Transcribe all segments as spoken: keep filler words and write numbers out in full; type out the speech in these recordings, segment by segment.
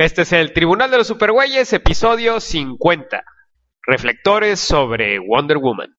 Este es el Tribunal de los Supergüeyes, episodio cincuenta. Reflectores sobre Wonder Woman.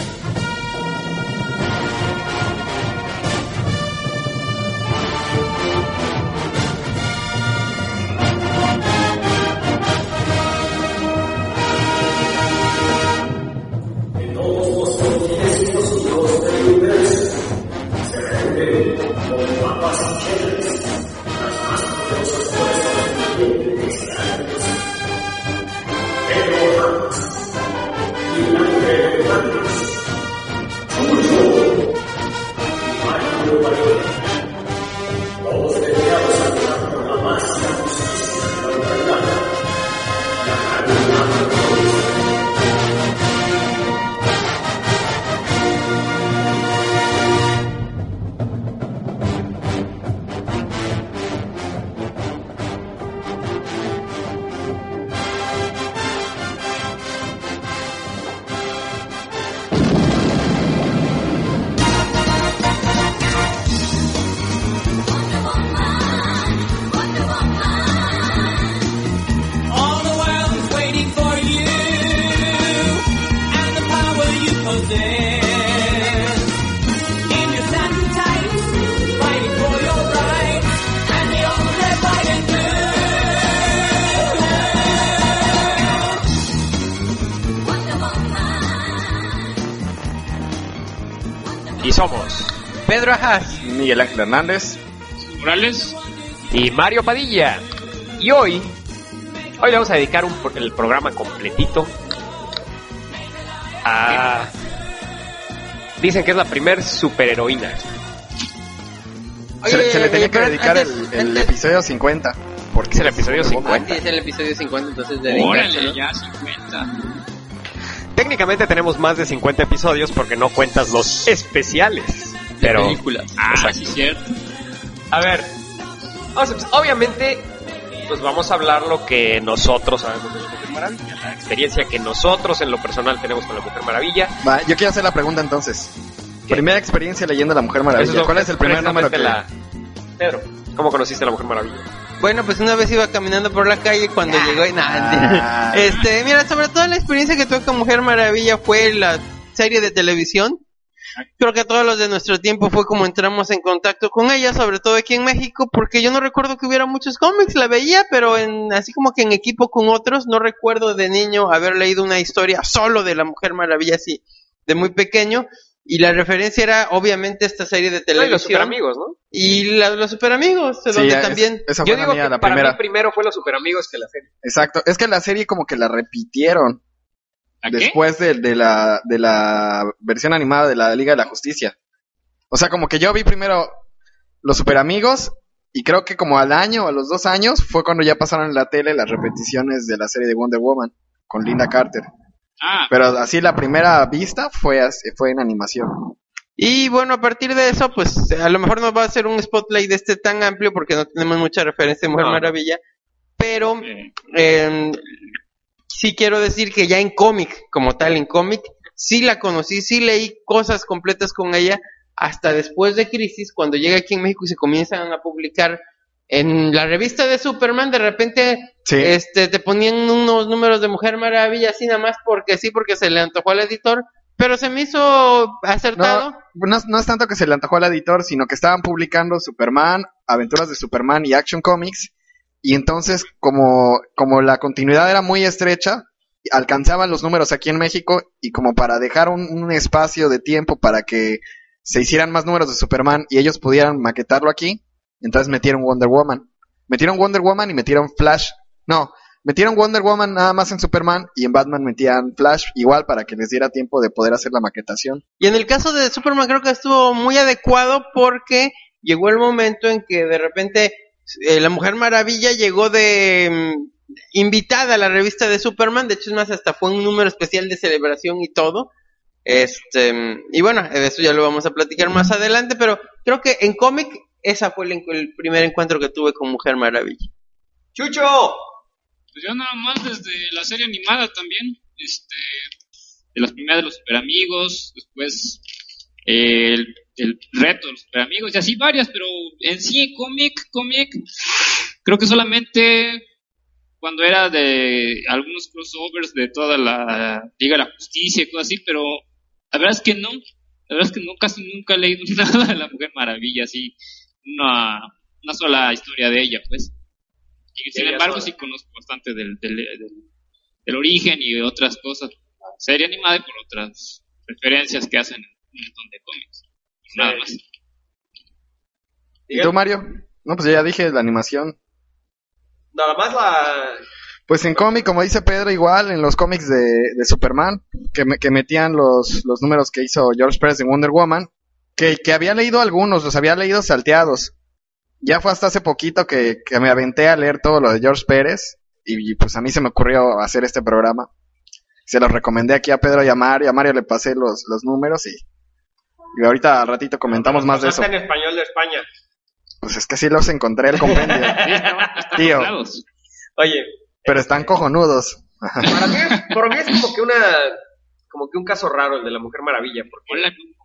Y somos Pedro Ajas, Miguel Ángel Hernández, Morales y Mario Padilla. Y hoy, hoy le vamos a dedicar un, el programa completito a... Dicen que es la primer superheroína. Oye, se, se le tenía que dedicar antes, el, el antes, episodio cincuenta. Porque es el episodio cincuenta. Sí, es el episodio cincuenta, entonces Órale, dedícalo. ya cincuenta. Técnicamente tenemos más de cincuenta episodios porque no cuentas los especiales. Pero... películas. Ah, exacto. sí, cierto. A ver, vamos a empezar. Obviamente, pues vamos a hablar lo que nosotros sabemos de la Mujer Maravilla, la experiencia que nosotros en lo personal tenemos con la Mujer Maravilla. Va, yo quiero hacer la pregunta entonces. ¿Qué? Primera experiencia leyendo la Mujer Maravilla. Eso ¿Cuál es el primer número que...? la... Pedro, ¿cómo conociste a la Mujer Maravilla? Bueno, pues una vez iba caminando por la calle cuando Ah. llegó y nada. Este, mira, sobre todo la experiencia que tuve con Mujer Maravilla fue la serie de televisión. Creo que a todos los de nuestro tiempo fue como entramos en contacto con ella, sobre todo aquí en México, porque yo no recuerdo que hubiera muchos cómics, la veía, pero en así como que en equipo con otros, no recuerdo de niño haber leído una historia solo de la Mujer Maravilla así, de muy pequeño, y la referencia era obviamente esta serie de No, y televisión. los Superamigos, ¿no? Y la- los Superamigos, de Sí, donde es- también... esa Yo fue digo la mía, que la para primera. mí primero fue los Superamigos que la serie. Exacto. Es que la serie como que la repitieron ¿A qué? después de, de la de la versión animada de la Liga de la Justicia. O sea, como que yo vi primero los Superamigos y creo que como al año o a los dos años fue cuando ya pasaron en la tele las repeticiones de la serie de Wonder Woman con Linda Carter. Ah, Pero así la primera vista fue así- fue en animación. Y bueno, a partir de eso, pues a lo mejor no va a ser un spotlight de este tan amplio porque no tenemos mucha referencia de Mujer No. Maravilla, pero eh, eh, sí quiero decir que ya en cómic, como tal en cómic, sí la conocí, sí leí cosas completas con ella, hasta después de Crisis, cuando llega aquí en México y se comienzan a publicar en la revista de Superman, de repente Sí. este te ponían unos números de Mujer Maravilla así nada más porque sí, porque se le antojó al editor, pero se me hizo acertado. No, no, no es tanto que se le antojó al editor, sino que estaban publicando Superman, Aventuras de Superman y Action Comics, y entonces como, como la continuidad era muy estrecha, alcanzaban los números aquí en México, y como para dejar un, un espacio de tiempo para que se hicieran más números de Superman y ellos pudieran maquetarlo aquí, entonces metieron Wonder Woman. Metieron Wonder Woman y metieron Flash. No, metieron Wonder Woman nada más en Superman y en Batman metían Flash igual para que les diera tiempo de poder hacer la maquetación. Y en el caso de Superman creo que estuvo muy adecuado porque llegó el momento en que de repente eh, la Mujer Maravilla llegó de mm, invitada a la revista de Superman, de hecho es más, hasta fue un número especial de celebración y todo. Este, mm, y bueno, eso ya lo vamos a platicar más adelante, pero creo que en cómic esa fue el, encu- el primer encuentro que tuve con Mujer Maravilla. ¡Chucho! pues yo nada más desde la serie animada también, este, de las primeras de los Superamigos, después eh, el, el reto de los Superamigos y así varias, pero en sí cómic, cómic, creo que solamente cuando era de algunos crossovers de toda la Liga de la Justicia y cosas así, pero la verdad es que no, la verdad es que no, casi nunca he leído nada de la Mujer Maravilla, así, una, una sola historia de ella, pues. Y sin embargo sí conozco bastante del, del, del, del origen y de otras cosas, la serie animada y por otras referencias que hacen en un montón de cómics, nada más. ¿Y tú, Mario? No, pues yo ya dije la animación. Nada más la... Pues en cómic, como dice Pedro, igual en los cómics de, de Superman, que, me, que metían los, los números que hizo George Pérez en Wonder Woman, que, que había leído algunos, los había leído salteados. Ya fue hasta hace poquito que, que me aventé a leer todo lo de George Pérez, y, y pues a mí se me ocurrió hacer este programa. Se los recomendé aquí a Pedro y a Mario, a Mario le pasé los, los números y, y ahorita al ratito comentamos más de eso. en español de España. Pues es que sí los encontré el compendio. Tío. Oye. Pero están cojonudos. Para mí, para mí es como que una, como que un caso raro el de la Mujer Maravilla, porque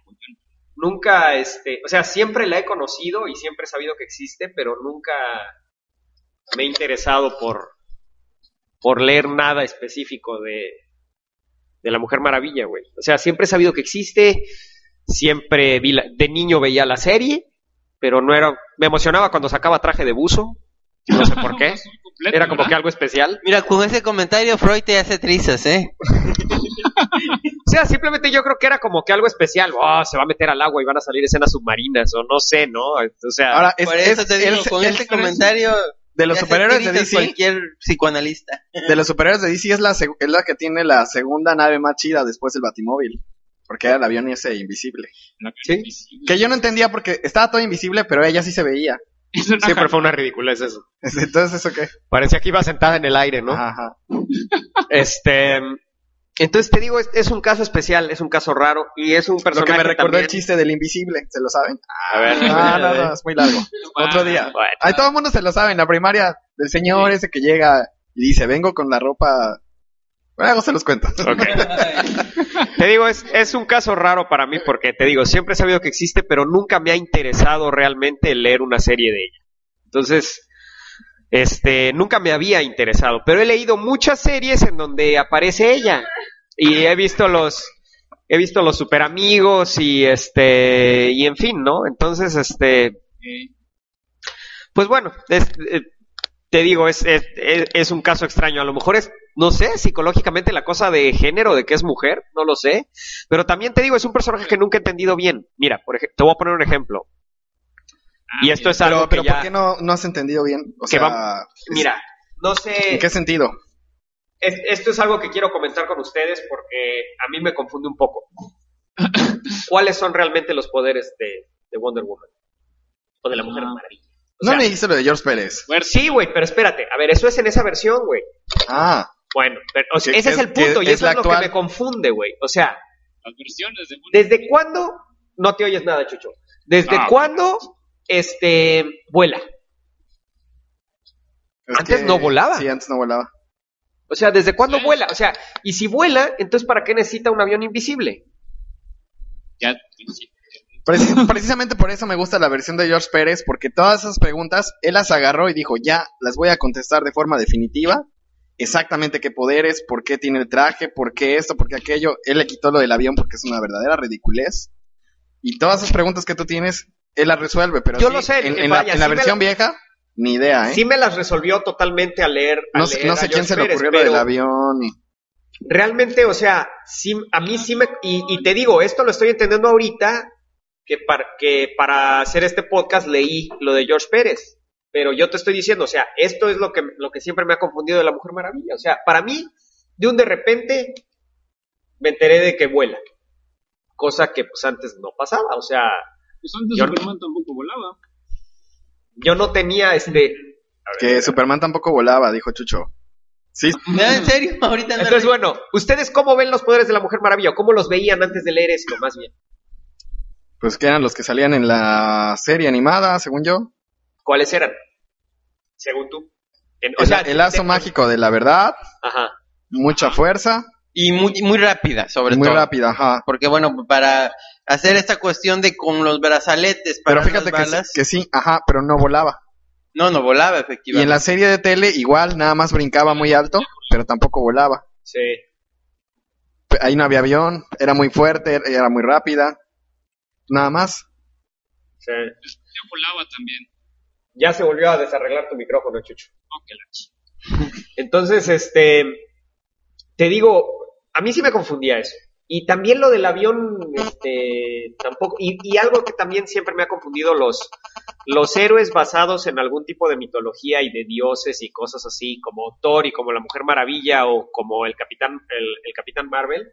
nunca, este, o sea, siempre la he conocido y siempre he sabido que existe, pero nunca me he interesado por, por leer nada específico de, de la Mujer Maravilla, güey. O sea, siempre he sabido que existe, siempre vi la, de niño veía la serie, pero no era, me emocionaba cuando sacaba traje de buzo, no sé por qué, era como que algo especial. Mira, con ese comentario Freud te hace trizas, ¿eh? O sea, simplemente yo creo que era como que algo especial, oh, se va a meter al agua y van a salir escenas submarinas, o no sé, ¿no? O sea, ahora, es, por eso es, te digo, es, con es, ese es, comentario de los superhéroes de D C, cualquier psicoanalista. De los superhéroes de D C es la, es la que tiene la segunda nave más chida después del Batimóvil. Porque era el avión ese invisible. ¿Sí? Invisible. Que yo no entendía porque estaba todo invisible, pero ella sí se veía. Siempre fue una ridiculez eso. Entonces, ¿eso qué? Parecía que iba sentada en el aire, ¿no? Ajá. Este... Entonces te digo, es, es un caso especial, es un caso raro, y es un personaje Lo que me recordó también... el chiste del invisible, ¿se lo saben? A ver. No, no, no, es muy largo. Otro día. Bueno. Ahí todo el mundo se lo sabe, en la primaria del señor sí. Ese que llega y dice, vengo con la ropa... Bueno, se los cuento. Okay. Te digo, es, es un caso raro para mí porque, te digo, siempre he sabido que existe, pero nunca me ha interesado realmente leer una serie de ella. Entonces, este, nunca me había interesado, pero he leído muchas series en donde aparece ella y he visto los, he visto los super amigos y este, y en fin, ¿no? Entonces, este, pues bueno, es, eh, te digo, es, es, es un caso extraño. A lo mejor es, no sé, psicológicamente la cosa de género, de que es mujer, no lo sé. Pero también te digo, es un personaje que nunca he entendido bien. Mira, por ejemplo, te voy a poner un ejemplo. Y esto es algo pero, pero que ya... ¿por qué no, no has entendido bien? O sea, va... Mira, no sé... ¿En qué sentido? Es, esto es algo que quiero comentar con ustedes porque a mí me confunde un poco. ¿Cuáles son realmente los poderes de, de Wonder Woman? O de la Mujer Maravilla. O no sea, me dijiste lo de George Pérez. Sí, güey, pero espérate. A ver, eso es en esa versión, güey. Ah. Bueno, pero, o sea, ese es, es el punto y es eso es lo actual. Que me confunde, güey. O sea, las versiones de ¿desde cuándo? No te oyes nada, Chucho. ¿Desde ah, cuándo este vuela? Es antes que, no volaba. Sí, antes no volaba. O sea, ¿desde cuándo sí. vuela? O sea, y si vuela, entonces ¿para qué necesita un avión invisible? Ya, sí. Precis- precisamente por eso me gusta la versión de George Pérez, porque todas esas preguntas él las agarró y dijo, ya, las voy a contestar de forma definitiva, exactamente qué poderes, por qué tiene el traje, por qué esto, por qué aquello. Él le quitó lo del avión porque es una verdadera ridiculez, y todas esas preguntas que tú tienes, él las resuelve, pero yo sí, lo sé, en, en vaya, la, en la sí versión la... vieja, ni idea, ¿eh? Sí me las resolvió totalmente al leer, al no, leer no sé quién se le ocurrió Pérez, lo del avión y... Realmente, o sea, sí, a mí sí me... Y, y te digo, esto lo estoy entendiendo ahorita, que para, que para hacer este podcast leí lo de George Pérez, pero yo te estoy diciendo, o sea, esto es lo que, lo que siempre me ha confundido de la Mujer Maravilla. O sea, para mí, de un de repente, me enteré de que vuela, cosa que pues antes no pasaba, o sea... Pues antes yo Superman no, tampoco volaba. Yo no tenía este... Que Superman tampoco volaba, dijo Chucho. Sí. No, en serio, ahorita no. Entonces, bueno, ¿ustedes cómo ven los poderes de la Mujer Maravilla? ¿O cómo los veían antes de leer esto, más bien? Pues que eran los que salían en la serie animada, según yo. ¿Cuáles eran? Según tú. En, o el, sea, el lazo te... mágico de la verdad. Ajá. Mucha fuerza. Y muy, muy rápida, sobre muy todo. Muy rápida, ajá. Porque bueno, para hacer esta cuestión de con los brazaletes para pero fíjate las balas, que, que sí, ajá, pero no volaba. No, no volaba, Y efectivamente. en la serie de tele igual, nada más brincaba muy alto, pero tampoco volaba. Sí. Ahí no había avión, era muy fuerte, era muy rápida. Nada más. Sí. Yo volaba también. Ya se volvió a desarreglar tu micrófono, Chucho. Oh, que la ch- Entonces, este, te digo, a mí sí me confundía eso. Y también lo del avión, este, tampoco, y, y algo que también siempre me ha confundido, los, los héroes basados en algún tipo de mitología y de dioses y cosas así, como Thor y como la Mujer Maravilla o como el Capitán, el, el Capitán Marvel,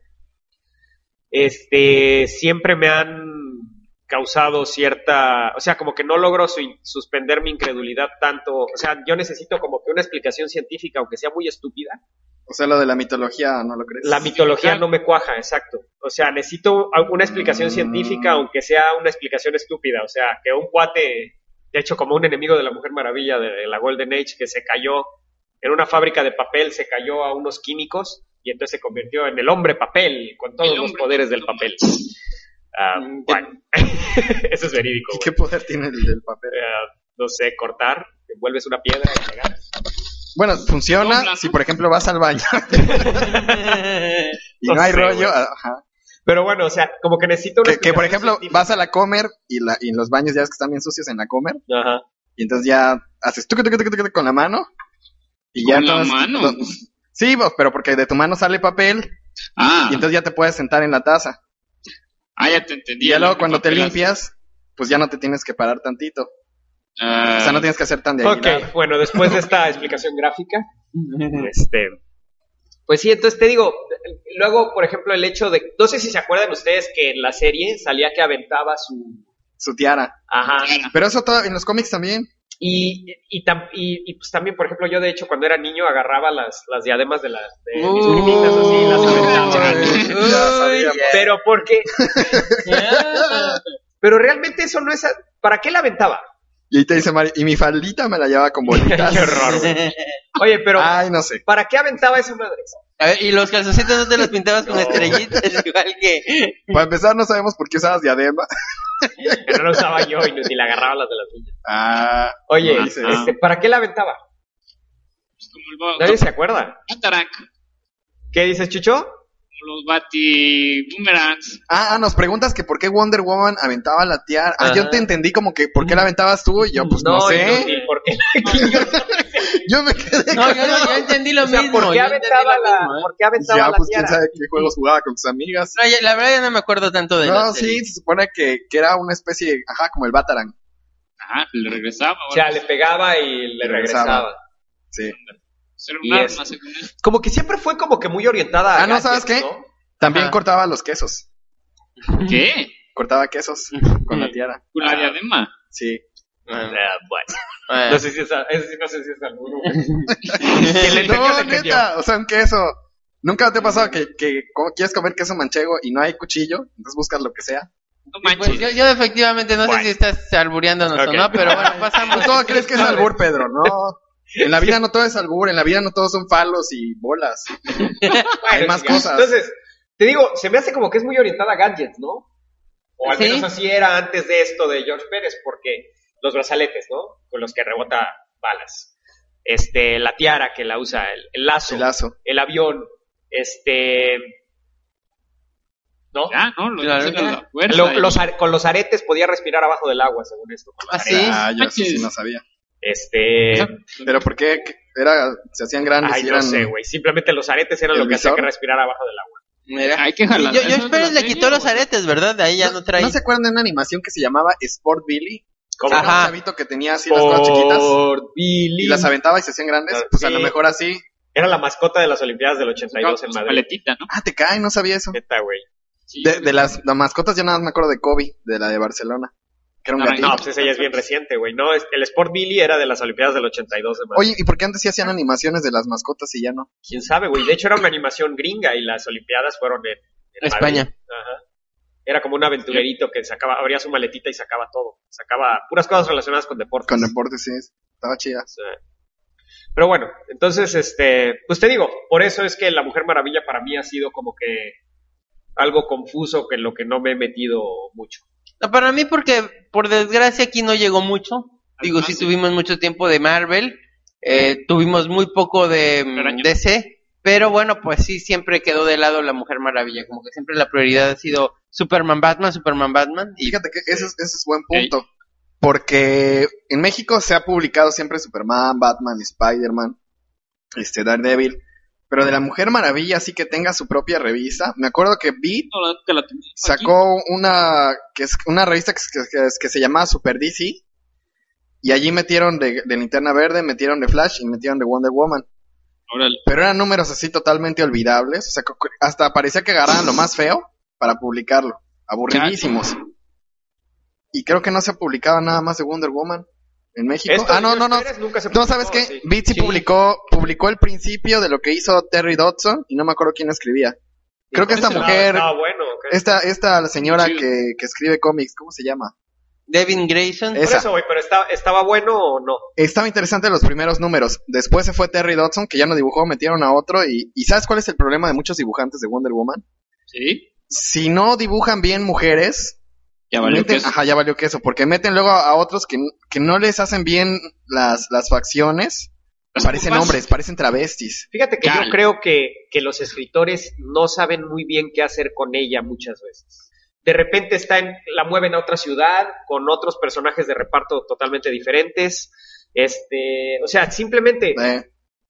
este, siempre me han causado cierta, o sea, como que no logro su- suspender mi incredulidad tanto, o sea, yo necesito como que una explicación científica, aunque sea muy estúpida. O sea, lo de la mitología, ¿no lo crees? La mitología no me cuaja, exacto. O sea, necesito una explicación científica, aunque sea una explicación estúpida. O sea, que un cuate, de hecho, como un enemigo de la Mujer Maravilla de la Golden Age, que se cayó en una fábrica de papel, se cayó a unos químicos y entonces se convirtió en el hombre papel, con todos El los hombre poderes del papel. papel. Ah, bueno, eso es verídico. ¿Y güey. qué poder tiene el del papel? Ah, no sé, cortar, te envuelves una piedra y pegar. Bueno, funciona Dobla, ¿no? si, por ejemplo, vas al baño y no, No hay sé, rollo. güey. Ajá. Pero bueno, o sea, como que necesito una Que, que, por explicación ejemplo, científica. vas a la comer y, la, y en los baños ya ves que están bien sucios en la comer. Ajá. Y entonces ya haces tucu, tucu, tucu, tucu con la mano. Y ya ¿Con la entonces- mano? no, sí, vos, pero porque de tu mano sale papel Ah, y entonces ya te puedes sentar en la taza. ah, ya te entendí. Y ya el luego cuando te papelazo. limpias, pues ya no te tienes que parar tantito. Ah, O sea, no tienes que hacer tan de aguilar. Ok, bueno, después de esta explicación gráfica, este, pues sí, entonces te digo, luego, por ejemplo, el hecho de, no sé si se acuerdan ustedes que en la serie salía que aventaba su, Su tiara. ajá, Pero eso todo, en los cómics también. y, y, tam- y, y, pues también, por ejemplo, yo de hecho cuando era niño agarraba las, las diademas de las, de mis Uy. primitas así, las aventaba. Uy, Ya sabíamos. ya. Pero porque, Ya. pero realmente eso no es, a- ¿para qué la aventaba? Y ahí te dice Mario, y mi faldita me la llevaba con bolitas. Qué horror, güey. Oye, pero, Ay, no sé. ¿para qué aventaba esa madre? A ver, ¿y los calzoncitos no te los pintabas con No. estrellitas? Igual que... Para empezar, no sabemos por qué usabas diadema. Que no la usaba yo y ni la agarraba las de las niñas. Ah, Oye, no dices. este, ¿para qué la aventaba? como el ba- Nadie se acuerda. Bataranc, ¿Qué dices, Chucho? como los bati boomerangs. Ah, ah, nos preguntas que por qué Wonder Woman aventaba la tiara. Ah, yo Ajá. te entendí como que por qué la aventabas tú y yo pues no, sé. inútil, ¿por qué? Yo me quedé No, yo, yo entendí lo O sea, mismo. ¿por qué yo entendí aventaba lo la, mismo, ¿eh? ¿por qué aventaba ya, la pues quién tiara? sabe qué juegos jugaba con sus amigas. No, ya- la verdad ya no me acuerdo tanto de No, la sí, serie. se supone que, que era una especie, de- ajá, como el Batarang. Ajá, le regresaba. O sea, le pegaba y le Le regresaba. regresaba. Sí. Era y un es- arma, según él. Como que siempre fue como que muy orientada a Ah, ¿no gadgets, sabes qué? ¿no? También Ajá. cortaba los quesos. ¿Qué? Cortaba quesos con la tiara. ¿Con la diadema? Sí. Ah, bueno. Bueno. No sé si es, ese sí no sé si es alguno. Quien le entendió, No, le entendió. neta, o sea, un queso. ¿Nunca te ha pasado que, que como quieres comer queso manchego y no hay cuchillo? Entonces buscas lo que sea. No Pues manches. yo, yo efectivamente no Bueno. sé si estás albureándonos Ok. o no, pero bueno, pasamos. ¿Tú cómo crees que es albur, Pedro? No. En la vida no todo es albur, en la vida no todos son falos y bolas. Hay más chingada. cosas. Entonces, te digo, se me hace como que es muy orientada a gadgets, ¿no? O al Sí. menos así era antes de esto de George Pérez, porque los brazaletes, ¿no? Con los que rebota balas. Este, la tiara que la usa, el, el lazo, El lazo. el avión, este... ¿No? Ya, ¿no? Lo Claro. dicen a la fuerza. Lo- y- los are- con los aretes podía respirar abajo del agua, según esto. Con los ¿Ah, sí? aretes. Ah, yo eso sí Manches. no sabía. Este... Pero ¿por qué? ¿Qué? Era, se hacían grandes Ay, y no eran... sé, güey. Simplemente los aretes eran ¿El lo que hacía visor? que respirara abajo del agua. Mira. Hay que jalar. Yo, Eso yo no te Pérez lo le sé quitó yo, los güey. aretes, ¿verdad? De ahí ya no trae. ¿No se acuerdan de una animación que se llamaba Sport Billy? ¿Cómo? Era un Ajá. chavito que tenía así las cosas chiquitas Por Billy. y las aventaba y se hacían grandes. Ah, Pues a sí. lo mejor así. Era la mascota de las Olimpiadas del ochenta y dos en Pues, Madrid. paletita, ¿no? Ah, te cae, no sabía eso. Neta, güey. Sí. De, de las, las mascotas yo nada más me acuerdo de Kobe, de la de Barcelona. Que era un Naranja. gatito. No, pues ese ya es bien reciente, güey. No, es- el Sport Billy era de las Olimpiadas del ochenta y dos de Madrid. Oye, ¿y por qué antes sí hacían animaciones de las mascotas y ya no? ¿Quién sabe, güey? De hecho, era una animación gringa y las Olimpiadas fueron en, en España. Madrid. Ajá. Era como un aventurerito que sacaba, abría su maletita y sacaba todo. Sacaba puras cosas relacionadas con deportes. Con deportes sí, estaba chida. Sí. Pero bueno, entonces, este, pues te digo, por eso es que la Mujer Maravilla para mí ha sido como que algo confuso, que en lo que no me he metido mucho. No, para mí porque, por desgracia, aquí no llegó mucho. Digo, sí tuvimos mucho tiempo de Marvel, eh, tuvimos muy poco de mm, D C, pero bueno, pues sí, siempre quedó de lado la Mujer Maravilla, como que siempre la prioridad ha sido Superman, Batman, Superman, Batman. Y fíjate que ese, es- ese es buen punto, porque en México se ha publicado siempre Superman, Batman, Spider-Man, este Daredevil, pero de la Mujer Maravilla así que tenga su propia revista. Me acuerdo que Beat No, la- que la tengo aquí. sacó una que es una revista que, que- que- que se llamaba Super D C, y allí metieron de, de Linterna Verde, metieron de Flash y metieron de Wonder Woman. Órale. Pero eran números así totalmente olvidables, o sea, co- hasta parecía que agarraban lo más feo para publicarlo, aburridísimos. Y creo que no se publicaba nada más de Wonder Woman en México. Esto Ah, de no, no, George no. Pérez nunca se No, publicó, ¿sabes qué? sí. Beat sí Sí. publicó, publicó el principio de lo que hizo Terry Dodson y no me acuerdo quién escribía. Creo que esta Estaba- mujer, Estaba bueno. ok. esta, esta señora Chido. que, que escribe cómics, ¿cómo se llama? Devin Grayson. Es- Por eso, güey, pero estaba, ¿estaba bueno o no? Estaba interesante los primeros números. Después se fue Terry Dodson, que ya no dibujó, metieron a otro. Y, ¿y sabes cuál es el problema de muchos dibujantes de Wonder Woman? Sí, Si no dibujan bien mujeres, ya valió meten, queso. ajá, ya valió queso, porque meten luego a, a otros que, que no les hacen bien las, las facciones. Las Parecen pupas. hombres, parecen travestis. Fíjate que Chale. yo creo que, que los escritores no saben muy bien qué hacer con ella muchas veces. De repente está en, la mueven a otra ciudad con otros personajes de reparto totalmente diferentes. Este, o sea, simplemente, Eh,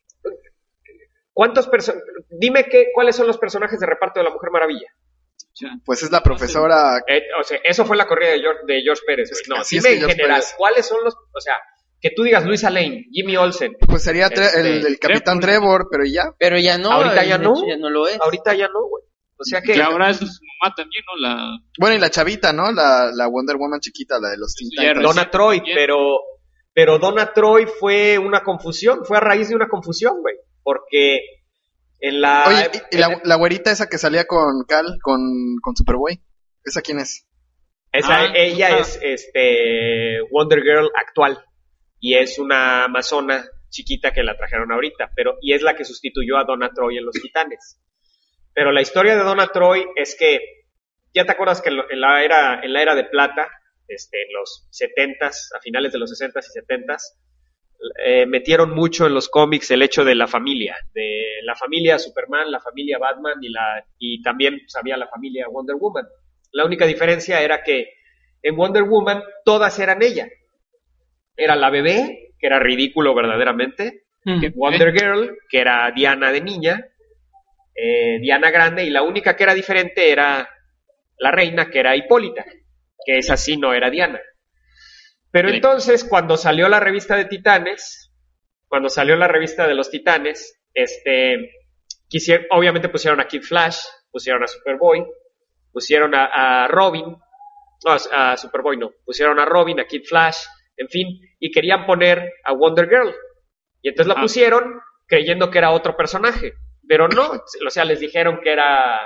¿cuántos personajes? Dime qué, cuáles son los personajes de reparto de la Mujer Maravilla. Ya. pues es la profesora. Eh, o sea, eso fue la corrida de George, de George Pérez. güey. No, Así es dime que en George general, Pérez. ¿cuáles son los, o sea, que tú digas Luisa Lane, Jimmy Olsen, Pues sería Tre- Este, el, el Capitán Trevor, pero ¿y ya? Pero ya no, Ahorita ya de no. hecho ya no lo es. ahorita ya no, güey. O sea que Que ahora es su mamá también, ¿no? La... Bueno, y la chavita, ¿no? La, la Wonder Woman chiquita, la de los Teen Ya Titans. Donna Troy, Bien. pero, pero Donna Troy fue una confusión, fue a raíz de una confusión, güey, porque en la... Oye, y, y la, en- la güerita esa que salía con Cal, con, con Superboy, ¿esa quién es? esa- Ah, ella ah. es este Wonder Girl actual y es una amazona chiquita que la trajeron ahorita, pero y es la que sustituyó a Donna Troy en Los Titanes. Pero la historia de Donna Troy es que ya te acuerdas que en lo- en la era en la era de plata, este, en los setentas, a finales de los sesentas y setentas, eh, metieron mucho en los cómics el hecho de la familia, de la familia Superman, la familia Batman y la y también pues, había la familia Wonder Woman. La única diferencia era que en Wonder Woman todas eran ella. Era la bebé, que era ridículo verdaderamente, Mm. que Wonder Girl, que era Diana de niña, eh, Diana grande, y la única que era diferente era la reina, que era Hipólita, que esa sí no era Diana. Pero Sí. entonces, cuando salió la revista de Titanes, cuando salió la revista de los Titanes, este, quisieron, obviamente pusieron a Kid Flash, pusieron a Superboy, pusieron a, a Robin, no, a Superboy no, pusieron a Robin, a Kid Flash, en fin, y querían poner a Wonder Girl. Y entonces la Ah. pusieron creyendo que era otro personaje, pero no, o sea, les dijeron que era,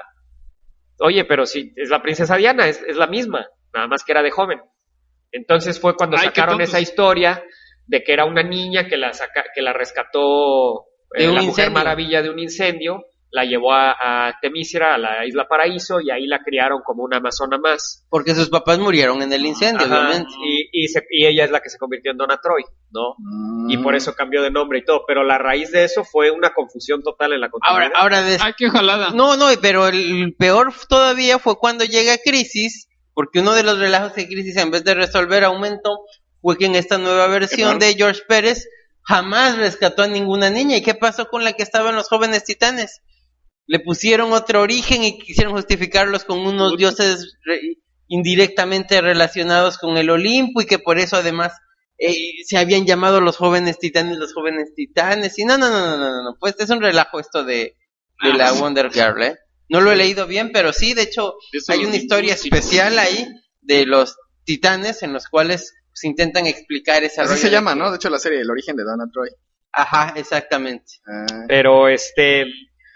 oye, pero sí, es la princesa Diana, es, es la misma, nada más que era de joven. Entonces fue cuando Ay, qué sacaron tontos. esa historia de que era una niña que la, saca, que la rescató eh, De un la Mujer incendio. Maravilla de un incendio, la llevó a, a Temícera, a la Isla Paraíso, y ahí la criaron como una amazona más. Porque sus papás murieron en el incendio, Ajá, obviamente. y, y, se- y ella es la que se convirtió en Donna Troy, ¿no? Y por eso cambió de nombre y todo, pero la raíz de eso fue una confusión total en la continuidad. Ahora, ahora de- Ay, qué jalada. no, no, pero el peor todavía fue cuando llega Crisis, porque uno de los relajos de Crisis, en vez de resolver, aumentó, fue que en esta nueva versión Qué de George Pérez jamás rescató a ninguna niña. ¿Y qué pasó con la que estaban los jóvenes titanes? Le pusieron otro origen y quisieron justificarlos con unos Puta. dioses re- indirectamente relacionados con el Olimpo, y que por eso además eh, se habían llamado los jóvenes titanes los jóvenes titanes. Y no, no, no, no, no, no, pues es un relajo esto de, de Ah. la Wonder Girl, ¿eh? No lo he leído bien, pero sí, de hecho, Eso hay lo una vi, historia sí. especial ahí de los titanes en los cuales pues, intentan explicar esa Así se llama, ¿no? De hecho, la serie, El origen de Donna Troy. Ajá, exactamente. Ah, Pero este,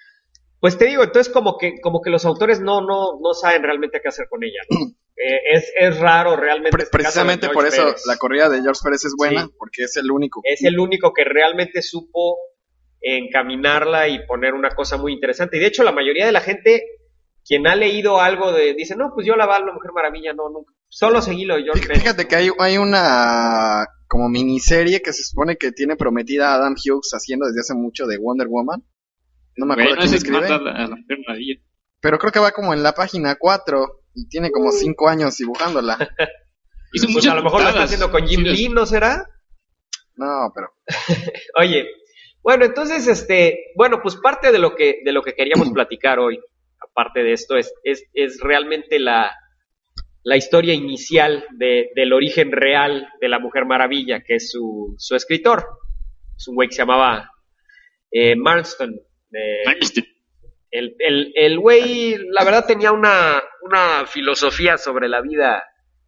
pues te digo, entonces como que, como que los autores no, no, no saben realmente qué hacer con ella, ¿no? Eh, es, es raro realmente. pre- este caso de precisamente George por eso Pérez. la corrida de George Pérez es buena, Sí. porque es el único. Es el único que realmente supo encaminarla y poner una cosa muy interesante. Y de hecho, la mayoría de la gente, quien ha leído algo de, dice, no, pues yo la va a la Mujer Maravilla, no, nunca. Solo seguí lo de George Fí- Pérez. Fíjate que hay, hay una como miniserie que se supone que tiene prometida Adam Hughes haciendo desde hace mucho de Wonder Woman. No me acuerdo Bueno, quién ese escribe. manda a la Mujer Maravilla. Pero creo que va como en la página cuatro y tiene como cinco años dibujándola. Hizo Pues muchas a lo mejor lo está portadas. haciendo con Jim Sí, Lee, ¿no será? No, pero Oye, bueno, entonces, este, bueno, pues parte de lo que, de lo que queríamos platicar hoy, aparte de esto, es, es, es realmente la, la historia inicial de, del origen real de la Mujer Maravilla, que es su, su escritor. Es un güey que se llamaba eh, Marston. eh, Manchester. el, el, el güey, la verdad, tenía una, una filosofía sobre la vida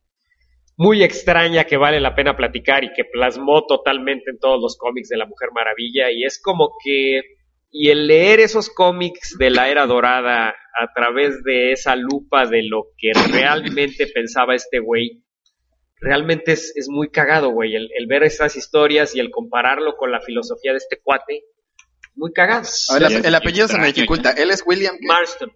muy extraña que vale la pena platicar y que plasmó totalmente en todos los cómics de la Mujer Maravilla, y es como que, y el leer esos cómics de la Era Dorada a través de esa lupa de lo que realmente pensaba este güey, realmente es, es muy cagado, güey, el, el ver esas historias y el compararlo con la filosofía de este cuate, muy cagado. a ver, Sí, el, el apellido se me extraño, dificulta. Él es William. ¿qué? Marston.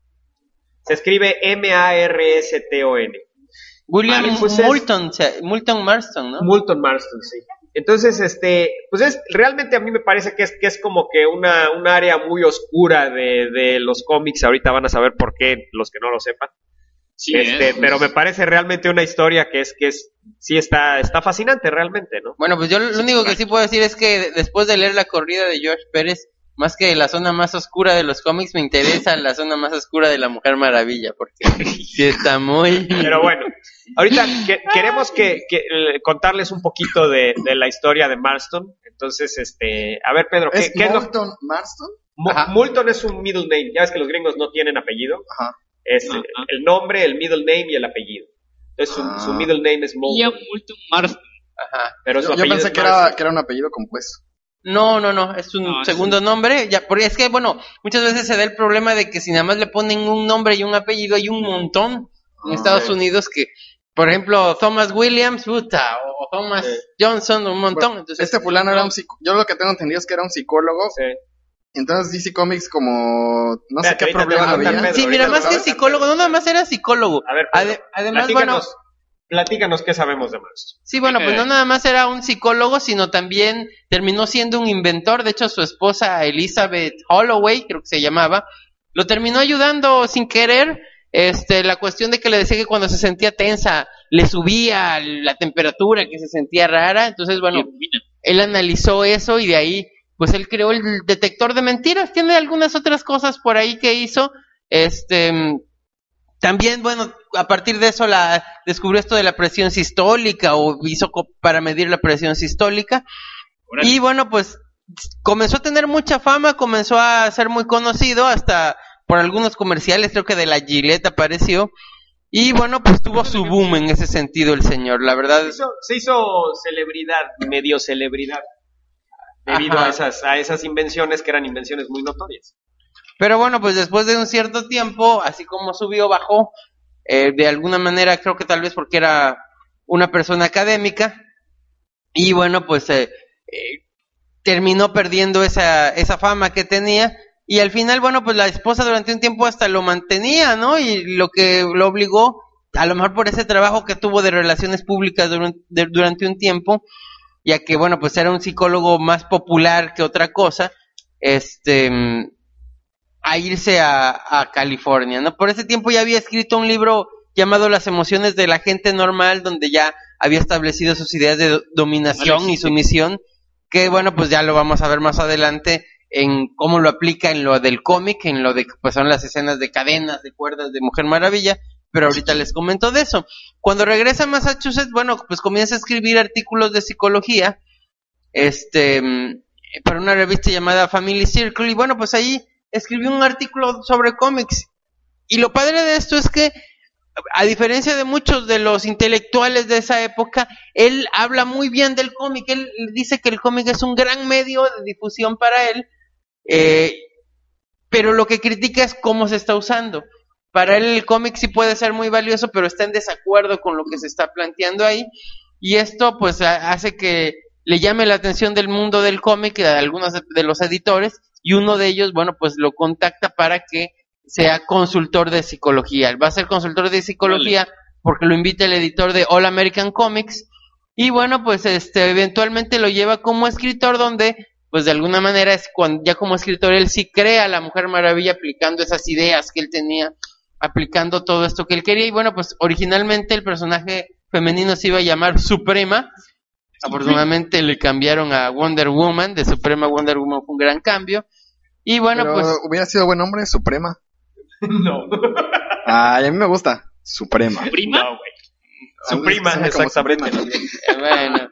Se escribe M A R S T O N. William Vale, pues es- Moulton, se- Moulton Marston, ¿no? Moulton Marston, sí. Entonces, este, pues es, realmente a mí me parece que es, que es como que una, un área muy oscura de, de los cómics. Ahorita van a saber por qué, los que no lo sepan. Sí, este, ¿eh? pero me parece realmente una historia que es, que es, sí está, está fascinante realmente, ¿no? Bueno, pues yo lo único que sí puedo decir es que después de leer la corrida de George Pérez, más que la zona más oscura de los cómics, me interesa la zona más oscura de la Mujer Maravilla, porque sí está muy... Pero bueno, ahorita que- queremos que, que, eh, contarles un poquito de, de la historia de Marston. Entonces, este, a ver, Pedro, ¿qué, ¿Es qué es lo Moulton Marston? Mu- Ajá. Moulton es un middle name. Ya ves que los gringos no tienen apellido. Ajá. Es Ajá. el nombre, el middle name y el apellido. Entonces su, Ah. su middle name es Y a Moulton, Moulton Marston. Ajá. pero su Yo, yo apellido pensé es que era, Marston. que era un apellido compuesto. No, no, no, es un No, es segundo nombre, ya, porque es que, bueno, muchas veces se da el problema de que si nada más le ponen un nombre y un apellido, hay un montón en Ah, Estados sí. Unidos que, por ejemplo, Thomas Williams, puta, o Thomas Sí. Johnson, un montón. Bueno, Entonces, este fulano era un psico- yo lo que tengo entendido es que era un psicólogo. Sí. Entonces D C Comics como no sé Espérate, qué ahorita te problema va a contar había. Pedro. sí, mira, ahorita más lo que sabes. psicólogo, no nada más era psicólogo. A ver, Pedro, Ade- además, bueno, platícanos, platícanos qué sabemos de Marston. sí, bueno, pues no nada más era un psicólogo, sino también terminó siendo un inventor. De hecho, su esposa Elizabeth Holloway, creo que se llamaba, lo terminó ayudando sin querer. Este, la cuestión de que le decía que cuando se sentía tensa le subía la temperatura, que se sentía rara. Entonces, bueno, Y Rubina. él analizó eso y de ahí, pues él creó el detector de mentiras. Tiene algunas otras cosas por ahí que hizo. Este, también, bueno, a partir de eso la descubrió esto de la presión sistólica, o hizo co- para medir la presión sistólica. Órale. Y bueno, pues comenzó a tener mucha fama, comenzó a ser muy conocido, hasta por algunos comerciales, creo que de la Gillette apareció. Y bueno, pues tuvo su boom en ese sentido el señor, la verdad. Se hizo, se hizo celebridad, medio celebridad, debido Ajá. a esas, a esas invenciones que eran invenciones muy notorias. Pero bueno, pues después de un cierto tiempo, así como subió, bajó, eh, de alguna manera, creo que tal vez porque era una persona académica, y bueno, pues eh, eh, terminó perdiendo esa, esa fama que tenía, y al final, bueno, pues la esposa durante un tiempo hasta lo mantenía, ¿no? Y lo que lo obligó, a lo mejor por ese trabajo que tuvo de relaciones públicas durante, de- durante un tiempo, ya que, bueno, pues era un psicólogo más popular que otra cosa, este... mm, a irse a, a California, ¿no? Por ese tiempo ya había escrito un libro llamado Las emociones de la gente normal, donde ya había establecido sus ideas de do- dominación Vale, y sí. sumisión, que bueno, pues ya lo vamos a ver más adelante en cómo lo aplica en lo del cómic, en lo de que pues son las escenas de cadenas, de cuerdas de Mujer Maravilla, pero ahorita les comento de eso. Cuando regresa a Massachusetts, bueno, pues comienza a escribir artículos de psicología, este, mm, para una revista llamada Family Circle, y bueno, pues ahí escribió un artículo sobre cómics. Y lo padre de esto es que, a diferencia de muchos de los intelectuales de esa época, él habla muy bien del cómic. Él dice que el cómic es un gran medio de difusión para él, eh, pero lo que critica es cómo se está usando. Para él el cómic sí puede ser muy valioso, pero está en desacuerdo con lo que se está planteando ahí, y esto pues a- hace que le llame la atención del mundo del cómic a algunos de, de los editores, y uno de ellos, bueno, pues lo contacta para que sea consultor de psicología. Él va a ser consultor de psicología porque lo invita el editor de All American Comics, Y bueno, pues este eventualmente lo lleva como escritor, donde pues de alguna manera es cuando ya como escritor él sí crea a la Mujer Maravilla aplicando esas ideas que él tenía, aplicando todo esto que él quería. Y bueno, pues originalmente el personaje femenino se iba a llamar Suprema. Afortunadamente le cambiaron a Wonder Woman, de Suprema a Wonder Woman fue un gran cambio. Y bueno, Pero pues hubiera sido buen nombre, Suprema. No. Ay, a mí me gusta. Suprema. ¿Prima? No, güey. Su prima, Suena como exactamente. Suprema. Eh, bueno,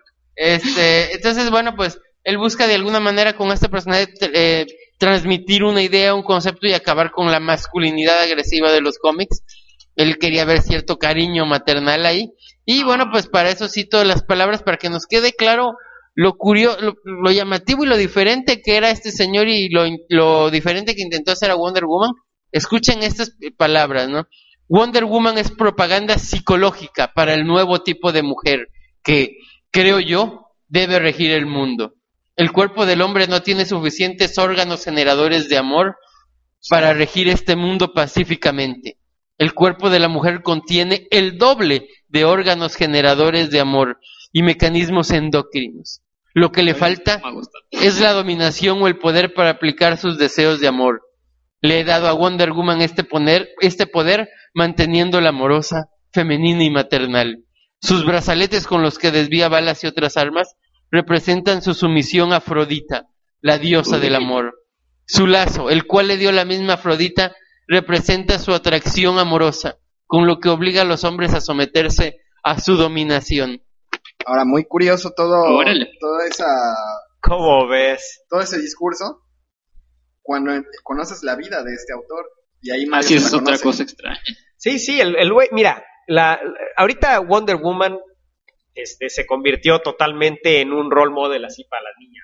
este, entonces, bueno, pues él busca de alguna manera con este personaje eh, transmitir una idea, un concepto y acabar con la masculinidad agresiva de los cómics. Él quería ver cierto cariño maternal ahí. Y bueno, pues para eso cito las palabras para que nos quede claro lo curioso, lo, lo llamativo y lo diferente que era este señor y lo, lo diferente que intentó hacer a Wonder Woman. Escuchen estas palabras, ¿no? Wonder Woman es propaganda psicológica para el nuevo tipo de mujer que, creo yo, debe regir el mundo. El cuerpo del hombre no tiene suficientes órganos generadores de amor para regir este mundo pacíficamente. El cuerpo de la mujer contiene el doble de órganos generadores de amor y mecanismos endocrinos. Lo que le falta es la dominación o el poder para aplicar sus deseos de amor. Le he dado a Wonder Woman este poder, este poder manteniéndola amorosa, femenina y maternal. Sus brazaletes con los que desvía balas y otras armas representan su sumisión a Afrodita, la diosa del amor. Su lazo, el cual le dio la misma Afrodita, representa su atracción amorosa, con lo que obliga a los hombres a someterse a su dominación. Ahora, muy curioso todo, Órale. toda esa, ¿Cómo ves? todo ese discurso cuando conoces la vida de este autor. Y ahí Así Mario es se la otra conoce. cosa extraña. Sí, sí, el, el güey, mira, la, la- ahorita Wonder Woman este, se convirtió totalmente en un role model así para las niñas.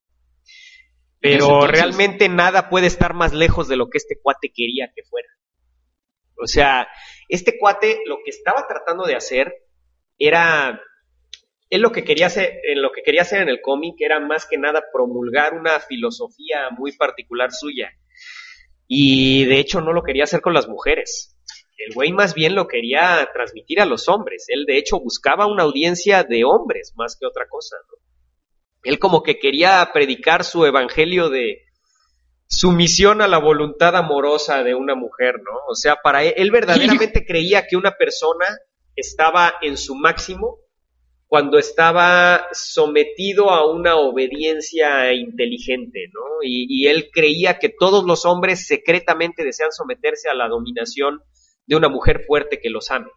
Pero Entonces- realmente nada puede estar más lejos de lo que este cuate quería que fuera. O sea, este cuate lo que estaba tratando de hacer era, él lo que quería hacer, en lo que quería hacer en el cómic era más que nada promulgar una filosofía muy particular suya. Y de hecho no lo quería hacer con las mujeres. El güey más bien lo quería transmitir a los hombres. Él de hecho buscaba una audiencia de hombres más que otra cosa, ¿no? Él como que quería predicar su evangelio de sumisión a la voluntad amorosa de una mujer, ¿no? O sea, para él, él verdaderamente creía que una persona estaba en su máximo cuando estaba sometido a una obediencia inteligente, ¿no? Y, y él creía que todos los hombres secretamente desean someterse a la dominación de una mujer fuerte que los ame.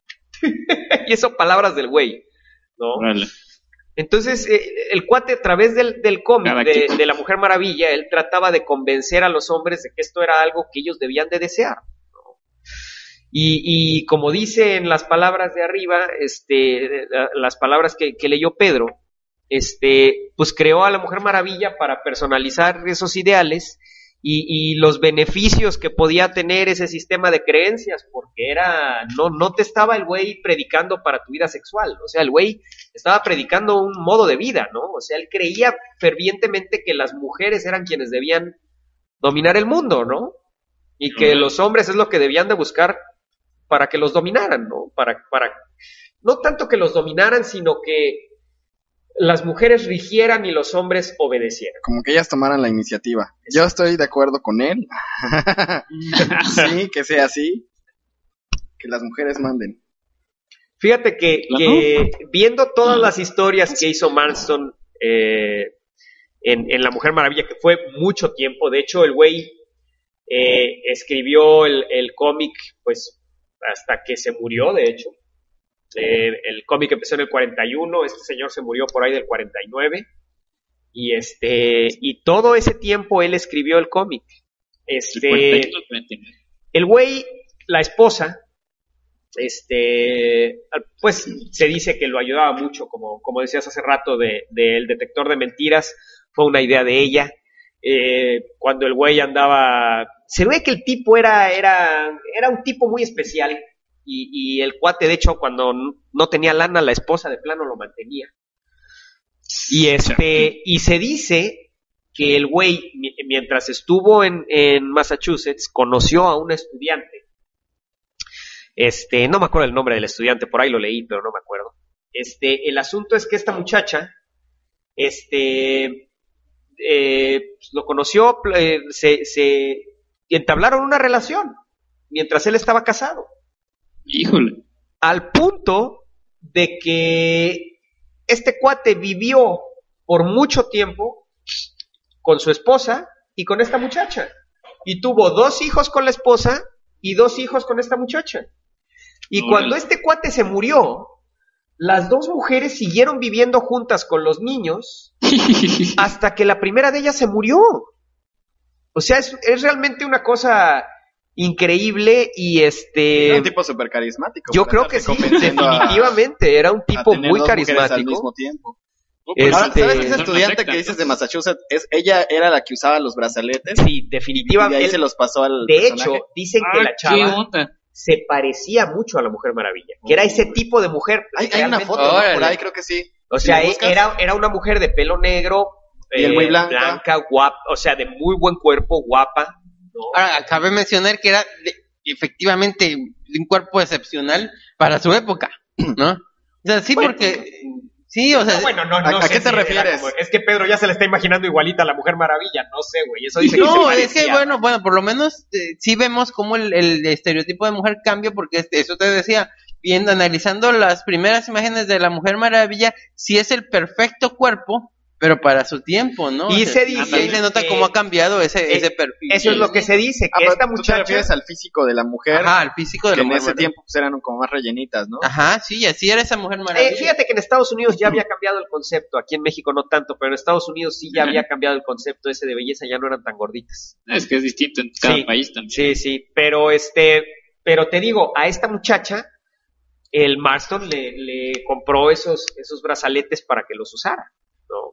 Y eso palabras del güey, ¿no? Órale. Entonces, eh, el cuate a través del, del cómic Cada de, quien. de la Mujer Maravilla, él trataba de convencer a los hombres de que esto era algo que ellos debían de desear, ¿no? Y, y como dice en las palabras de arriba, este, la- las palabras que, que leyó Pedro, este, pues creó a la Mujer Maravilla para personalizar esos ideales y, y los beneficios que podía tener ese sistema de creencias, porque era, no, no te estaba el güey predicando para tu vida sexual, o sea, el güey estaba predicando un modo de vida, ¿no? O sea, él creía fervientemente que las mujeres eran quienes debían dominar el mundo, ¿no? Y que Ujú. los hombres es lo que debían de buscar para que los dominaran, ¿no? Para, para, no tanto que los dominaran, sino que las mujeres rigieran y los hombres obedecieran. Como que ellas tomaran la iniciativa. Yo estoy de acuerdo con él. Sí, que sea así. Que las mujeres manden. Fíjate que, ¿La que viendo todas las historias que hizo Marston eh, en, en La Mujer Maravilla, que fue mucho tiempo, de hecho el güey eh, escribió el, el cómic pues hasta que se murió, de hecho. Eh, el cómic empezó en el cuarenta y uno, este señor se murió por ahí del cuarenta y nueve, y este y todo ese tiempo él escribió el cómic. Este, cuarenta y uno, cuarenta y nueve. el güey, la esposa, este, pues se dice que lo ayudaba mucho, como, como decías hace rato, de, de el detector de mentiras, fue una idea de ella. Eh, cuando el güey andaba, se ve que el tipo era, era, era un tipo muy especial, y, y el cuate, de hecho, cuando no tenía lana, la esposa de plano lo mantenía. Y este, y se dice que el güey, mientras estuvo en, en Massachusetts, conoció a una estudiante. Este, no me acuerdo el nombre del estudiante, por ahí lo leí, pero no me acuerdo. Este, el asunto es que esta muchacha, este, eh, pues, lo conoció, eh, se, se entablaron una relación mientras él estaba casado. Híjole. Al punto de que este cuate vivió por mucho tiempo con su esposa y con esta muchacha. Y tuvo dos hijos con la esposa y dos hijos con esta muchacha. Y No, cuando no. este cuate se murió, las dos mujeres siguieron viviendo juntas con los niños hasta que la primera de ellas se murió. O sea, es, es realmente una cosa increíble y este... Era un tipo súper carismático. Yo para creo que estarse sí, convenciendo a- definitivamente, era un a tipo tener muy dos mujeres al carismático. mismo tiempo. Este- Ahora, ¿sabes que esa Son estudiante perfectas, que dices ¿no? de Massachusetts, es, ella era la que usaba los brazaletes? Sí, Y de definitivamente. ahí se los pasó al De personaje. hecho, dicen que Ah, la ¿qué chava onda? se parecía mucho a la Mujer Maravilla, que era ese tipo de mujer. Hay, hay una realmente. foto, ¿no? Órale. Por ahí creo que sí. O Si sea, lo e- buscas. era, era una mujer de pelo negro, Piel muy blanca. guapa, o sea, de muy buen cuerpo, guapa. ¿no? Ahora, cabe mencionar que era de- efectivamente de un cuerpo excepcional para su época, ¿no? O sea, sí, Bueno, porque... Sí, o sea... No, bueno, no, ¿a- no a sé qué te si era refieres? como- es que Pedro ya se le está imaginando igualita a la Mujer Maravilla, no sé, güey. Eso dice que No, se es que parecía. bueno, bueno, por lo menos eh, sí vemos cómo el, el estereotipo de mujer cambia, porque este, eso te decía, viendo, analizando las primeras imágenes de la Mujer Maravilla, sí es el perfecto cuerpo, pero para su tiempo, ¿no? Y O sea, se dice ahí se nota que- cómo ha cambiado ese, eh, ese perfil. Eso es lo que se dice, Ah, que pero esta tú te muchacha... refieres al físico de la mujer, Ajá, el físico de que la en Mujer ese Maravilla. tiempo pues, eran como más rellenitas, ¿no? Ajá, sí, así era esa Mujer Maravilla. Eh, fíjate que en Estados Unidos ya había cambiado el concepto, aquí en México no tanto, pero en Estados Unidos sí ya había cambiado el concepto ese de belleza, ya no eran tan gorditas. Es que es distinto en cada Sí, país también. Sí, sí, pero este, pero te digo, a esta muchacha, el Marston le, le compró esos, esos brazaletes para que los usara, ¿no?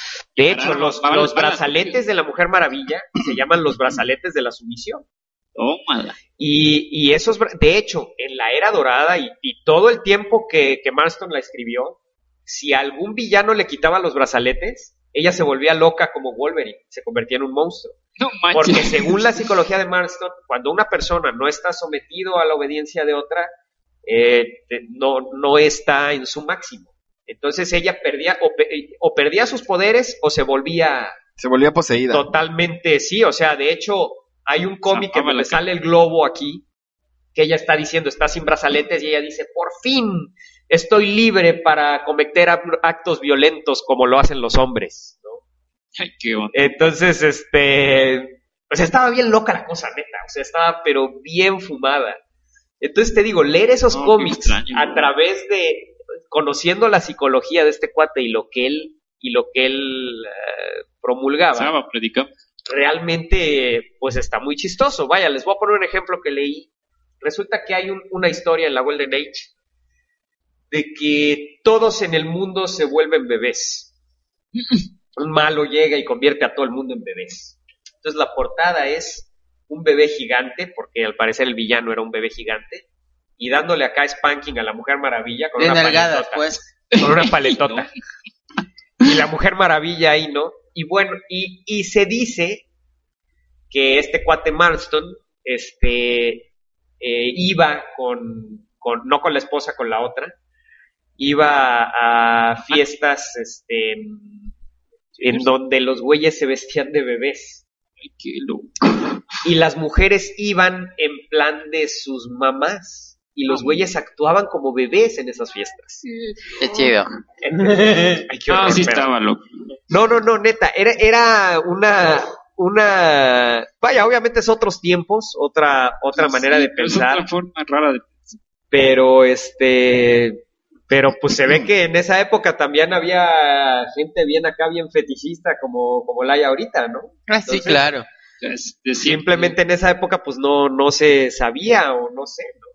De hecho, Carajo, los, vale, los vale, brazaletes porque- de la Mujer Maravilla se llaman los brazaletes de la sumisión. Tómala. Y, y esos, bra- de hecho, en la era dorada y, y todo el tiempo que, que Marston la escribió, si algún villano le quitaba los brazaletes, ella se volvía loca como Wolverine, se convertía en un monstruo. No manches. Porque según la psicología de Marston, cuando una persona no está sometido a la obediencia de otra, eh, te- no, no está en su máximo. Entonces ella perdía o, pe- o perdía sus poderes o se volvía Se volvía poseída. totalmente, sí, o sea, de hecho hay un cómic que Zafaba la me sale el globo aquí, que ella está diciendo, está sin brazaletes y ella dice, por fin estoy libre para cometer ac- actos violentos como lo hacen los hombres, ¿no? Ay, qué onda. Entonces, este, o sea, estaba bien loca la cosa, neta, o sea, estaba pero bien fumada. Entonces te digo, leer esos No, qué cómics extraño, a ¿no? través de, conociendo la psicología de este cuate y lo que él, y lo que él eh, promulgaba, Estaba predicando. realmente, pues está muy chistoso. Vaya, les voy a poner un ejemplo que leí. Resulta que hay un- una historia en la Golden Age de que todos en el mundo se vuelven bebés. Un malo llega y convierte a todo el mundo en bebés. Entonces la portada es un bebé gigante, porque al parecer el villano era un bebé gigante, y dándole acá spanking a la Mujer Maravilla con De una nalgadas, paletota. pues. Con una paletota. Y la Mujer Maravilla ahí, ¿no? Y bueno, y, y se dice que este cuate Marston, este, eh, iba con, con, no con la esposa, con la otra, iba a, a fiestas, este, en donde los güeyes se vestían de bebés. Ay, qué loco. Y las mujeres iban en plan de sus mamás. Y los güeyes actuaban como bebés en esas fiestas. Qué chido. Ay, qué Ah, horror, sí pero- estaba loco. No, no, no, neta, era, era una, una, vaya, obviamente es otros tiempos, otra, otra Sí, manera de pero es pensar, otra forma rara de pensar. pero este, pero pues se ve que en esa época también había gente bien acá, bien fetichista como, como la hay ahorita, ¿no? Ah, sí, Entonces, claro. Es de siempre. Simplemente en esa época pues no, no se sabía o no sé, ¿no?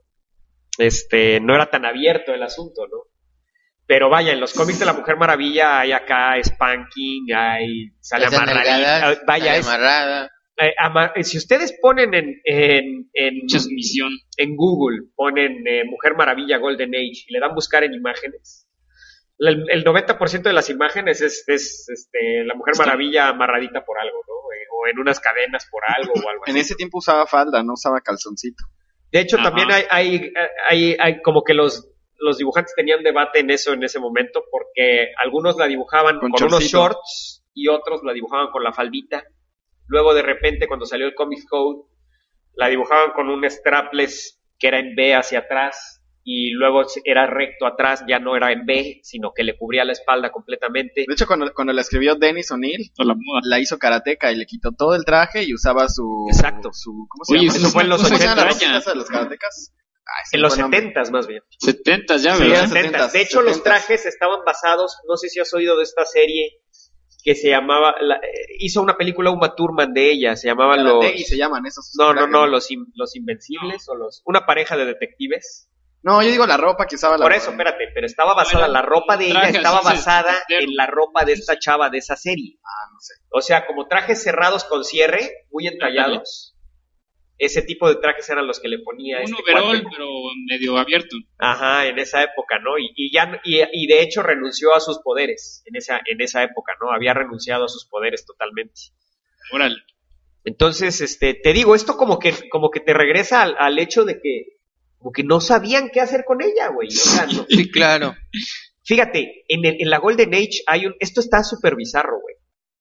Este, no era tan abierto el asunto, ¿no? Pero vaya, en los cómics de la Mujer Maravilla hay acá spanking, hay, sale Esa amarradita, nalgada, vaya, sale es, amarrada. eh, ama- si ustedes ponen en, en, en, Mucha sumisión. en Google, ponen eh, Mujer Maravilla Golden Age y le dan buscar en imágenes, el, el noventa por ciento de las imágenes es, es este, la Mujer Está- Maravilla amarradita por algo, ¿no? Eh, o en unas cadenas por algo o algo así. En ese tiempo usaba falda, no usaba calzoncito. De hecho, Ajá. también hay, hay, hay, hay como que los, los dibujantes tenían debate en eso en ese momento, porque algunos la dibujaban con, con unos shorts y otros la dibujaban con la faldita. Luego de repente cuando salió el Comics Code la dibujaban con un strapless que era en V hacia atrás y luego era recto atrás, ya no era en V, sino que le cubría la espalda completamente. De hecho, cuando, cuando la escribió Dennis O'Neil, la, la hizo karateca y le quitó todo el traje y usaba su... Exacto. Su, ¿Cómo se Oye, llama? eso fue en los ¿Cómo se llaman ochenta. las cosas de los karatecas? Ay, En los setentas más bien. setentas ya, Sí, ¿verdad? los setentas. De hecho, los trajes estaban basados, no sé si has oído de esta serie que se llamaba, la, hizo una película Uma Thurman de ella, se llamaba los... Y se llaman esos. No, no, trajes, no, los, in, los Invencibles o los... Una pareja de detectives. No, yo digo la ropa que usaba la... Por eso, espérate, pero estaba basada, la ropa de ella estaba basada en la ropa de esta chava de esa serie. Ah, no sé. O sea, como trajes cerrados con cierre, muy entallados. Ese tipo de trajes eran los que le ponía un este overall, cuate. pero medio abierto. Ajá, en esa época, ¿no? Y, y ya y, y de hecho renunció a sus poderes en esa en esa época, ¿no? Había renunciado a sus poderes totalmente. Órale. Entonces, este, te digo, esto como que como que te regresa al, al hecho de que como que no sabían qué hacer con ella, güey. O sea, no. Sí, claro. Fíjate, en, el, en la Golden Age hay un, esto está súper bizarro, güey.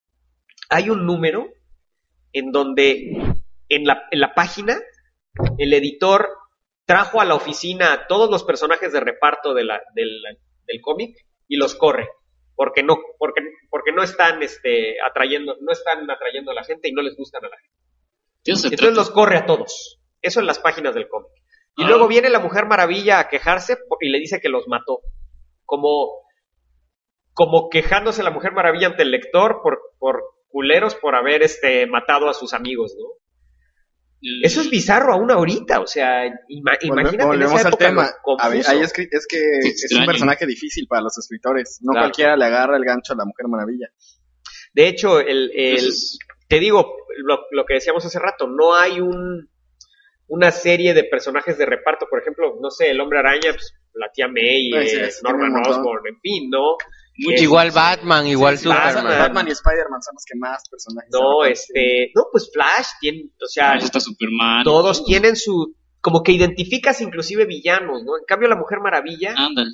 Hay un número en donde en la, en la página el editor trajo a la oficina a todos los personajes de reparto de la, del, del cómic y los corre porque no porque porque no están este atrayendo no están atrayendo a la gente y no les gustan a la gente. Entonces trata. Los corre a todos. Eso en las páginas del cómic. Y ah. luego viene la Mujer Maravilla a quejarse y le dice que los mató. Como como quejándose la Mujer Maravilla ante el lector por por culeros por haber este matado a sus amigos, ¿no? Eso es bizarro aún ahorita, o sea, ima- imagínate. Volvemos en esa al época tema. A ver, ahí es, es que es, es un personaje difícil para los escritores. No claro. Cualquiera le agarra el gancho a la Mujer Maravilla. De hecho, el, el Entonces, te digo, lo, lo que decíamos hace rato, no hay un una serie de personajes de reparto, por ejemplo, no sé, el Hombre Araña, pues, la tía May, pues, sí, eh, sí, Norman Osborn, en fin, ¿no? Eh, igual Batman, igual sí, Superman. Batman, Batman y Spider-Man son los que más personajes. No, este, no, pues Flash tiene, o sea, está Superman. Todos todo. tienen su, como que identificas inclusive villanos, ¿no? En cambio la Mujer Maravilla, ándale,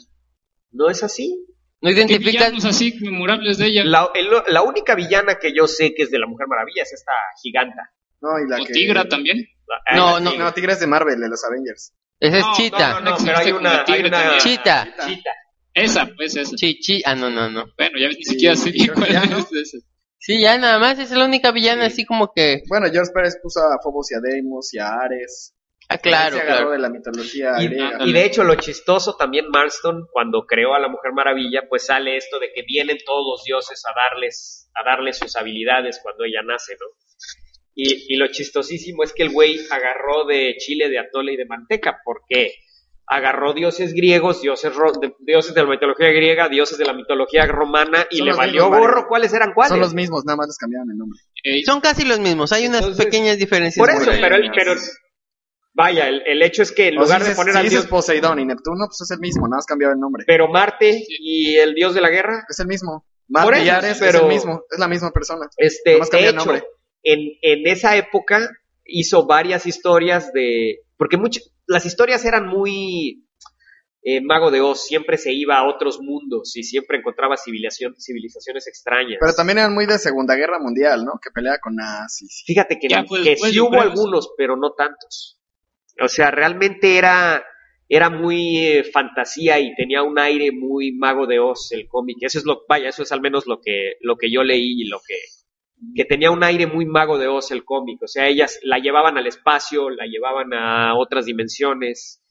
no es así. No identificas así memorables de ella. La, el, la única villana que yo sé que es de la Mujer Maravilla es esta giganta. No, y la ¿O que... Tigra también? La, no, no, no, Tigra es de Marvel, de los Avengers. Esa es no, Cheetah. No, no, no, pero hay una, hay una... Cheetah. Cheetah. Esa, pues esa. Chi, chi, ah, no, no, no. Bueno, ya ni siquiera sé sí, cuál ya, es ¿no? esa. Sí, ya nada más, es la única villana sí. así como que... Bueno, George Pérez puso a Phobos y a Deimos y a Ares. Ah, claro, se agarró claro. de la mitología Y, griega. y de hecho lo chistoso también Marston cuando creó a la Mujer Maravilla, pues sale esto de que vienen todos los dioses a darles, a darles sus habilidades cuando ella nace, ¿no? Y, y lo chistosísimo es que el güey agarró de chile, de atole y de manteca, porque agarró dioses griegos, dioses, ro- de, dioses de la mitología griega, dioses de la mitología romana y Son le los valió mismos, gorro Mario. cuáles eran cuáles. Son los mismos, nada más les cambiaron el nombre. Eh, Son casi los mismos, hay unas Entonces, pequeñas diferencias. Por eso, muy pero, el, grandes. pero vaya, el, el hecho es que en O lugar si de dices, poner si al dices dios, Poseidón y Neptuno, pues es el mismo, nada más cambiado el nombre. pero Marte y el dios de la guerra, Es el mismo. Por Marte y eso, Ares pero- es el mismo, es la misma persona. este, Nomás de cambia el hecho, nombre. en, en esa época hizo varias historias de, porque muchas, las historias eran muy eh, Mago de Oz, siempre se iba a otros mundos y siempre encontraba civilización, civilizaciones extrañas. Pero también eran muy de Segunda Guerra Mundial, ¿no? Que pelea con nazis. Fíjate que, Ya, pues, que pues, sí yo hubo creo, algunos, pero no tantos. O sea, realmente era, era muy eh, fantasía y tenía un aire muy Mago de Oz el cómic. Eso es lo, vaya, eso es al menos lo que, lo que yo leí y lo que, que tenía un aire muy Mago de Oz el cómic. O sea, ellas la llevaban al espacio, la llevaban a otras dimensiones.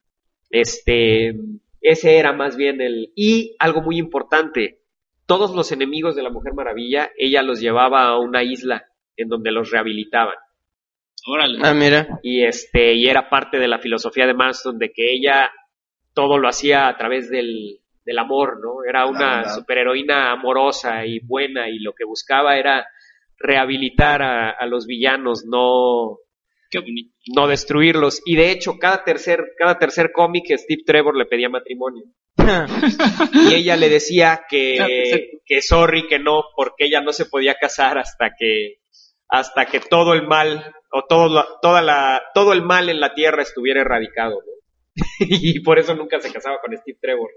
Este, ese era más bien el, y algo muy importante, todos los enemigos de la Mujer Maravilla, ella los llevaba a una isla en donde los rehabilitaban. órale. Ah, mira. Y este, y era parte de la filosofía de Marston de que ella todo lo hacía a través del, del amor, ¿no? Era una verdad. superheroína amorosa y buena, y lo que buscaba era rehabilitar a, a los villanos, no, Qué bonito. no destruirlos. Y de hecho, cada tercer, cada tercer cómic Steve Trevor le pedía matrimonio. Y ella le decía que, que sorry, que no, porque ella no se podía casar hasta que, hasta que todo el mal, o todo, la- toda la, todo el mal en la tierra estuviera erradicado, ¿no? y por eso nunca se casaba con Steve Trevor.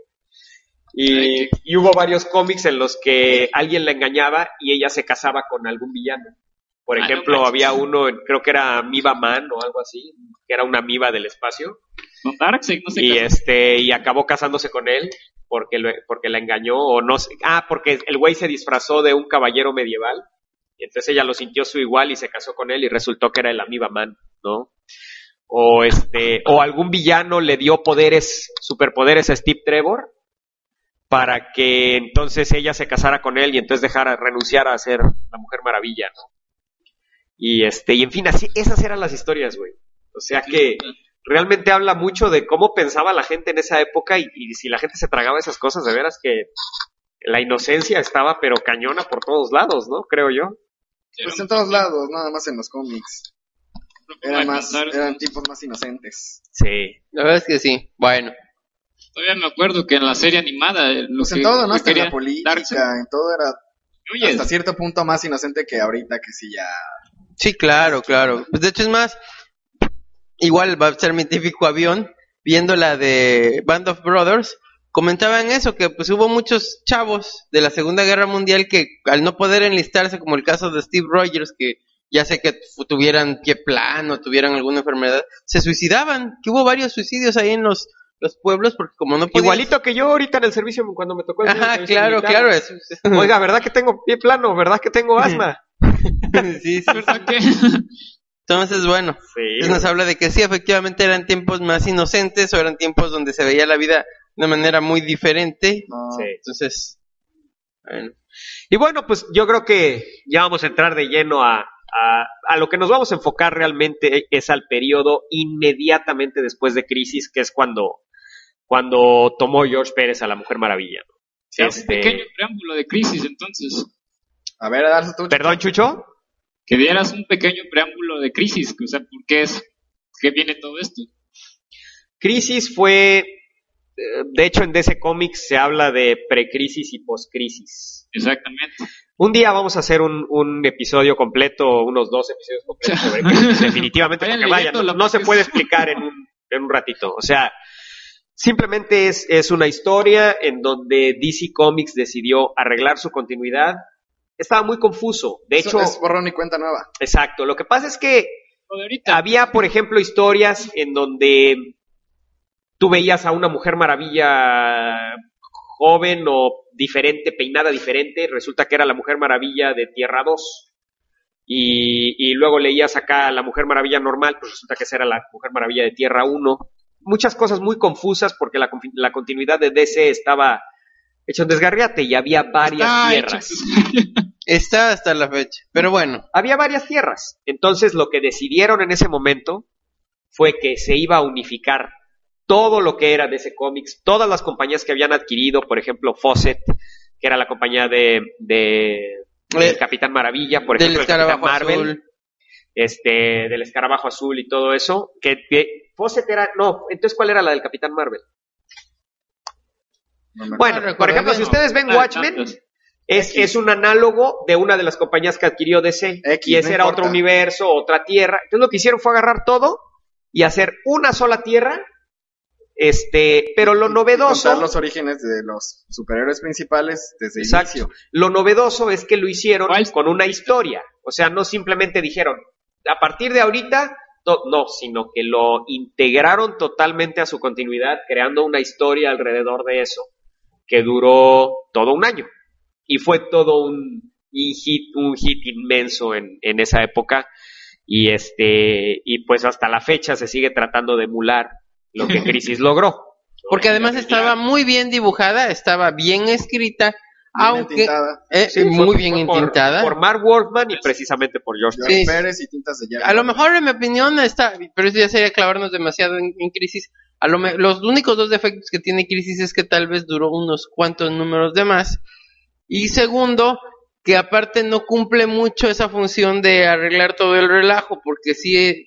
Y, y hubo varios cómics en los que alguien la engañaba y ella se casaba con algún villano. Por Ah, ejemplo, no, había uno, creo que era Amiba Man o algo así, que era una amiba del espacio. Con Darkseid, no sé Y qué. este y acabó casándose con él porque lo- porque la engañó o no sé. Ah, porque el güey se disfrazó de un caballero medieval y entonces ella lo sintió su igual y se casó con él y resultó que era el Amiba Man, ¿no? O este o algún villano le dio poderes, superpoderes a Steve Trevor para que entonces ella se casara con él y entonces dejara renunciar a ser la Mujer Maravilla, ¿no? Y este y en fin, así esas eran las historias, güey. O sea que realmente habla mucho de cómo pensaba la gente en esa época y, y si la gente se tragaba esas cosas, de veras que la inocencia estaba pero cañona por todos lados, ¿no? Creo yo. Pues en todos lados, nada más en los cómics. Eran, más, Claro, eran tipos más inocentes. Sí. La verdad es que sí. Bueno. Todavía me acuerdo que en la serie animada. eh, Lo Pues en que- todo, lo ¿no? que Hasta en quería la política, Darkseid. en todo era Oye, hasta cierto punto más inocente que ahorita, que sí ya... Sí, claro, claro. Pues de hecho es más, igual va a ser mi típico avión, viendo la de Band of Brothers, comentaban eso, que pues hubo muchos chavos de la Segunda Guerra Mundial que al no poder enlistarse, como el caso de Steve Rogers, que ya sé que fu- tuvieran pie plano, tuvieran alguna enfermedad, se suicidaban, que hubo varios suicidios ahí en los, los pueblos, porque como no podían... Igualito que yo ahorita en el servicio cuando me tocó el Ajá, servicio claro, militar. claro. Eso, Oiga, ¿verdad que tengo pie plano? ¿Verdad que tengo asma? sí, sí. ¿verdad que? Entonces, bueno, Sí. eso nos habla de que sí, efectivamente eran tiempos más inocentes o eran tiempos donde se veía la vida de una manera muy diferente. No, Sí. Entonces, bueno. Y bueno, pues yo creo que ya vamos a entrar de lleno a, a, a lo que nos vamos a enfocar realmente es al periodo inmediatamente después de Crisis, que es cuando, cuando tomó George Pérez a la Mujer Maravilla. ¿No? Sea Este- un pequeño preámbulo de Crisis, entonces. A ver, Darzo, tú. ¿Perdón, Chucho? Que dieras un pequeño preámbulo de Crisis, o sea, ¿por qué es? ¿Qué viene todo esto? Crisis fue, eh, de hecho en D C Comics se habla de precrisis y postcrisis. Exactamente. Un día vamos a hacer un, un episodio completo, unos dos episodios completos sobre Crisis, definitivamente, Vayan porque vaya, leyendo no, lo no se que puede es. explicar en un, en un ratito. O sea, simplemente es, es una historia en donde D C Comics decidió arreglar su continuidad. Estaba muy confuso. De Eso hecho, es borrón y cuenta nueva. exacto. Lo que pasa es que Lo de ahorita. había, por ejemplo, historias en donde tú veías a una Mujer Maravilla joven o diferente, peinada diferente, resulta que era la Mujer Maravilla de Tierra dos. Y, y luego leías acá a la Mujer Maravilla normal, pues resulta que esa era la Mujer Maravilla de Tierra uno. Muchas cosas muy confusas porque la, confi- la continuidad de D C estaba hecha un desgarriate y había varias Está tierras. hecho. Está hasta la fecha. Pero bueno, Había varias tierras. Entonces lo que decidieron en ese momento fue que se iba a unificar todo lo que era D C Comics, todas las compañías que habían adquirido, por ejemplo, Fawcett, que era la compañía de, de del Eh, Capitán Maravilla, por del ejemplo, el Capitán escarabajo Marvel, azul. este, del Escarabajo Azul y todo eso, que, que Fawcett era, no, entonces ¿cuál era la del Capitán Marvel? No me Bueno, recuerdo por ejemplo, bien. si ustedes ven Ah, Watchmen, tantos. es, es un análogo de una de las compañías que adquirió D C. X, y ese no era importa. otro universo, otra tierra. Entonces lo que hicieron fue agarrar todo y hacer una sola tierra. Este, pero lo Y contar novedoso, los orígenes de los superhéroes principales desde el exacto, inicio. lo novedoso es que lo hicieron ¿Cuál? con una historia. O sea, no simplemente dijeron, a partir de ahorita, to- no, sino que lo integraron totalmente a su continuidad, creando una historia alrededor de eso, que duró todo un año. Y fue todo un, un hit, un hit inmenso en, en esa época. Y este, y pues hasta la fecha se sigue tratando de emular lo que Crisis logró. ¿no? Porque además estaba muy bien dibujada, estaba bien escrita, Bien aunque entintada. eh, Sí, muy fue- bien fue por- entintada. Por Mark Wolfman y precisamente por George George Sí. Pérez y tintas de Jerry. A lo mejor, en mi opinión, está, pero eso ya sería clavarnos demasiado en, en Crisis. A lo me- los únicos dos defectos que tiene Crisis es que tal vez duró unos cuantos números de más. Y segundo, que aparte no cumple mucho esa función de arreglar todo el relajo, porque sí,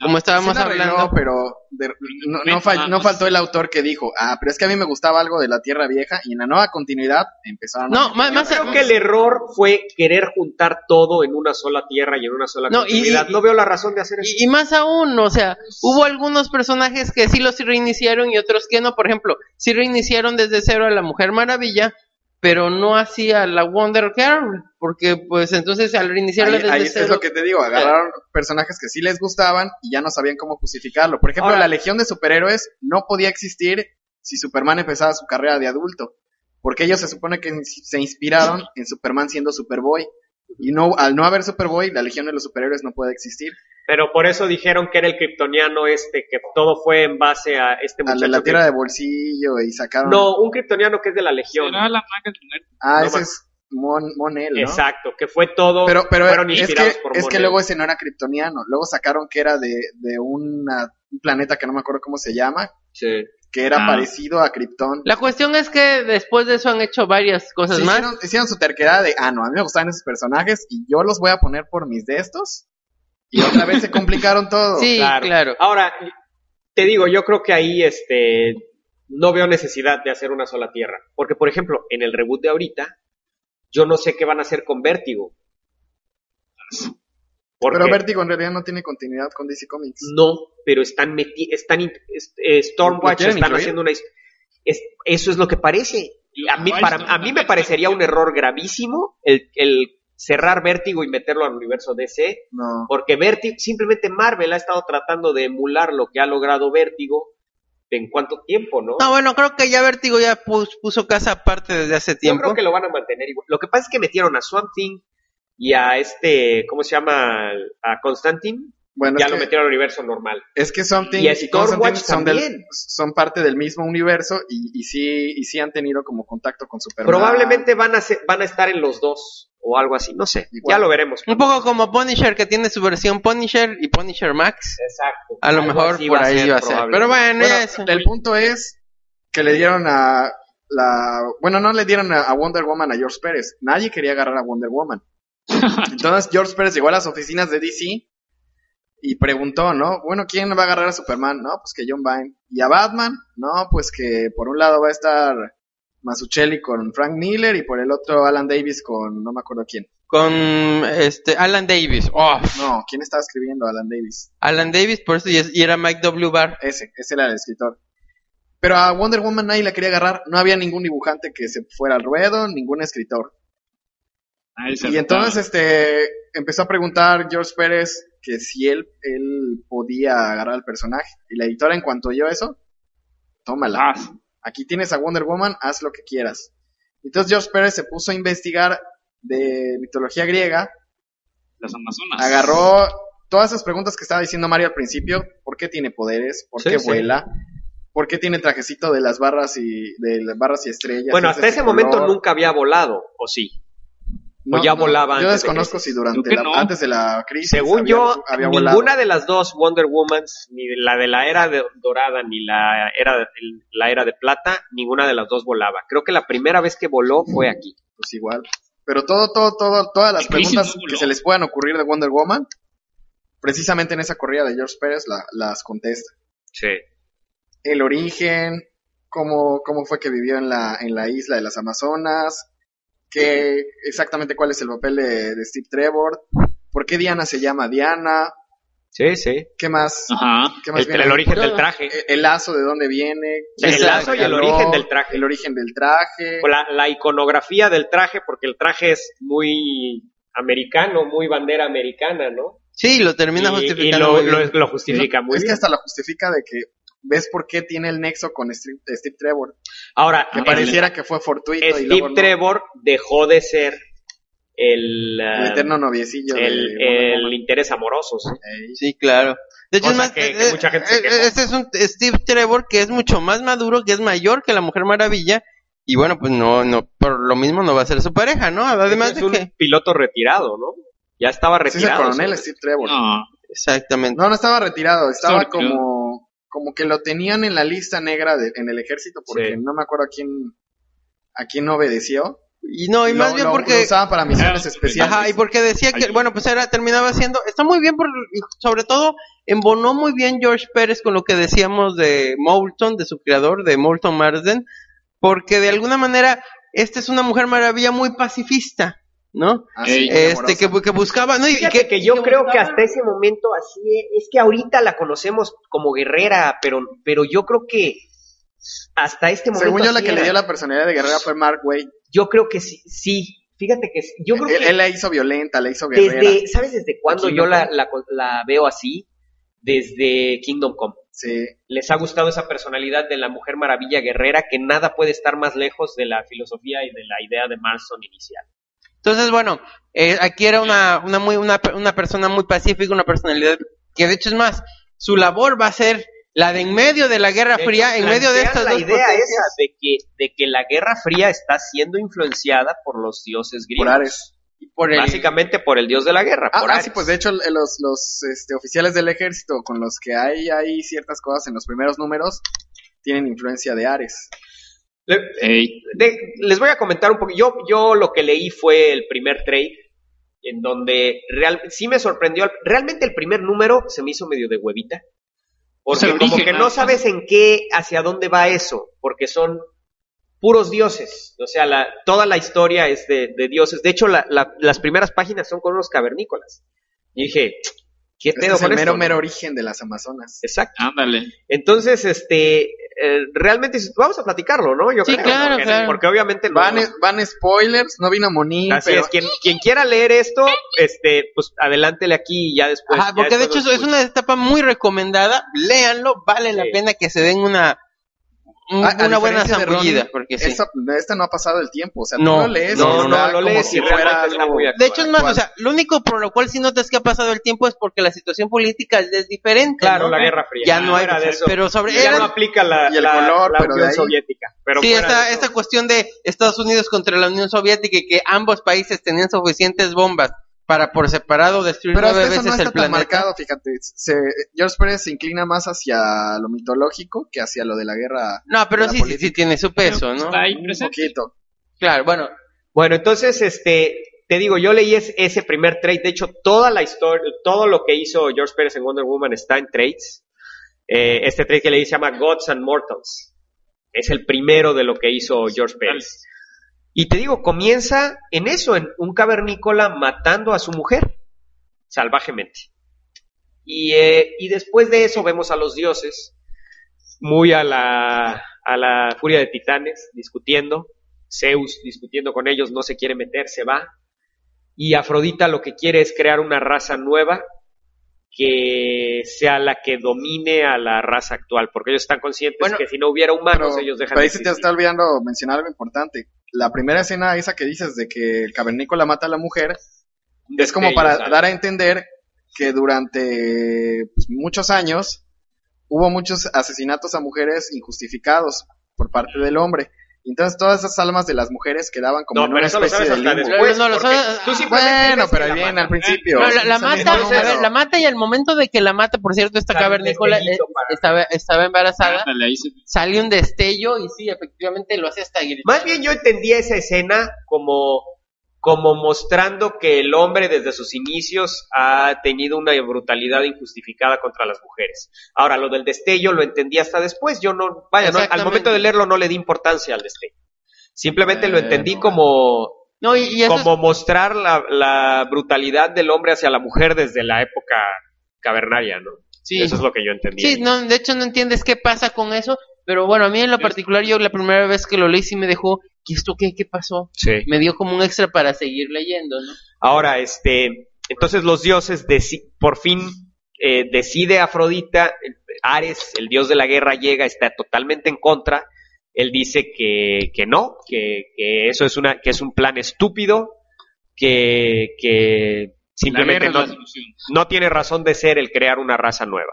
como estábamos Sí la arregló, hablando. pero de- no, no, fal- no faltó el autor que dijo, ah, pero es que a mí me gustaba algo de la Tierra Vieja, y en la nueva continuidad empezaron No, a... más, más, Creo que el error fue querer juntar todo en una sola tierra y en una sola No, y- continuidad. y- no veo la razón de hacer eso. Y, y más aún, o sea, hubo algunos personajes que sí los reiniciaron y otros que no. Por ejemplo, sí reiniciaron desde cero a la Mujer Maravilla, pero no así a la Wonder Girl, porque pues entonces al reiniciarla Ahí, desde ahí cero... es lo que te digo, agarraron personajes que sí les gustaban y ya no sabían cómo justificarlo. Por ejemplo, Ahora- la Legión de Superhéroes no podía existir si Superman empezaba su carrera de adulto, porque ellos se supone que se inspiraron en Superman siendo Superboy, y no al no haber Superboy, la Legión de los Superhéroes no puede existir. Pero por eso dijeron que era el kryptoniano este, que todo fue en base a este A la, muchacho. la que- Tierra de Bolsillo y sacaron... No, un kryptoniano que es de la Legión. Será la maga de muerte. ah, no ese ma- es Mon, Monel, ¿no? Exacto, que fue todo. Pero, pero fueron es, que, inspirados por es que Monel. luego ese no era kryptoniano. Luego sacaron que era de, de una- un planeta que no me acuerdo cómo se llama, Sí. que era Ah. parecido a Krypton. La cuestión es que después de eso han hecho varias cosas Sí, más. hicieron, hicieron su terquedad de, ah, no, a mí me gustaban esos personajes y yo los voy a poner por mis de estos. Y otra vez se complicaron todo. Sí, Claro. claro. Ahora, te digo, yo creo que ahí este no veo necesidad de hacer una sola tierra. Porque, por ejemplo, en el reboot de ahorita, yo no sé qué van a hacer con Vértigo. Porque Pero Vértigo en realidad no tiene continuidad con D C Comics. no, pero están meti están in- es- eh, Stormwatch quieren están incluir? haciendo una his- es- eso es lo que parece. A mí, para, a mí me parecería un error gravísimo el, el cerrar Vértigo y meterlo al universo D C, No. porque Vértigo, simplemente Marvel ha estado tratando de emular lo que ha logrado Vértigo en cuánto tiempo, ¿no? No, bueno, creo que ya Vértigo ya pus- puso casa aparte desde hace Yo tiempo. creo que lo van a mantener igual. Lo que pasa es que metieron a Swamp Thing y a este, ¿cómo se llama? A Constantine, Bueno, ya es lo que, metieron al universo normal. es que Something Y a y Constantine Stormwatch son, del- también. son parte del mismo universo y, y sí y sí han tenido como contacto con Superman. Probablemente van a ser- van a estar en los dos o algo así, no sé, Igual. ya lo veremos. Un poco como Punisher, que tiene su versión Punisher y Punisher Max. Exacto. A lo Algo mejor así por va a ahí ser, va a ser. probablemente. Pero bueno, Bueno, ya eso. el punto es que le dieron a la... Bueno, no le dieron a, a Wonder Woman a George Pérez. Nadie quería agarrar a Wonder Woman. Entonces George Pérez llegó a las oficinas de D C y preguntó, ¿no? Bueno, ¿quién va a agarrar a Superman? No, pues que John Byrne. ¿Y a Batman? No, pues que por un lado va a estar Mazzucchelli con Frank Miller y por el otro Alan Davis con no me acuerdo quién. Con este Alan Davis. Oh, No, ¿quién estaba escribiendo? Alan Davis. Alan Davis, por eso, y, es- y era Mike W. Barr. Ese, ese era el escritor. Pero a Wonder Woman nadie la quería agarrar. No había ningún dibujante que se fuera al ruedo, ningún escritor. Ahí se Y entonces este empezó a preguntar George Pérez que si él, él podía agarrar al personaje. Y la editora, en cuanto oyó eso, tómala. Ah, Aquí tienes a Wonder Woman, haz lo que quieras. Entonces George Pérez se puso a investigar de mitología griega, las Amazonas. agarró todas esas preguntas que estaba diciendo Mario al principio. ¿Por qué tiene poderes? ¿Por Sí, qué sí. vuela? ¿Por qué tiene trajecito de las barras y de las barras y estrellas? Bueno, Es de hasta ese color. momento nunca había volado, ¿o sí? No, o ya no, volaba Yo antes de desconozco crisis. si durante Creo que la, no. antes de la crisis Según había, yo, había volado. ninguna de las dos Wonder Womans, ni de la de la era de dorada ni la era de, la era de plata, ninguna de las dos volaba. Creo que la primera vez que voló fue aquí. Pues igual. Pero todo, todo, todo, todas las En crisis preguntas no voló. que se les puedan ocurrir de Wonder Woman, precisamente en esa corrida de George Pérez la- las contesta. Sí. El origen, cómo, cómo fue que vivió en la, en la isla de las Amazonas, qué, exactamente cuál es el papel de, de Steve Trevor, por qué Diana se llama Diana, Sí, sí. qué más, Ajá. qué más El, viene el ahí? origen del traje. El, el lazo de dónde viene, El quién lazo la y el regaló, origen del traje. el origen del traje. O La, la iconografía del traje, porque el traje es muy americano, muy bandera americana, ¿no? Sí, lo termina y, y justificando. lo, muy bien. lo- lo justifica muy es que bien. hasta lo justifica de que ves por qué tiene el nexo con Steve, Steve Trevor, Ahora, que Ah, pareciera que fue fortuito y Steve luego no. Trevor dejó de ser el, El uh, eterno noviecillo de el, Wonder el Woman. interés amoroso. ¿sí? Ey. Sí, claro. De hecho, Cosa es más, que- que eh, mucha gente se eh, quejó. este es un Steve Trevor que es mucho más maduro, que es mayor que la Mujer Maravilla. Y bueno, pues no, no, por lo mismo no va a ser su pareja, ¿no? Además es de un que... piloto retirado, ¿no? Ya estaba Sí, es el retirado. coronel ¿sí? Steve Trevor. No. No. Exactamente. no, estaba retirado, estaba Estaba retirado. como, como que lo tenían en la lista negra de, en el ejército porque Sí. no me acuerdo a quién, a quién obedeció. Y no, y Lo- más bien lo- porque... lo usaban para misiones Ajá, especiales. Ajá, y porque decía que, Ayuda. bueno, pues era, terminaba siendo, está muy bien, por, y sobre todo, embonó muy bien George Pérez con lo que decíamos de Moulton, de su creador, de Moulton Marsden, porque de alguna manera, esta es una Mujer Maravilla muy pacifista, ¿no? Así, Ey. muy Este, que, amorosa. que buscaba, ¿no? Y Fíjate que, que yo que creo que buscaba- hasta ese momento así es, es que ahorita la conocemos como guerrera, pero, pero yo creo que hasta este momento Según yo, la así que le era. dio la personalidad de guerrera fue Mark Waid. Yo creo que sí, sí. Fíjate que sí. Yo creo Él, que él la hizo violenta, la hizo guerrera. desde, ¿sabes desde cuándo Aquí yo no. la, la, la veo así? Desde Kingdom Come. Sí. Les ha gustado esa personalidad de la Mujer Maravilla guerrera, que nada puede estar más lejos de la filosofía y de la idea de Marston inicial. Entonces, bueno, eh, aquí era una, una muy, una, una persona muy pacífica, una personalidad que de hecho es más, su labor va a ser la de en medio de la Guerra De Fría, hecho, en medio de plantean estas la dos idea potencias. esa de que, de que la Guerra Fría está siendo influenciada por los dioses griegos. Por Ares. Por el- Básicamente por el dios de la guerra, Ah, por ah, Ares. sí, pues de hecho el- los, los este, oficiales del ejército con los que hay, hay ciertas cosas en los primeros números tienen influencia de Ares. Le- Ey. de- les voy a comentar un poco. Yo, yo lo que leí fue el primer trade, en donde real, sí me sorprendió. Realmente el primer número se me hizo medio de huevita. Porque O sea, como origen, que ¿no? no sabes en qué, hacia dónde va eso, porque son puros dioses. O sea, la, toda la historia es de, de dioses. De hecho, la, la, las primeras páginas son con unos cavernícolas. Y dije, ¿qué Este pedo es el con mero, esto? mero origen de las Amazonas. Exacto. Ándale. Entonces, este, eh, realmente vamos a platicarlo, ¿no? Yo Sí, creo, claro, porque, claro. porque obviamente no- Van, van spoilers, no vino Monín, así pero es, quien, quien quiera leer esto, este, pues adelántele aquí y ya después. Ajá, ya porque de después hecho lo es una etapa muy recomendada, léanlo, vale la Sí. pena que se den una un- A- a una buena diferencia de zambullida, Ronin, porque sí. esta, esta no ha pasado el tiempo, o sea, No, tú lo lees, no, y no, está lo como lees si y fuera realmente está algo- muy De hecho es más, actual. o sea, lo único por lo cual si notas que ha pasado el tiempo es porque la situación política es diferente, Claro, ¿no? la Guerra Fría. Ya no hay, Fuera de eso, pero sobre ya eran- no aplica la, y el la- color, la pero de Unión ahí- Soviética. Pero sí, fuera esta, de eso- esta cuestión de Estados Unidos contra la Unión Soviética y que ambos países tenían suficientes bombas para por separado destruir Pero hasta nueve eso veces no el está tan planeta. marcado, fíjate. Se, George Pérez se inclina más hacia lo mitológico que hacia lo de la guerra. No, pero la sí, sí, política. sí tiene su peso, ¿no? Está ahí Un presente. poquito. Claro, bueno, Bueno, entonces, este, te digo, yo leí es- ese primer trade. De hecho, toda la historia, todo lo que hizo George Pérez en Wonder Woman está en trades. Eh, este trade que leí se llama Gods and Mortals. Es el primero de lo que hizo George Pérez. Y te digo, comienza en eso, en un cavernícola matando a su mujer, salvajemente. Y, eh, y después de eso vemos a los dioses, muy a la, a la furia de titanes, discutiendo. Zeus discutiendo con ellos, no se quiere meter, se va. Y Afrodita lo que quiere es crear una raza nueva que sea la que domine a la raza actual, porque ellos están conscientes Bueno, que si no hubiera humanos, Pero, ellos dejan pero de ahí se te existir. está olvidando mencionar algo importante. La primera escena esa que dices de que el cavernícola mata a la mujer es como Destello, para ¿sabes? dar a entender que durante pues, muchos años hubo muchos asesinatos a mujeres injustificados por parte del hombre. Entonces todas esas almas de las mujeres quedaban como No, en pero una eso lo especie sabes de hasta limbo. después. No, lo porque sabes- tú simplemente Bueno, ves que pero la bien, mata. al principio. no, la, la Ese mata, mismo a ver, número. la mata y al momento de que la mata, por cierto, esta Sale un cavernícola eh, destellito para- estaba, estaba embarazada, Ándale, ahí se... salió un destello y sí, efectivamente lo hace hasta gritar. Más bien yo entendía esa escena como, como mostrando que el hombre desde sus inicios ha tenido una brutalidad injustificada contra las mujeres. Ahora, lo del destello lo entendí hasta después. Yo no, vaya, no, al Exactamente. momento de leerlo no le di importancia al destello. Simplemente lo Bueno. entendí como, No, y, y eso como mostrar la, la brutalidad del hombre hacia la mujer desde la época cavernaria, ¿no? Sí. Eso es lo que yo entendí. Sí, no, de hecho no entiendes qué pasa con eso, pero bueno, a mí en lo particular, yo la primera vez que lo leí sí me dejó, ¿y esto qué, qué pasó? Sí. Me dio como un extra para seguir leyendo, ¿no? Ahora, este, entonces los dioses, deci- por fin, eh, decide Afrodita, Ares, el dios de la guerra, llega, está totalmente en contra. Él dice que, que no, que, que eso es una, que es un plan estúpido, que, que simplemente La guerra no, es la solución. no tiene razón de ser el crear una raza nueva.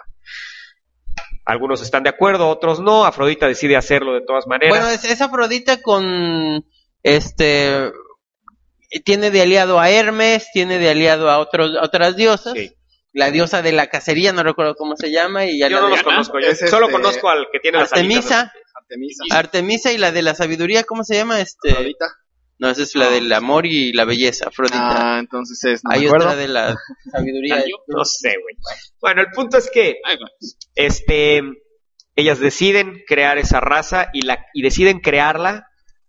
Algunos están de acuerdo, otros no. Afrodita decide hacerlo de todas maneras. Bueno, es, es Afrodita con, este, tiene de aliado a Hermes, tiene de aliado a, otros, a otras diosas. Sí. La diosa de la cacería, no recuerdo cómo se llama, y ya Yo la no de los conozco, yo Es solo este- conozco al que tiene las alitas. Artemisa, Artemisa. Artemisa y la de la sabiduría, ¿cómo se llama? Este, Afrodita. No, esa es la del amor y la belleza, Afrodita. Ah, entonces es, no Hay me acuerdo. otra de la sabiduría. No sé, güey. Bueno, el punto es que Ahí va. este ellas deciden crear esa raza y la y deciden crearla.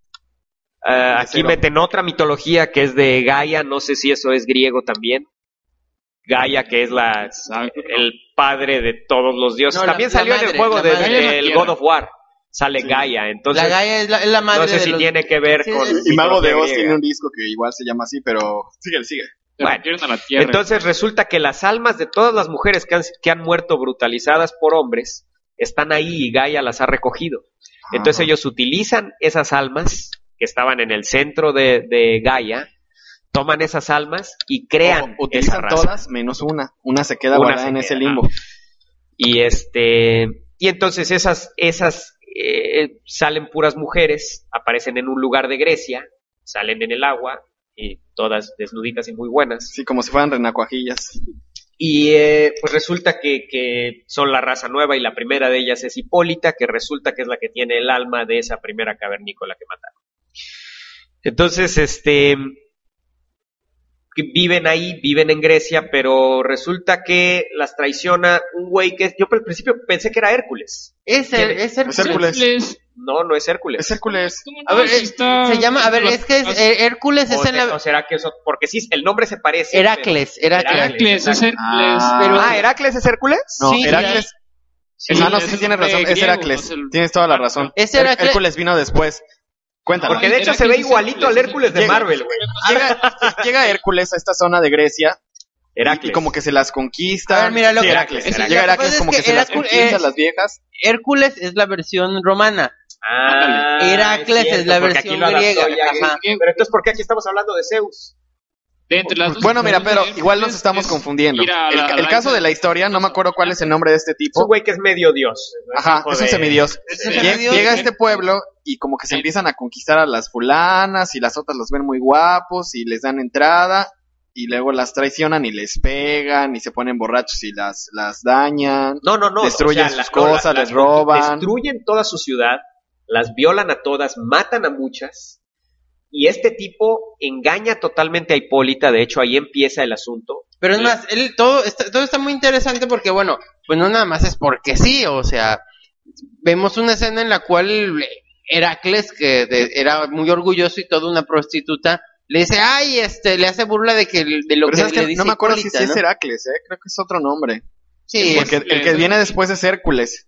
Uh, aquí cero. meten otra mitología que es de Gaia, no sé si eso es griego también. Gaia, que es la el padre de todos los dioses. No, la- también la salió en madre, el juego la de- madre de la del tierra. God of War. Sale Sí. Gaia, entonces La Gaia es la, es la madre no sé de si los... tiene que ver Sí, con sí, Y Mago de mitología Oz griega. tiene un disco que igual se llama así, pero sigue, sigue. Se Bueno, refieren a la tierra. Entonces resulta que las almas de todas las mujeres que han, que han muerto brutalizadas por hombres están ahí y Gaia las ha recogido. Entonces Ajá. ellos utilizan esas almas que estaban en el centro de, de Gaia, toman esas almas y crean O- esa utilizan raza. todas menos una. Una se queda Una guardada se en queda, ese limbo. Y este y entonces esas esas eh, salen puras mujeres, aparecen en un lugar de Grecia, salen en el agua y todas desnuditas y muy buenas. Sí, como si fueran renacuajillas. Y eh, pues resulta que, que son la raza nueva y la primera de ellas es Hipólita, que resulta que es la que tiene el alma de esa primera cavernícola que mataron. Entonces, este, que viven ahí, viven en Grecia, pero resulta que las traiciona un güey que yo al principio pensé que era Hércules. Es, el, es Hércules. Es Hércules. Hércules. No, no es Hércules. Es Hércules. ¿Cómo no? A ver, Si eh, está- se llama, a ver, las- es que es, las- eh, Hércules O, es en se- la... o será que eso, porque sí, el nombre se parece. Heracles, pero- Heracles. Heracles, es exacto. Hércules. Ah. Pero- Ah, ¿Heracles es Hércules? No, Sí, Heracles. Sí, ah, no, es sí el tienes nombre razón. Es griego, Heracles. no es el- Tienes toda la razón. Es Her- Heracles. Hércules vino después. Cuéntanos. Porque de hecho Heracles se ve es igualito al Hércules de Llega- Marvel, güey. Llega, llega Hércules a esta zona de Grecia Heracles. y como que se las conquista. A ver, mira, lo sí, que- Heracles. Heracles. Llega Lo que Heracles pasa es como que que, se las Heracles conquista a es- las viejas. Hércules es la versión romana. Ah, Heracles cierto, es la porque versión aquí lo adaptó griega, ya ajá. griego. Pero entonces, ¿por qué aquí estamos hablando de Zeus? De entre las dos Bueno, mira, pero Hércules igual nos es- estamos es confundiendo. ir a El, la- a el la caso isla. de la historia, no me acuerdo cuál es el nombre de este Es un tipo. güey que es medio dios. ¿no? Ajá, hijo es un de- semidios. Es un Lle- semidios. Llega a este pueblo y como que se empiezan a conquistar a las fulanas y las otras los ven muy guapos y les dan entrada y luego las traicionan y les pegan y se ponen borrachos y las, las dañan. No, no, no. Destruyen o sea, sus la- no, la- cosas, las les roban. Destruyen toda su ciudad, las violan a todas, matan a muchas. Y este tipo engaña totalmente a Hipólita. De hecho, ahí empieza el asunto. Pero es más, él, todo, está, todo está muy interesante porque, bueno, pues no nada más es porque sí, o sea, vemos una escena en la cual Heracles, que de- era muy orgulloso y toda una prostituta, le dice, ay, este, le hace burla de que de lo Pero que sabes le que dice no me acuerdo Hipólita, si sí ¿no? es Heracles, eh, creo que es otro nombre. Sí, Porque el, el que viene después es Hércules.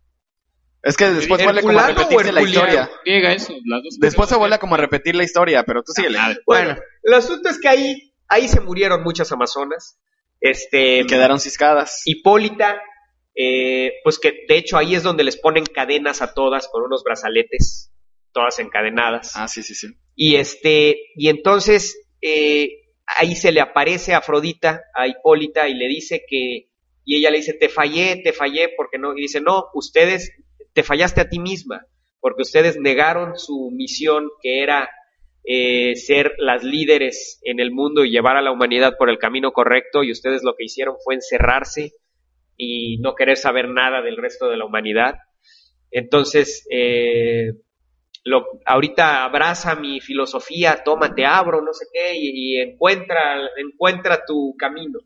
Es que después vuelve como a ¿Herculano o repetirse la Herculiano? historia. Griega eso, las dos Después se cosas. vuelve como a repetir la historia, pero tú síguele. Ah, Bueno, el asunto es que ahí, ahí se murieron muchas amazonas. Este, Y quedaron ciscadas. Hipólita, eh, pues que de hecho ahí es donde les ponen cadenas a todas con unos brazaletes, todas encadenadas. Ah, sí, sí, sí. Y este, y entonces eh, ahí se le aparece a Afrodita, a Hipólita, y le dice que, y ella le dice, te fallé, te fallé, porque no, y dice, no, ustedes, te fallaste a ti misma, porque ustedes negaron su misión, que era eh, ser las líderes en el mundo y llevar a la humanidad por el camino correcto, y ustedes lo que hicieron fue encerrarse y no querer saber nada del resto de la humanidad. Entonces, eh, Lo, ahorita abraza mi filosofía, toma, te abro, no sé qué, y, y encuentra, encuentra tu camino.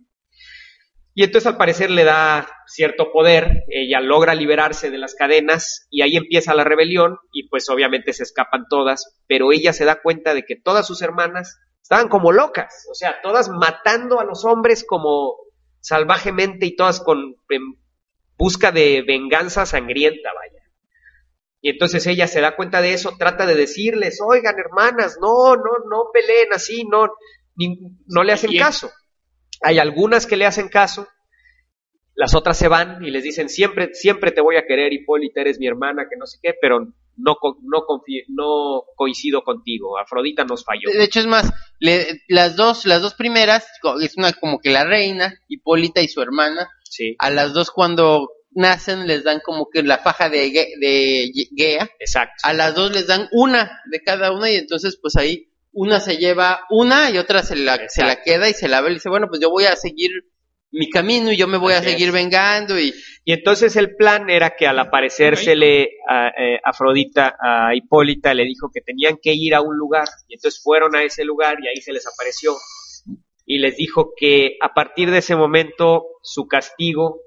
Y entonces al parecer le da cierto poder, ella logra liberarse de las cadenas y ahí empieza la rebelión y pues obviamente se escapan todas, pero ella se da cuenta de que todas sus hermanas estaban como locas, o sea, todas matando a los hombres como salvajemente y todas con en busca de venganza sangrienta, vaya. Y entonces ella se da cuenta de eso, trata de decirles, oigan hermanas, no, no, no peleen así, no, ni, no le hacen caso. Hay algunas que le hacen caso, las otras se van y les dicen, siempre, siempre te voy a querer, Hipólita, eres mi hermana, que no sé qué, pero no, no, confío, no coincido contigo, Afrodita nos falló. De hecho, es más, le, las dos, las dos primeras, es una como que la reina, Hipólita y su hermana, Sí, a las dos cuando nacen les dan como que la faja de, Ge- de Gea, exacto. a las dos les dan una de cada una y entonces pues ahí una se lleva una y otra se la, se la queda y se la ve y dice, bueno, pues yo voy a seguir mi camino y yo me voy Así a seguir es. vengando y, Y entonces el plan era que al aparecérsele a, eh, Afrodita a Hipólita le dijo que tenían que ir a un lugar. Y entonces fueron a ese lugar y ahí se les apareció. Y les dijo que a partir de ese momento su castigo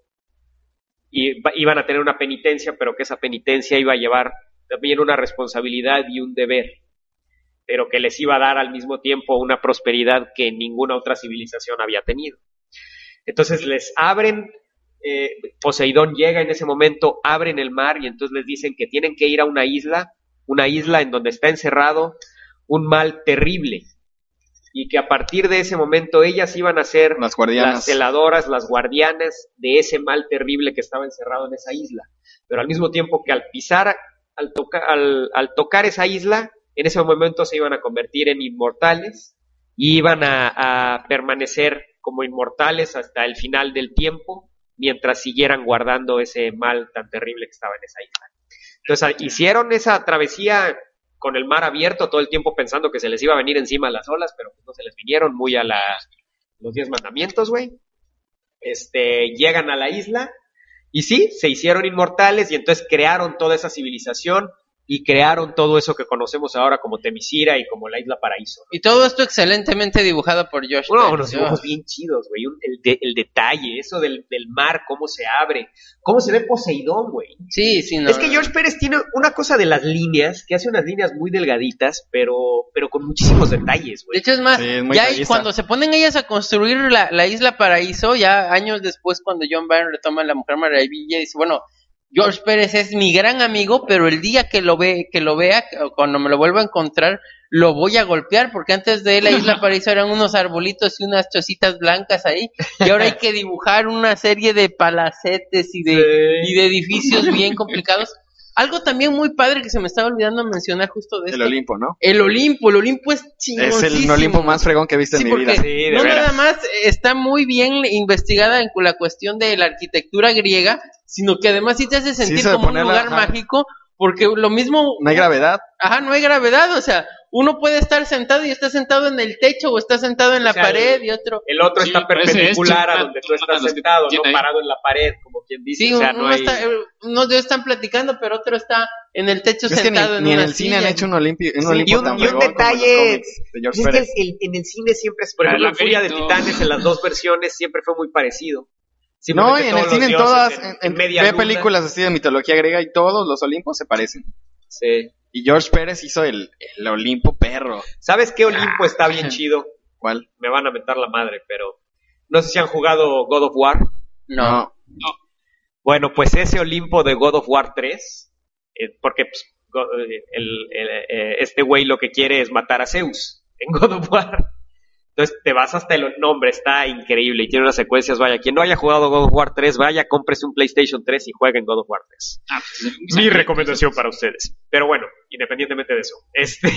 y, iban a tener una penitencia, pero que esa penitencia iba a llevar también una responsabilidad y un deber, pero que les iba a dar al mismo tiempo una prosperidad que ninguna otra civilización había tenido. Entonces les abren... Eh, Poseidón llega en ese momento, abren el mar y entonces les dicen que tienen que ir a una isla, una isla en donde está encerrado un mal terrible y que a partir de ese momento ellas iban a ser las guardianas, las celadoras, las guardianas de ese mal terrible que estaba encerrado en esa isla, pero al mismo tiempo que al pisar, al, toca, al, al tocar esa isla, en ese momento se iban a convertir en inmortales y iban a, a permanecer como inmortales hasta el final del tiempo, mientras siguieran guardando ese mal tan terrible que estaba en esa isla. Entonces hicieron esa travesía con el mar abierto todo el tiempo pensando que se les iba a venir encima las olas, pero no se les vinieron, muy a la, los diez mandamientos, güey. Este, llegan a la isla y sí, se hicieron inmortales y entonces crearon toda esa civilización y crearon todo eso que conocemos ahora como Temisira y como la Isla Paraíso, ¿no? Y todo esto excelentemente dibujado por Josh. No, unos dibujos bien chidos, güey. El, de, el detalle, eso del, del mar, cómo se abre, cómo se ve Poseidón, güey. Sí, sí, no. Es que George Pérez tiene una cosa de las líneas, que hace unas líneas muy delgaditas, pero, pero con muchísimos detalles, güey. De hecho, es más, Sí, es muy ya detallista. cuando se ponen ellas a construir la, la Isla Paraíso, ya años después, cuando John Byrne retoma La Mujer Maravilla, dice, bueno, George Pérez es mi gran amigo, pero el día que lo ve, que lo vea, cuando me lo vuelva a encontrar, lo voy a golpear, porque antes de la Isla Paraíso eran unos arbolitos y unas chocitas blancas ahí, y ahora hay que dibujar una serie de palacetes y de, Sí. y de edificios bien complicados. Algo también muy padre que se me estaba olvidando mencionar justo de esto. El Olimpo, ¿no? El Olimpo, el Olimpo es Es chingoncísimo. el Olimpo más fregón que he visto Sí, en mi porque vida. Sí, de no veras. nada más está muy bien investigada en la cuestión de la arquitectura griega, sino que además sí te hace sentir eso de como un ponerla, lugar ajá. mágico, porque lo mismo... No hay gravedad. Ajá, no hay gravedad, o sea, uno puede estar sentado y está sentado en el techo o está sentado en la O sea, pared y otro... El otro Sí, está parece perpendicular este, a donde tú una- estás una- los que sentado, tiene no ahí. parado en la pared, como quien dice. Sí, o sea, uno no hay... está, unos dos están platicando, pero otro está en el techo Es que ni, sentado en ni en una el cine han silla. hecho un, Olimpi- un Sí, Olimpo y un, tan y un fregón como los detalle, cómics de George es que Pérez. el- en el cine siempre, es- por El ejemplo, en Furia de laberinto. Titanes, en las dos versiones, siempre fue muy parecido. No, Simplemente y en todos el cine los en dioses todas, en- en, en en- media ve luna. películas así de mitología griega y todos los Olimpos se parecen. Sí. Y George Pérez hizo el, el Olimpo perro. ¿Sabes qué Olimpo está bien chido? ¿Cuál? Me van a mentar la madre, pero no sé si han jugado God of War. No. Bueno, pues ese Olimpo de God of War tres, eh, porque pues, go- eh, el- el- eh, este güey lo que quiere es matar a Zeus en God of War. Entonces te vas hasta el nombre, está increíble y tiene unas secuencias, vaya, quien no haya jugado God of War tres, vaya, cómprese un PlayStation tres y juegue en God of War tres. Ah, pues, Mi recomendación para ustedes. Pero bueno, independientemente de eso, este...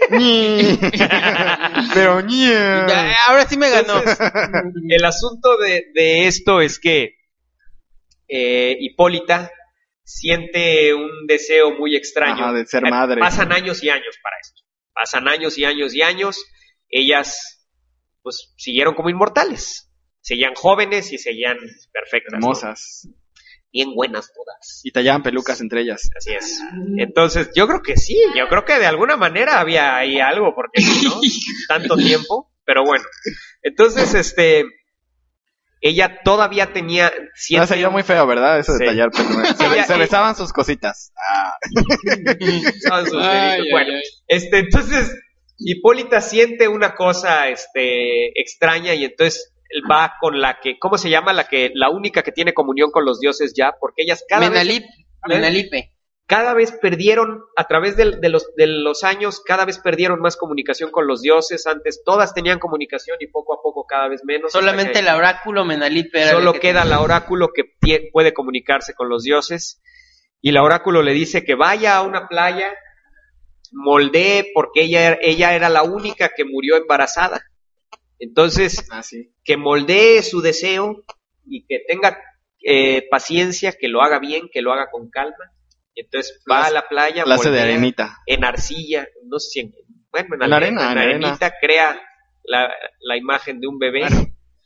Pero ñe. Ya, ahora sí me ganó. El asunto de, de esto es que eh, Hipólita siente un deseo muy extraño. Ajá, de ser Eh, madre. Pasan años y años para esto. Pasan años y años y años. Ellas, pues, siguieron como inmortales. Seguían jóvenes y seguían perfectas. ¿no? Hermosas. Bien buenas todas. Y tallaban pelucas entre ellas. Así es. Entonces, yo creo que sí. Yo creo que de alguna manera había ahí algo, porque si no, tanto tiempo. Pero bueno. Entonces, este... Ella todavía tenía... No, siete- se veía muy feo, ¿verdad? Eso de Sí. tallar pelucas. Se, Ella- se besaban sus cositas. Ah, Estaban sus Ay, deditos. ay, Bueno, ay. este, entonces Hipólita siente una cosa, este, extraña y entonces él va con la que, ¿cómo se llama? La que, la única que tiene comunión con los dioses ya, porque ellas cada Menalip, vez, Menalipe. cada vez perdieron, a través del- de, los, de los años, cada vez perdieron más comunicación con los dioses. Antes todas tenían comunicación y poco a poco cada vez menos. hasta Solamente que el oráculo Menalipe era solo el que queda tenía. la oráculo que tie- puede comunicarse con los dioses. Y la oráculo le dice que vaya a una playa, moldee, porque ella, ella era la única que murió embarazada. Entonces, ah, sí. que moldee su deseo y que tenga eh, paciencia, que lo haga bien, que lo haga con calma. Y entonces va La- a la playa, La hace de moldea arenita. en arcilla, no sé si en, bueno, en, En arena, arena, en en arena. arenita, crea la, la imagen de un bebé.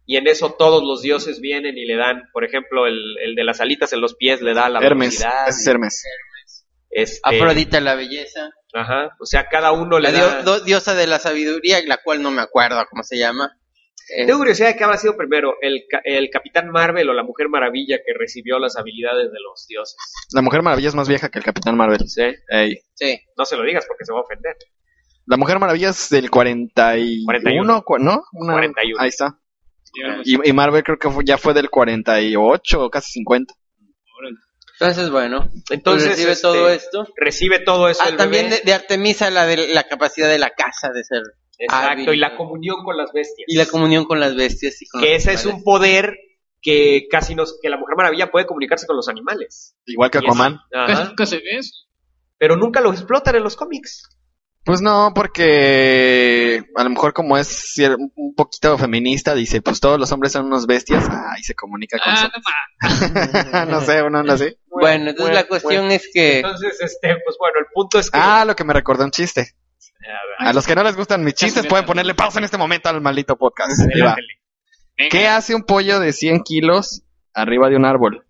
y en eso todos los dioses vienen y le dan, por ejemplo, el, el de las alitas en los pies le da la Hermes, velocidad. ese es Hermes. Este, Afrodita la belleza. Ajá, o sea, cada uno le La da... dio- do- diosa de la sabiduría, la cual no me acuerdo cómo se llama. Eh, Tengo curiosidad de qué habrá sido primero, el, ca- el Capitán Marvel o la Mujer Maravilla que recibió las habilidades de los dioses. La Mujer Maravilla es más vieja que el Capitán Marvel. ¿Sí? Ey. sí. No se lo digas porque se va a ofender. La Mujer Maravilla es del cuarenta y uno, cuarenta y uno. cu- ¿no? Una- cuarenta y uno. Ahí está. Sí, algo así. Y, y Marvel creo que fue- ya fue del cuarenta y ocho o casi cincuenta. Órale. Entonces, bueno, Entonces, recibe este, todo esto. Recibe todo eso Ah, el también bebé. de, de Artemisa, la de la capacidad de la casa de ser Exacto, hábil. y la comunión con las bestias. y la comunión con las bestias. Y con Que los ese es animales. un poder que casi nos... que la Mujer Maravilla puede comunicarse con los animales. Igual que Y es- Aquaman. Casi Ajá. nunca se ve eso. Pero nunca lo explotan en los cómics. Pues no, porque a lo mejor como es cier- un poquito feminista, dice, pues todos los hombres son unos bestias. Ah, y se comunica con Ah, su... no ma. no sé, una onda así. Bueno, entonces la cuestión es que... Entonces, este, pues bueno, el punto es que... Ah, lo que me recordó un chiste. A ver, A los que no les gustan mis chistes pueden ponerle pausa en este momento al maldito podcast. Ahí va. adelántale. Venga. ¿Qué hace un pollo de cien kilos arriba de un árbol?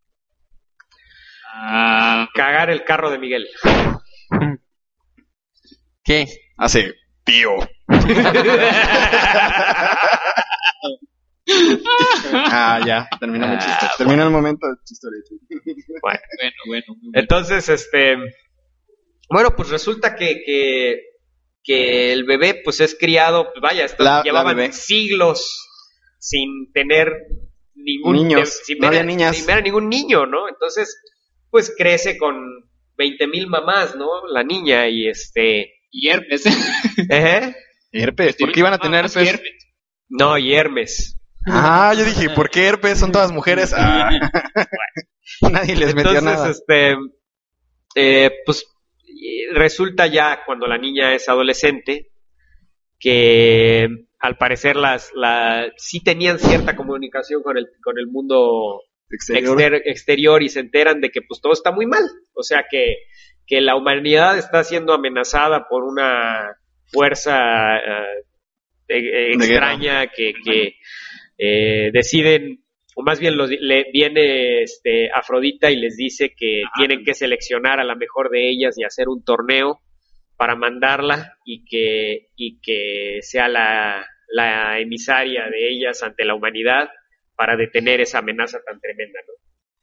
Ah, Cagar el carro de Miguel. ¿Qué? Hace tío. Ah, ya, terminó mi chiste. Terminó el momento del chiste. Bueno, bueno, bueno. muy bueno. entonces, este... Bueno, pues resulta que, que, que el bebé, pues es criado, pues vaya, estos La- la llevaban bebé. siglos sin tener ningún... Niños, sin no ver a- había niñas. Sin ver a ningún niño, ¿no? Entonces, pues crece con veinte mil mamás, ¿no? La niña y este... Y Hermes. ¿Eh? Herpes, ¿por qué iban a tener Ah, sí, herpes? Hermes. No, y Hermes. Ah, yo dije, ¿por qué herpes? Son todas mujeres. Ah. Nadie les metió Entonces, nada. este, eh, pues y resulta ya cuando la niña es adolescente que al parecer las, la, sí tenían cierta comunicación con el, con el mundo Exterior. exter- exterior y se enteran de que pues todo está muy mal, o sea que, que la humanidad está siendo amenazada por una fuerza eh, eh, De extraña que, que eh, deciden, o más bien los, le viene este Afrodita y les dice que Ah. tienen que seleccionar a la mejor de ellas y hacer un torneo para mandarla y que, y que sea la, la emisaria de ellas ante la humanidad para detener esa amenaza tan tremenda, ¿no?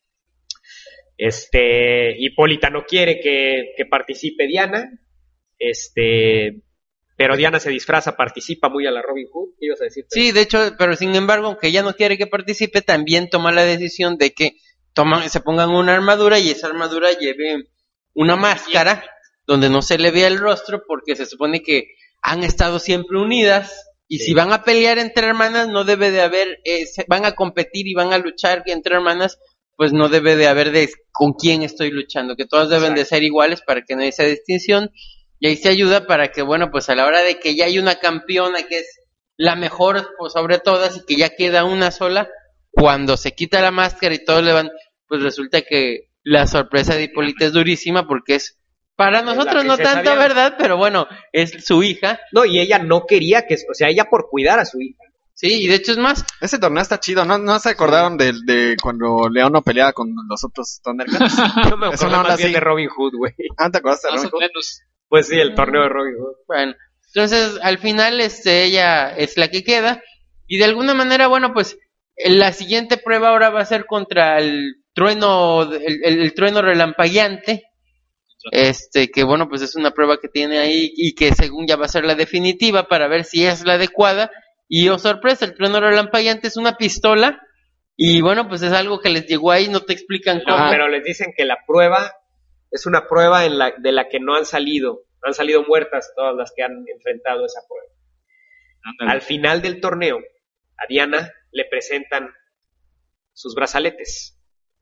Este, Hipólita no quiere que, que participe Diana, este, pero Diana se disfraza, participa muy a la Robin Hood. ¿Qué ibas a decir? Sí, de hecho, pero sin embargo, aunque ella no quiere que participe, también toma la decisión de que toman, se pongan una armadura y esa armadura lleve una máscara donde no se le vea el rostro porque se supone que han estado siempre unidas y Sí. si van a pelear entre hermanas no debe de haber, eh, se- van a competir y van a luchar entre hermanas, pues no debe de haber de con quién estoy luchando, que todas deben de ser iguales para que no haya esa distinción. Y ahí se ayuda para que, bueno, pues a la hora de que ya hay una campeona que es la mejor pues, sobre todas y que ya queda una sola, cuando se quita la máscara y todos le van, pues resulta que la sorpresa de Hipólita es durísima porque es, para Es la nosotros no princesa tanto, Diana. ¿verdad? Pero bueno, es su hija, No, y ella no quería que, o sea, ella por cuidar a su hija. sí, y de hecho es más, Ese torneo está chido, ¿no? ¿No se acordaron de, de cuando Leono peleaba con los otros Thundercats? Yo me Es acuerdo una onda más bien así. de Robin Hood, güey. Ah, ¿te acordaste de Más Robin o Hood? menos. Pues sí, el torneo de Robin Hood. bueno, entonces al final este ella es la que queda y de alguna manera, bueno, pues la siguiente prueba ahora va a ser contra el trueno, el, el- el trueno relampagueante, este que bueno, pues es una prueba que tiene ahí y que según ya va a ser la definitiva para ver si es la adecuada y oh sorpresa, el trueno relampagueante es una pistola y bueno, pues es algo que les llegó ahí, no te explican No, cómo. pero les dicen que la prueba es una prueba en la, de la que no han salido. Han salido muertas todas las que han enfrentado esa prueba. Ándale. Al final del torneo, a Diana le presentan sus brazaletes.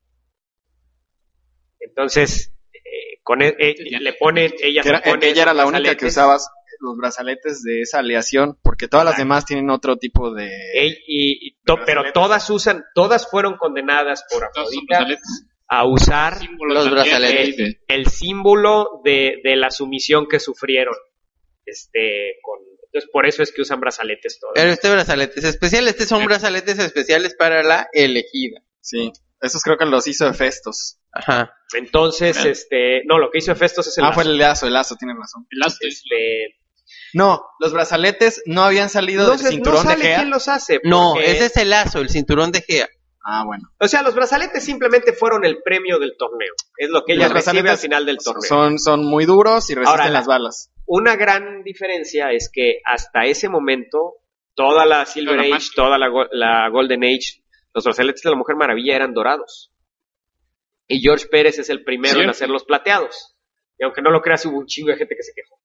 Entonces, eh, con e- eh, le ponen, ella Que era- se pone ella era esos la única que brazaletes. usaba los brazaletes de esa aleación, porque todas las Exacto. demás tienen otro tipo de... Ey, y, y to- pero Brazaletes. todas usan, todas fueron condenadas por Todos son Afrodita brazaletes. a usar Símbolos Los también brazaletes. de- de- el símbolo de, de la sumisión que sufrieron. Este, con, Entonces por eso es que usan brazaletes todos. Pero este brazaletes especiales, este son brazaletes especiales para la elegida. Sí, esos creo que los hizo Hefestos. Ajá. Entonces, Claro. este, no, lo que hizo Hefestos es el Ah, lazo. fue el lazo, el lazo, tienes razón. El lazo es Este, No, los brazaletes no habían salido no, del sé- cinturón no de sale Gea. quién los hace. No, porque- ese es el lazo, el cinturón de Gea. Ah, bueno. O sea, los brazaletes simplemente fueron el premio del torneo. Es lo que ella Los recibe al brazaletes final del torneo. Son, son muy duros y resisten Ahora, la- las balas. Una gran diferencia es que hasta ese momento, toda la Silver Toda la Age, toda la, go- la Golden Age, los brazaletes de la Mujer Maravilla eran dorados. Y George Pérez es el primero en Cierto. hacerlos plateados. Y aunque no lo creas, hubo un chingo de gente que se quejó.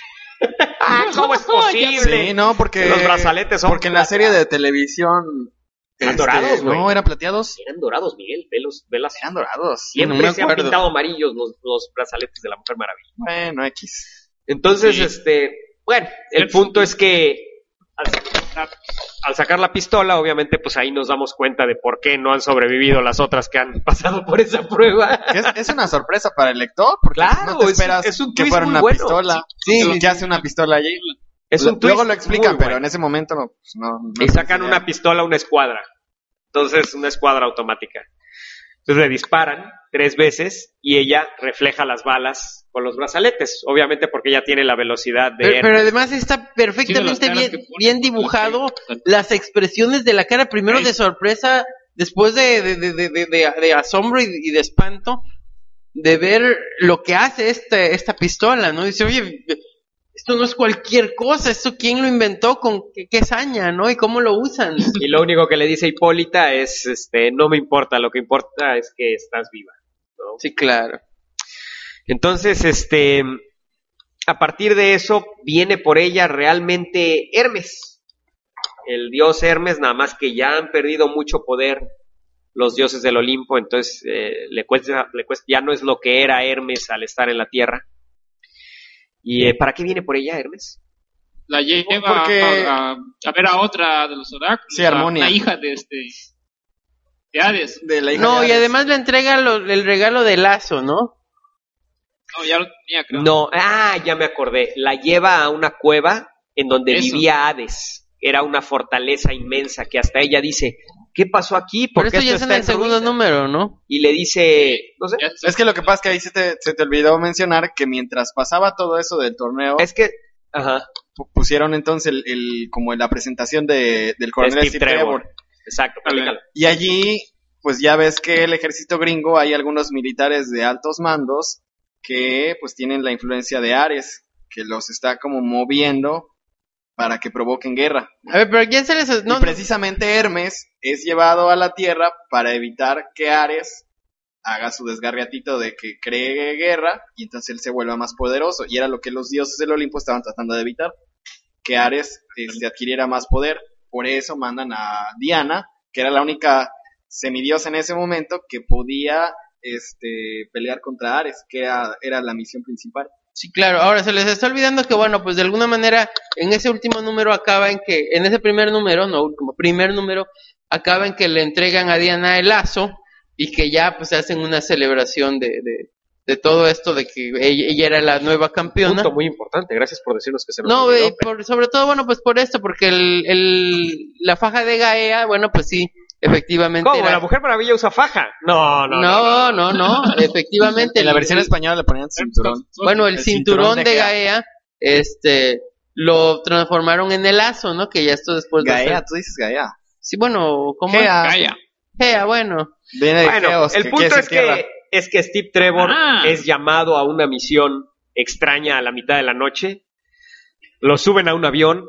Ah, ¿cómo es posible? Sí, no, porque... Los brazaletes son Porque en la serie de televisión... Eran este, dorados, güey. No, eran plateados. Eran dorados, Miguel. Velos, velas. Eran dorados. Siempre No me se han acuerdo. pintado amarillos los, los brazaletes de la Mujer Maravilla. Bueno, X. Entonces, Sí. este, bueno, el Cierto. punto es que al sacar, al sacar la pistola, obviamente, pues ahí nos damos cuenta de por qué no han sobrevivido las otras que han pasado por esa prueba. Es, es una sorpresa para el lector, porque Claro, no te es- esperas es un que twist fuera muy una bueno. pistola. Sí, Sí, sí, que hace una pistola allí. Es un Luego twist lo explican, muy pero bueno. en ese momento no. Pues no, no Y sacan tengo una idea. pistola, una escuadra. Entonces, una escuadra automática. Entonces le disparan tres veces y ella refleja las balas con los brazaletes. Obviamente porque ella tiene la velocidad de... Pero, pero Hermes. además está perfectamente Sí, de las caras bien, que pone, bien las dibujado, que- las expresiones de la cara, primero Sí. de sorpresa, después de, de, de, de, de, de- de asombro y, y de espanto, de ver lo que hace este, esta pistola, ¿no? Dice, oye, esto no es cualquier cosa, esto quién lo inventó, con qué, qué saña, ¿no? Y cómo lo usan. Y lo único que le dice Hipólita es, este, no me importa, lo que importa es que estás viva, ¿no? Sí, claro. Entonces, este, a partir de eso viene por ella realmente Hermes, el dios Hermes, nada más que ya han perdido mucho poder los dioses del Olimpo, entonces eh, le cuesta, le cuesta, ya no es lo que era Hermes al estar en la tierra. ¿Y eh, para qué viene por ella Hermes? La lleva Porque- a, a- a ver a otra de los oráculos. Sí, Armonia. La hija de este. De Hades. De la hija No, de y Ares. además le entrega lo- el regalo de lazo, ¿no? No, ya lo tenía, creo. No, ah, ya me acordé, la lleva a una cueva en donde Eso. vivía Hades, era una fortaleza inmensa que hasta ella dice, ¿qué pasó aquí? ¿Por Pero qué esto ya esto es en está el segundo ruinas?" número, ¿no? Y le dice, no sé, Ya se- Es que lo que pasa es que ahí se te, se te olvidó mencionar que mientras pasaba todo eso del torneo, es que, ajá, pu- pusieron entonces el, el- como la presentación de, del coronel Steve Steve Trevor. Trevor. Exacto, Vale. platícalo. Y allí, pues ya ves que el ejército gringo hay algunos militares de altos mandos que pues tienen la influencia de Ares, que los está como moviendo para que provoquen guerra. A ver, pero ¿quién se les... No, y precisamente Hermes es llevado a la Tierra para evitar que Ares haga su desgarriatito de que cree guerra y entonces él se vuelva más poderoso. Y era lo que los dioses del Olimpo estaban tratando de evitar, que Ares este, adquiriera más poder. Por eso mandan a Diana, que era la única semidiosa en ese momento que podía este, pelear contra Ares, que era, era la misión principal. Sí, claro. Ahora se les está olvidando que, bueno, pues de alguna manera en ese último número acaba en que, en ese primer número, no último, primer número, acaba en que le entregan a Diana el lazo y que ya pues hacen una celebración de, de, de todo esto, de que ella, ella era la nueva campeona. Punto muy importante, gracias por decirnos que se nos No, olvidó. eh, por, sobre todo, bueno, pues por esto, porque el, el, la faja de Gaea, bueno, pues sí, efectivamente. ¿Cómo? era- ¿La Mujer Maravilla usa faja? No, no, No, no, no, efectivamente. En la el- versión el- española le ponían cinturón. Bueno, el, El cinturón, cinturón de de Gea. Gaea, este, lo transformaron en el lazo, ¿no? Que ya esto después de Gaea, hacer- tú dices Gaea. Sí, bueno, ¿cómo Gea. Calla. es? Gea, bueno. Viene de Bueno, Geos, el que punto quiere es decir tierra. que, es que Steve Trevor Ah. es llamado a una misión extraña a la mitad de la noche. Lo suben a un avión.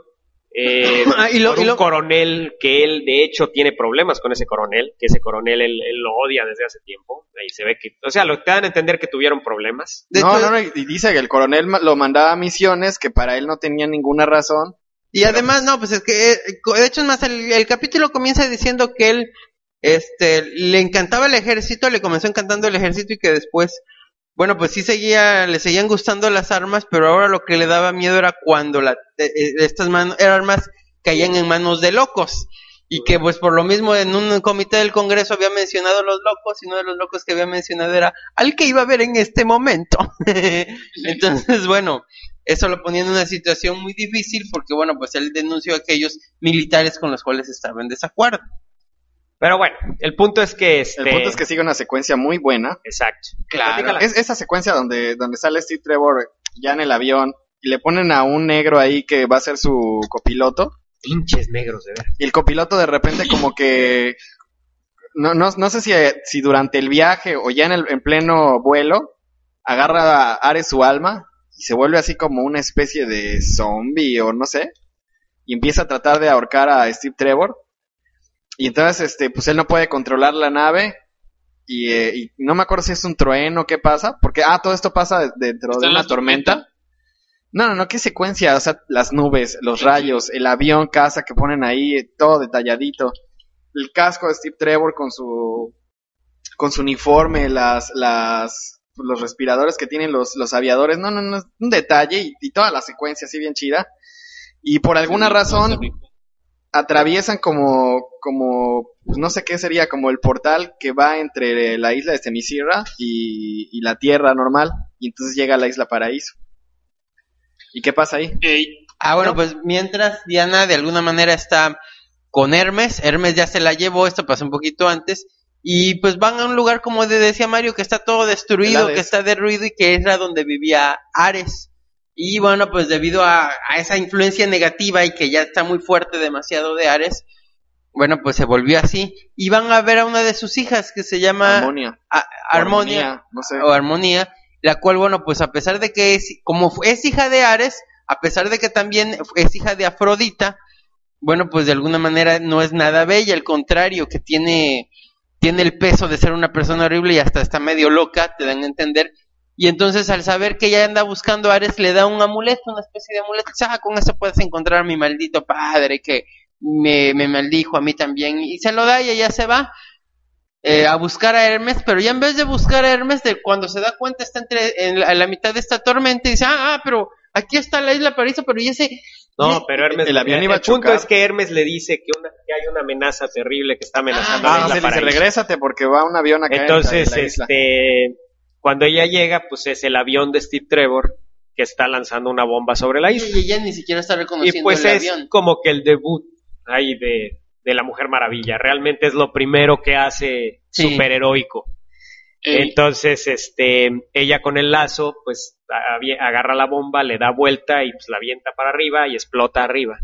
Eh, Ah, y lo- por y un lo- coronel que él, de hecho, tiene problemas con ese coronel. Que ese coronel él, él lo odia desde hace tiempo. Ahí se ve que. O sea, lo te dan a entender que tuvieron problemas. De no, hecho- no, no, y dice que el coronel ma- lo mandaba a misiones que para él no tenía ninguna razón. Y además, no, pues es que, eh, co- de hecho, es más, el, el capítulo comienza diciendo que él, este, le encantaba el ejército, le comenzó encantando el ejército y que después, bueno, pues sí seguía, le seguían gustando las armas, pero ahora lo que le daba miedo era cuando la, eh, eh, estas manos, armas caían en manos de locos. Y que pues por lo mismo en un comité del Congreso había mencionado los locos, y uno de los locos que había mencionado era al que iba a ver en este momento. Entonces, bueno, eso lo ponía en una situación muy difícil porque, bueno, pues él denunció a aquellos militares con los cuales estaba en desacuerdo. Pero bueno, el punto es que este... El punto es que sigue una secuencia muy buena. Exacto. Claro. Es esa secuencia donde, donde sale Steve Trevor ya en el avión y le ponen a un negro ahí que va a ser su copiloto. Pinches negros, de verdad. Y el copiloto de repente como que... No, no, no sé si, si durante el viaje o ya en, el, en pleno vuelo agarra a Ares su alma y se vuelve así como una especie de zombie o no sé. Y empieza a tratar de ahorcar a Steve Trevor. Y entonces, este, pues él no puede controlar la nave. Y, eh, y no me acuerdo si es un trueno o qué pasa. Porque, ah, todo esto pasa dentro de una tormenta. tormenta. No, no, no, qué secuencia. O sea, las nubes, los rayos, el avión, casa que ponen ahí, todo detalladito. El casco de Steve Trevor con su, con su uniforme, las, las, los respiradores que tienen los, los aviadores. No, no, no, es un detalle. Y, y toda la secuencia así bien chida. Y por alguna sí, razón... atraviesan como, como, pues no sé qué sería, como el portal que va entre la isla de Themyscira y, y la Tierra normal, y entonces llega a la isla Paraíso. ¿Y qué pasa ahí? Hey. Ah, bueno, pues mientras Diana de alguna manera está con Hermes, Hermes ya se la llevó, esto pasó un poquito antes, y pues van a un lugar, como decía Mario, que está todo destruido, que está derruido y que era donde vivía Ares. Y bueno, pues debido a, a esa influencia negativa y que ya está muy fuerte demasiado de Ares, bueno, pues se volvió así. Y van a ver a una de sus hijas que se llama Armonia. A, Armonia, Armonía, no sé. o Armonía, la cual, bueno, pues a pesar de que es, como es hija de Ares, a pesar de que también es hija de Afrodita, bueno, pues de alguna manera no es nada bella, al contrario, que tiene, tiene el peso de ser una persona horrible y hasta está medio loca, te dan a entender. Y entonces al saber que ella anda buscando a Ares, le da un amuleto, una especie de amuleto. Dice, ah, con eso puedes encontrar a mi maldito padre que me, me maldijo a mí también. Y se lo da y ella se va eh, a buscar a Hermes, pero ya en vez de buscar a Hermes, de cuando se da cuenta está entre en la, en la mitad de esta tormenta y dice, ah, ah, pero aquí está la isla Paraíso, pero ya sé... No, pero Hermes, el avión iba a chocar. El punto es que Hermes le dice que, una, que hay una amenaza terrible que está amenazando ah, a la isla se Paraíso. Dice, regrésate porque va un avión a caer Entonces, en la isla. este... Cuando ella llega, pues es el avión de Steve Trevor que está lanzando una bomba sobre la isla. Y ella ni siquiera está reconociendo y pues el es avión. como que el debut ahí de, de la Mujer Maravilla. Realmente es lo primero que hace sí. superheroico. Eh. Entonces, este, ella con el lazo, pues agarra la bomba, le da vuelta y pues la avienta para arriba y explota arriba.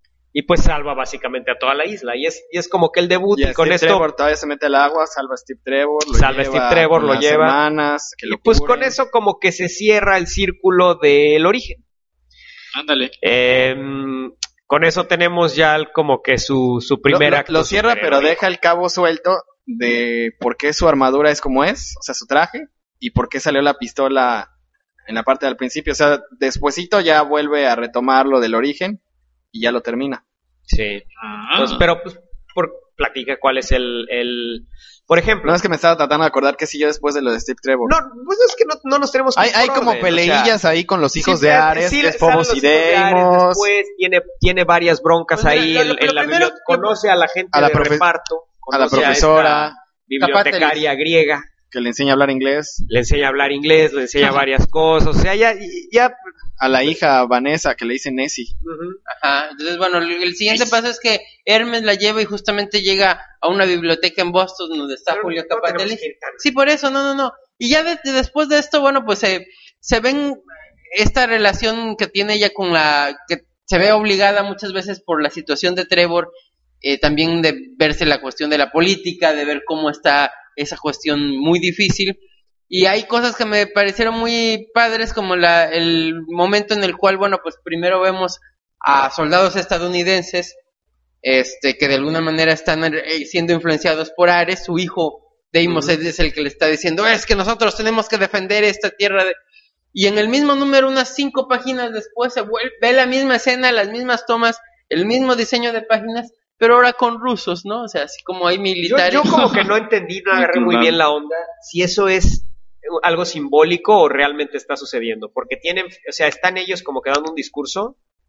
Y pues salva básicamente a toda la isla. Y es, y es como que el debut. Y, y con Steve esto. Trevor todavía se mete al agua, salva a Steve Trevor. Lo salva a Steve Trevor, lo lleva. Hermanas, que y lo pues cubren. con eso, como que se cierra el círculo del origen. Ándale. Eh, con eso tenemos ya como que su, su primer lo, acto. Lo, lo cierra, pero deja el cabo suelto de por qué su armadura es como es, o sea, su traje, y por qué salió la pistola en la parte del principio. O sea, despuesito ya vuelve a retomar lo del origen. Y ya lo termina. Sí. Ah. Pues, pero, pues, por, platica cuál es el, el... Por ejemplo... No, es que me estaba tratando de acordar qué siguió después de lo de Steve Trevor. No, pues es que no, no nos tenemos... Hay, hay como orden, peleillas o sea, ahí con los hijos sí, de Ares, sí, que es Phobos y Deimos. Después tiene, tiene varias broncas pues, ahí lo, lo, en, en la biblioteca. Conoce a la gente a la de profe- reparto. A la profesora. A bibliotecaria griega. Que le enseña a hablar inglés. Le enseña a hablar inglés, le enseña varias cosas. O sea, ya... ya a la hija Vanessa, que le dice Nessie. Uh-huh. Ajá, entonces bueno, el siguiente paso es que Hermes la lleva y justamente llega a una biblioteca en Boston donde está Pero Julio no Capatelli. Sí, por eso, no, no, no. Y ya de, de, después de esto, bueno, pues se, se ven esta relación que tiene ella con la... que se ve obligada muchas veces por la situación de Trevor, eh, también de verse la cuestión de la política, de ver cómo está esa cuestión muy difícil. Y hay cosas que me parecieron muy padres, como la, el momento en el cual, bueno, pues primero vemos a soldados estadounidenses, este, que de alguna manera están siendo influenciados por Ares. Su hijo, Deimos, uh-huh. es el que le está diciendo, es que nosotros tenemos que defender esta tierra. De... Y en el mismo número, unas cinco páginas después, se vuelve, ve la misma escena, las mismas tomas, el mismo diseño de páginas, pero ahora con rusos, ¿no? O sea, así como hay militares. Yo, yo como que no entendí, no agarré muy bien la onda, si eso es algo simbólico o realmente está sucediendo, porque tienen, o sea, están ellos como que dando un discurso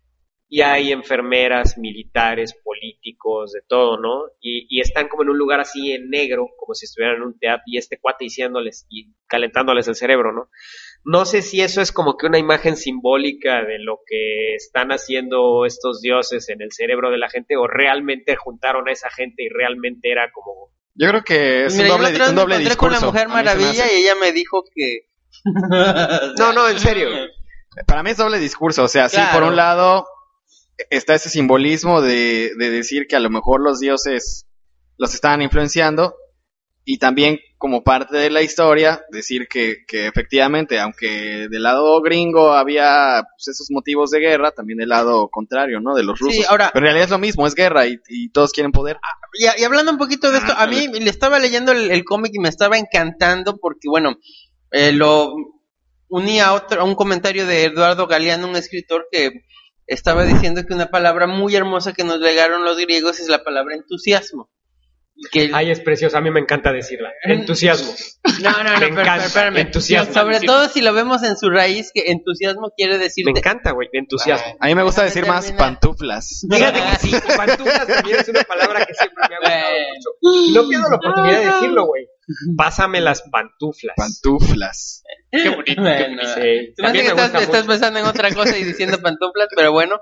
y hay enfermeras, militares, políticos, de todo, ¿no? Y, y están como en un lugar así en negro, como si estuvieran en un teatro, y este cuate diciéndoles y calentándoles el cerebro, ¿no? No sé si eso es como que una imagen simbólica de lo que están haciendo estos dioses en el cerebro de la gente, o realmente juntaron a esa gente y realmente era como... Yo creo que es Mira, un doble, yo la otra vez un me doble encontré discurso. con la Mujer A mí se me Maravilla hace. y ella me dijo que... No, no, en serio. Para mí es doble discurso, o sea, sí, Claro. por un lado está ese simbolismo de, de decir que a lo mejor los dioses los estaban influenciando, y también como parte de la historia decir que, que efectivamente, aunque del lado gringo había pues, esos motivos de guerra, también del lado contrario, ¿no? De los rusos. Sí, ahora- Pero en realidad es lo mismo, es guerra y, y todos quieren poder. Y, y hablando un poquito de esto, a mí le estaba leyendo el, el cómic y me estaba encantando porque, bueno, eh, lo uní a, otro, a un comentario de Eduardo Galeano, un escritor que estaba diciendo que una palabra muy hermosa que nos legaron los griegos es la palabra entusiasmo. Y que Ay, es preciosa, a mí me encanta decirla. Entusiasmo. No, no, no, Me pero, encanta, pero espérame. entusiasmo. Sobre todo si lo vemos en su raíz, que entusiasmo quiere decir... Me de- encanta, güey, entusiasmo. A mí me gusta decir más Termina. pantuflas. Fíjate que sí, pantuflas también es una palabra que siempre me ha gustado mucho. Y no pierdo la oportunidad de decirlo, güey. Pásame las pantuflas. Pantuflas. Qué bonito, qué Bueno, bonito. Sí, se me hace también que me estás, gusta estás mucho. pensando en otra cosa y diciendo pantuflas, pero bueno.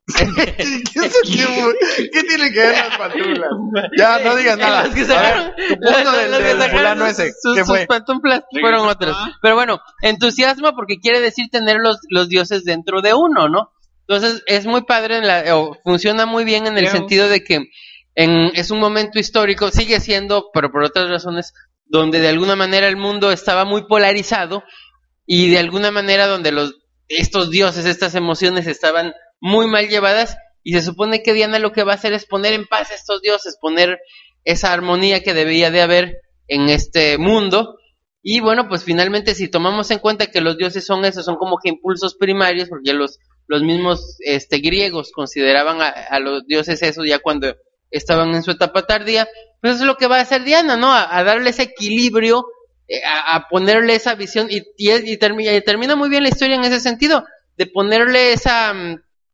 ¿Qué, ¿Qué tiene que ver las pantuflas? Ya, no digas nada. Los que A sacaron, ver, tu punto los- del, los que del sacaron fulano sus- ese, sus, ¿qué sus fue? pantuflas fueron otros. Pero bueno, entusiasmo porque quiere decir tener los, los dioses dentro de uno, ¿no? Entonces es muy padre, en la, o funciona muy bien en el Creo. sentido de que en, es un momento histórico, sigue siendo, pero por otras razones, donde de alguna manera el mundo estaba muy polarizado y de alguna manera donde los estos dioses, estas emociones estaban muy mal llevadas, y se supone que Diana lo que va a hacer es poner en paz a estos dioses, poner esa armonía que debía de haber en este mundo. Y bueno, pues finalmente si tomamos en cuenta que los dioses son esos, son como que impulsos primarios, porque los, los mismos este, griegos consideraban a, a los dioses eso ya cuando estaban en su etapa tardía, pues eso es lo que va a hacer Diana, ¿no? A, a darle ese equilibrio, eh, a, a ponerle esa visión, y, y, es- y termina, y termina muy bien la historia en ese sentido, de ponerle esa... mm,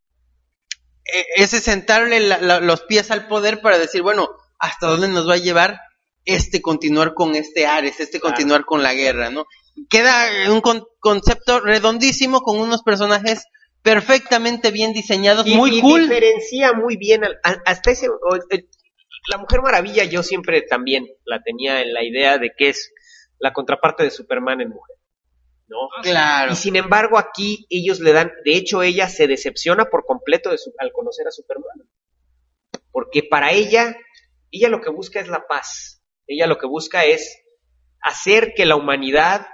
eh, ese sentarle la- la- los pies al poder para decir, bueno, ¿hasta dónde nos va a llevar este continuar con este Ares, este Claro. continuar con la guerra, ¿no? Queda un con- concepto redondísimo con unos personajes perfectamente bien diseñados, Y, muy y cool. diferencia muy bien al- a- hasta ese o- el- la Mujer Maravilla. Yo siempre también la tenía en la idea de que es la contraparte de Superman en mujer, ¿no? Claro. Y sin embargo aquí ellos le dan, de hecho ella se decepciona por completo de su- al conocer a Superman, porque para ella, ella lo que busca es la paz, ella lo que busca es hacer que la humanidad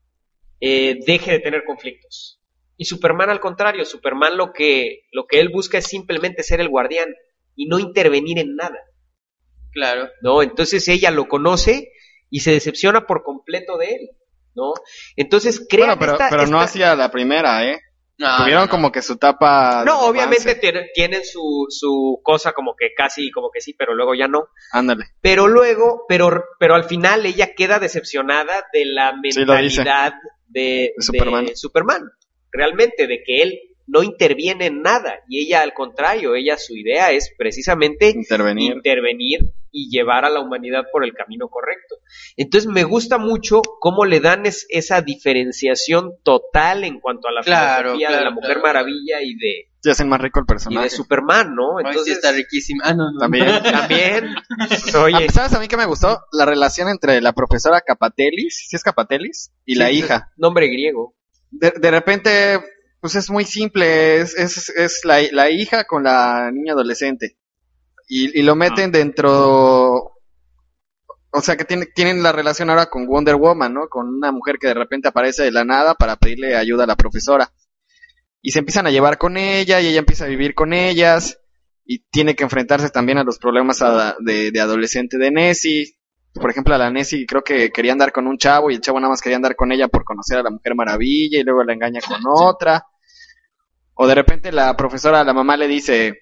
eh, deje de tener conflictos. Y Superman al contrario, Superman lo que, lo que él busca es simplemente ser el guardián y no intervenir en nada, Claro. ¿no? Entonces ella lo conoce y se decepciona por completo de él, ¿no? Entonces crean Bueno, pero, esta- pero no esta- hacía la primera, ¿eh? No, Tuvieron no, no. como que su tapa. de No, obviamente romance. tienen, tienen su, su cosa como que casi, como que sí, pero luego ya no. Ándale. Pero luego, pero, pero al final ella queda decepcionada de la Sí, lo dice. mentalidad de, De Superman. de Superman. Realmente, de que él no interviene en nada. Y ella, al contrario, ella su idea es precisamente Intervenir. intervenir y llevar a la humanidad por el camino correcto. Entonces me gusta mucho cómo le dan es- esa diferenciación total en cuanto a la Claro, filosofía de claro, la Mujer claro. Maravilla y de, Ya hacen más rico el y de personaje. Superman, ¿no? Ay, sí Entonces, está riquísima. Ah, no, no. También. también, pues, oye, Ah, ¿Sabes a mí que me gustó? La relación entre la profesora Capatelis, ¿sí es Capatelis? Y la sí, hija. nombre griego. De, de repente, pues es muy simple, es, es, es la, la hija con la niña adolescente. Y, y lo meten dentro, o sea que tiene, tienen la relación ahora con Wonder Woman, ¿no? Con una mujer que de repente aparece de la nada para pedirle ayuda a la profesora. Y se empiezan a llevar con ella y ella empieza a vivir con ellas. Y tiene que enfrentarse también a los problemas a- de, de adolescente de Nessie. Por ejemplo, a la Nessie creo que quería andar con un chavo y el chavo nada más quería andar con ella por conocer a la Mujer Maravilla y luego la engaña con otra. O de repente la profesora, la mamá le dice,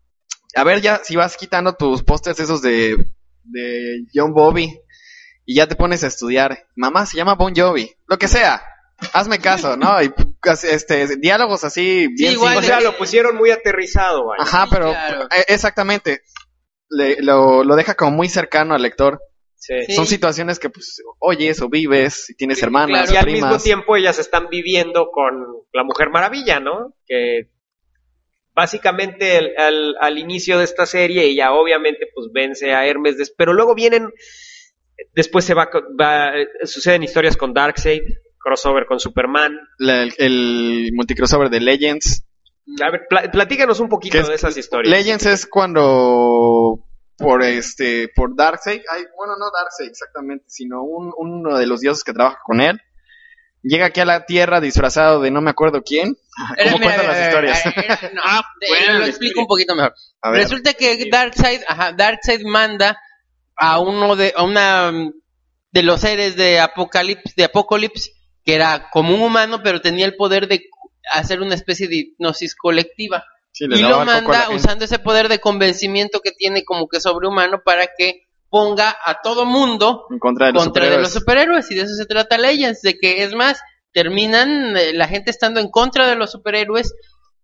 a ver ya, si vas quitando tus pósters esos de, de John Bobby y ya te pones a estudiar. Mamá, se llama Bon Jovi. Lo que sea, hazme caso, ¿no? Y este, diálogos así bien igual, O simples. sea, lo pusieron muy aterrizado, vaya. Ajá, Sí, pero claro. eh, exactamente. Le- lo, lo deja como muy cercano al lector. Sí. Sí. Son situaciones que, pues, oyes o vives, y tienes Sí, hermanas, claro. Y al primas. mismo tiempo ellas están viviendo con la Mujer Maravilla, ¿no? Que básicamente el- al, al inicio de esta serie ella obviamente pues vence a Hermes, des- pero luego vienen, después se va, co- va suceden historias con Darkseid, crossover con Superman. La- el, el multicrossover de Legends. A ver, pla- platícanos un poquito Que es- de esas historias. Legends es cuando por este por Darkseid, ay, bueno, no Darkseid exactamente, sino un, uno de los dioses que trabaja con él. Llega aquí a la Tierra disfrazado de no me acuerdo quién. Era- ¿Cómo mira, cuentan las era- historias? era- era- no, Ah, de- bueno, lo la explico historia. un poquito mejor. A ver. Resulta que Darkseid, ajá, Darkseid manda a uno de a una mm, de los seres de Apocalipsis, de Apocalypse, que era como un humano, pero tenía el poder de hacer una especie de hipnosis colectiva. Sí, le Y daba lo coco a la manda gente. usando ese poder de convencimiento que tiene como que sobrehumano para que ponga a todo mundo En contra de los contra de superhéroes. los superhéroes, y de eso se trata Legends, de que es más, terminan eh, la gente estando en contra de los superhéroes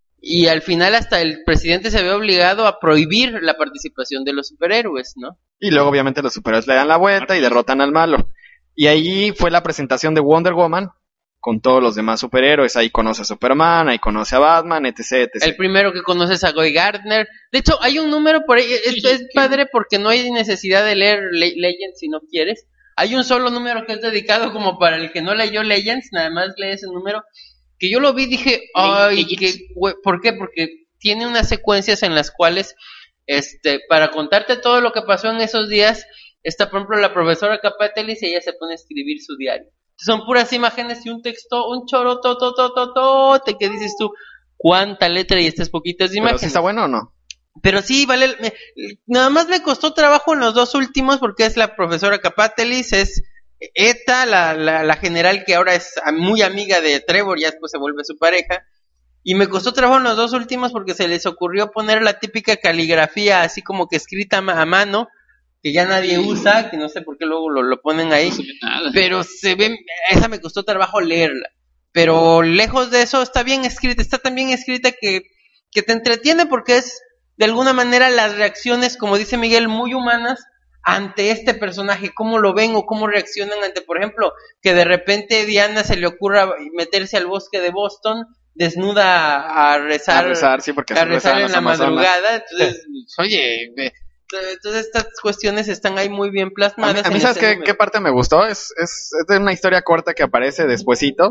y al final hasta el presidente se ve obligado a prohibir la participación de los superhéroes, ¿no? Y luego obviamente los superhéroes le dan la vuelta y derrotan al malo. Y ahí fue la presentación de Wonder Woman con todos los demás superhéroes. Ahí conoce a Superman, ahí conoce a Batman, etc, etcétera. El primero que conoces a Guy Gardner. De hecho, hay un número por ahí, esto es padre porque no hay necesidad de leer Le- Legends si no quieres. Hay un solo número que es dedicado como para el que no leyó Legends, nada más lee ese número. Que yo lo vi y dije, ay, qué hue- ¿por qué? Porque tiene unas secuencias en las cuales, este, para contarte todo lo que pasó en esos días, está por ejemplo la profesora Capatelis y ella se pone a escribir su diario. Son puras imágenes y un texto, un choro, to, to, to, to, to, te que dices tú, cuánta letra y estas poquitas ¿Pero imágenes. sí está bueno o no? Pero sí, vale, me- nada más me costó trabajo en los dos últimos porque es la profesora Capatelis, es Eta, la, la, la general que ahora es muy amiga de Trevor, ya después se vuelve su pareja. Y me costó trabajo en los dos últimos porque se les ocurrió poner la típica caligrafía así como que escrita ma- a mano, que ya nadie usa, que no sé por qué luego lo, lo ponen ahí. No se ve nada. Pero se ve, esa me costó trabajo leerla. Pero lejos de eso, está bien escrita, está tan bien escrita que, que te entretiene porque es, de alguna manera, las reacciones, como dice Miguel, muy humanas ante este personaje, cómo lo ven o cómo reaccionan ante, por ejemplo, que de repente Diana se le ocurra meterse al bosque de Boston, desnuda a, a rezar, A rezar, sí, porque a así rezar rezaban en las la amazonas. madrugada, entonces, oye, ve, todas estas cuestiones están ahí muy bien A mí, plasmadas. a mí en ¿sabes ese qué, número. qué parte me gustó? Es, es, es de una historia corta que aparece despuesito.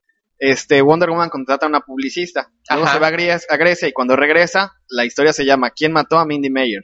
Este, Wonder Woman contrata a una publicista. Luego Ajá. se va a Grecia, a Grecia y cuando regresa, la historia se llama ¿Quién mató a Mindy Mayer?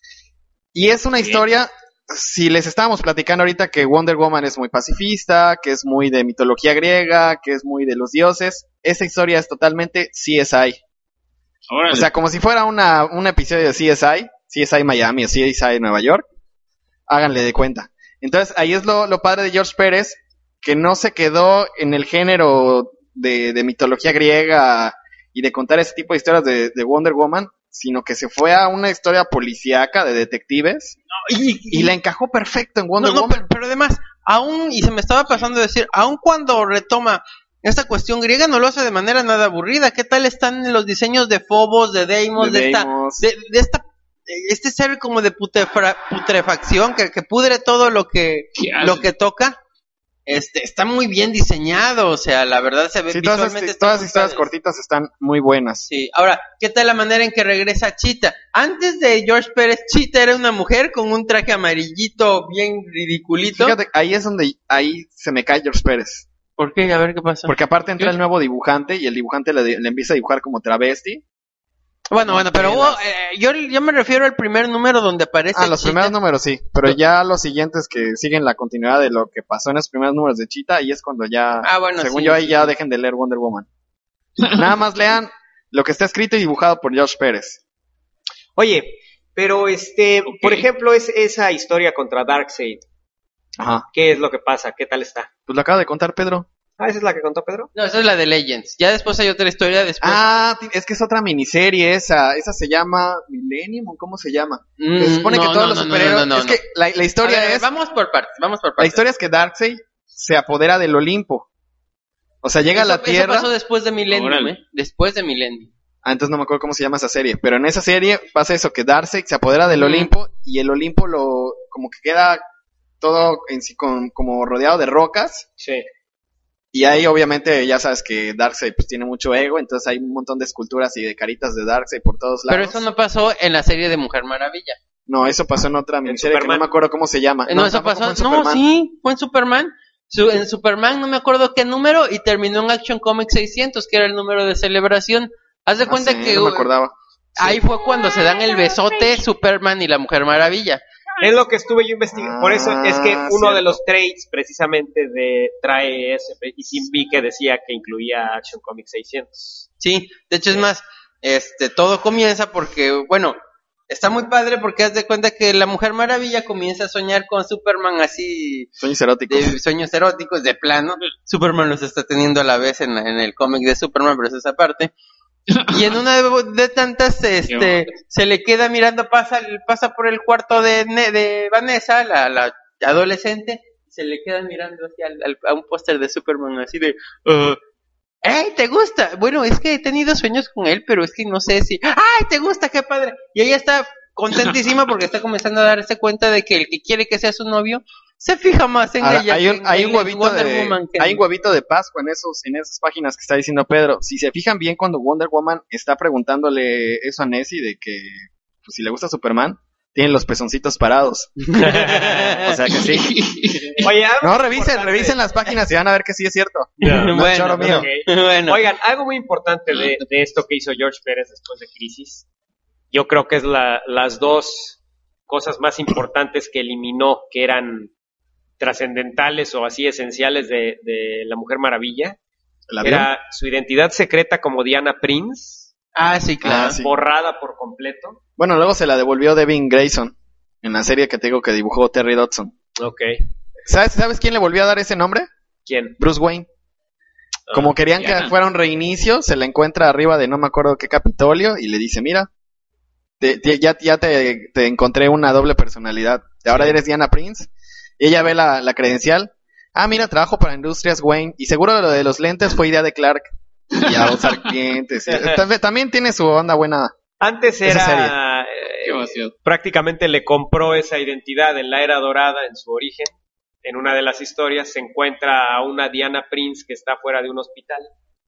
Y es una Bien. historia, si les estábamos platicando ahorita que Wonder Woman es muy pacifista, que es muy de mitología griega, que es muy de los dioses, esa historia es totalmente C S I. Órale. O sea, como si fuera una, un episodio de C S I, C S I Miami o C S I Nueva York, háganle de cuenta. Entonces, ahí es lo, lo padre de George Pérez, que no se quedó en el género de, de mitología griega y de contar ese tipo de historias de, de Wonder Woman, sino que se fue a una historia policíaca de detectives Y, y la encajó perfecto en Wonder no, no, Woman. pero, pero además, aún, y se me estaba pasando de decir, aún cuando retoma esta cuestión griega, no lo hace de manera nada aburrida. ¿Qué tal están los diseños de Phobos, de Deimos, de, De esta, Deimos. de, de esta, este ser como de putrefra- putrefacción que, que pudre todo lo que, ¿Qué hace? lo que toca? Este, está muy bien diseñado, o sea, la verdad se ve Sí, todas, visualmente. estas- está todas muy las historias padre. cortitas están muy buenas. Sí, ahora, ¿qué tal la manera en que regresa Cheetah? Antes de George Pérez, Cheetah era una mujer con un traje amarillito bien ridiculito. Fíjate, ahí es donde ahí se me cae George Pérez. ¿Por qué? A ver qué pasa. Porque aparte entra el nuevo dibujante y el dibujante le, le empieza a dibujar como travesti. Bueno, bueno, pero hubo, eh, yo, yo me refiero al primer número donde aparece Ah, los Cheetah. primeros números sí, pero ya los siguientes que siguen la continuidad de lo que pasó en los primeros números de Cheetah, ahí es cuando ya, Ah, bueno, según sí, yo, ahí sí, ya sí. dejen de leer Wonder Woman. Nada más lean lo que está escrito y dibujado por George Pérez. Oye, pero este, Ok. por ejemplo, es esa historia contra Darkseid. Ajá. ¿Qué es lo que pasa? ¿Qué tal está? Pues lo acaba de contar Pedro. Ah, esa es la que contó Pedro. No, esa es la de Legends. Ya después hay otra historia después. Ah, ti- es que es otra miniserie esa. Esa se llama Millennium, ¿o ¿cómo se llama? Mm, Que se supone no, que todos no, los no, no, superhéroes... no, no, es no. que la, la historia A ver, es... vamos por partes, vamos por partes. La historia es que Darkseid se apodera del Olimpo. O sea, llega eso, a la Tierra... Eso pasó después de Millennium, Órale. ¿eh? Después de Millennium. Ah, entonces no me acuerdo cómo se llama esa serie. Pero en esa serie pasa eso, que Darkseid se apodera del Mm. Olimpo y el Olimpo lo... como que queda todo en sí con, como rodeado de rocas. Sí. Y ahí obviamente ya sabes que Darkseid pues tiene mucho ego, entonces hay un montón de esculturas y de caritas de Darkseid por todos lados. Pero eso no pasó en la serie de Mujer Maravilla. No, eso pasó en otra miniserie que Superman. no me acuerdo cómo se llama. Eh, No, eso tampoco pasó. fue en No, Superman. sí, fue en Superman. Su- en Superman no me acuerdo qué número y terminó en Action Comics seiscientos, que era el número de celebración. Haz de Ah, cuenta sí, que no me acordaba. ahí fue cuando se dan el besote Superman y la Mujer Maravilla. Es lo que estuve yo investigando. Por eso es que Ah, uno cierto. de los trades precisamente de trae ese, y sí vi que decía que incluía Action Comics seiscientos. Sí, de hecho es más, este, todo comienza porque, bueno, está muy padre porque haz de cuenta que la Mujer Maravilla comienza a soñar con Superman así Sueños eróticos. de sueños eróticos de plano. Superman los está teniendo a la vez en, la- en el cómic de Superman, pero eso es aparte. Y en una de, de tantas, este, se le queda mirando, pasa, pasa por el cuarto de, Ne- de Vanessa, la, la adolescente, se le queda mirando hacia al- al- a un póster de Superman así de, uh, ¡Ey, te gusta! Bueno, es que he tenido sueños con él, pero es que no sé si, ¡ay, te gusta, qué padre! Y ella está contentísima porque está comenzando a darse cuenta de que el que quiere que sea su novio se fija más en Ahora, ella. hay que un, en- hay en un el huevito Wonder de, Woman que- hay un huevito de Pascua en esos, en esas páginas que está diciendo Pedro. Si se fijan bien cuando Wonder Woman está preguntándole eso a Nessie de que pues, si le gusta Superman, tiene los pezoncitos parados. O sea que sí. Oye, algo No, muy revisen, importante- revisen las páginas y van a ver que sí es cierto. Ya. No es Bueno, choro mío. Ok. Bueno, Oigan, algo muy importante de, de esto que hizo George Pérez después de Crisis, yo creo que es la, las dos cosas más importantes que eliminó, que eran trascendentales o así esenciales de, de la Mujer Maravilla. ¿El avión? Era su identidad secreta como Diana Prince, ah, sí, claro. Ah, sí. borrada por completo. Bueno, luego se la devolvió Devin Grayson en la serie que te digo que dibujó Terry Dodson. Ok. ¿Sabes, ¿Sabes quién le volvió a dar ese nombre? ¿Quién? Bruce Wayne. Como querían ya. que fuera un reinicio, se la encuentra arriba de no me acuerdo qué Capitolio y le dice, mira, te- te- ya, ya te, te encontré una doble personalidad. Ahora Sí. eres Diana Prince. Y ella ve la, la credencial. Ah, mira, trabajo para Industrias Wayne. Y seguro lo de los lentes fue idea de Clark. Y a usar clientes. Y- también, también tiene su onda buena. Antes Esa era... eh, Qué vacío. prácticamente le compró esa identidad en la era dorada, en su origen. En una de las historias se encuentra a una Diana Prince que está fuera de un hospital.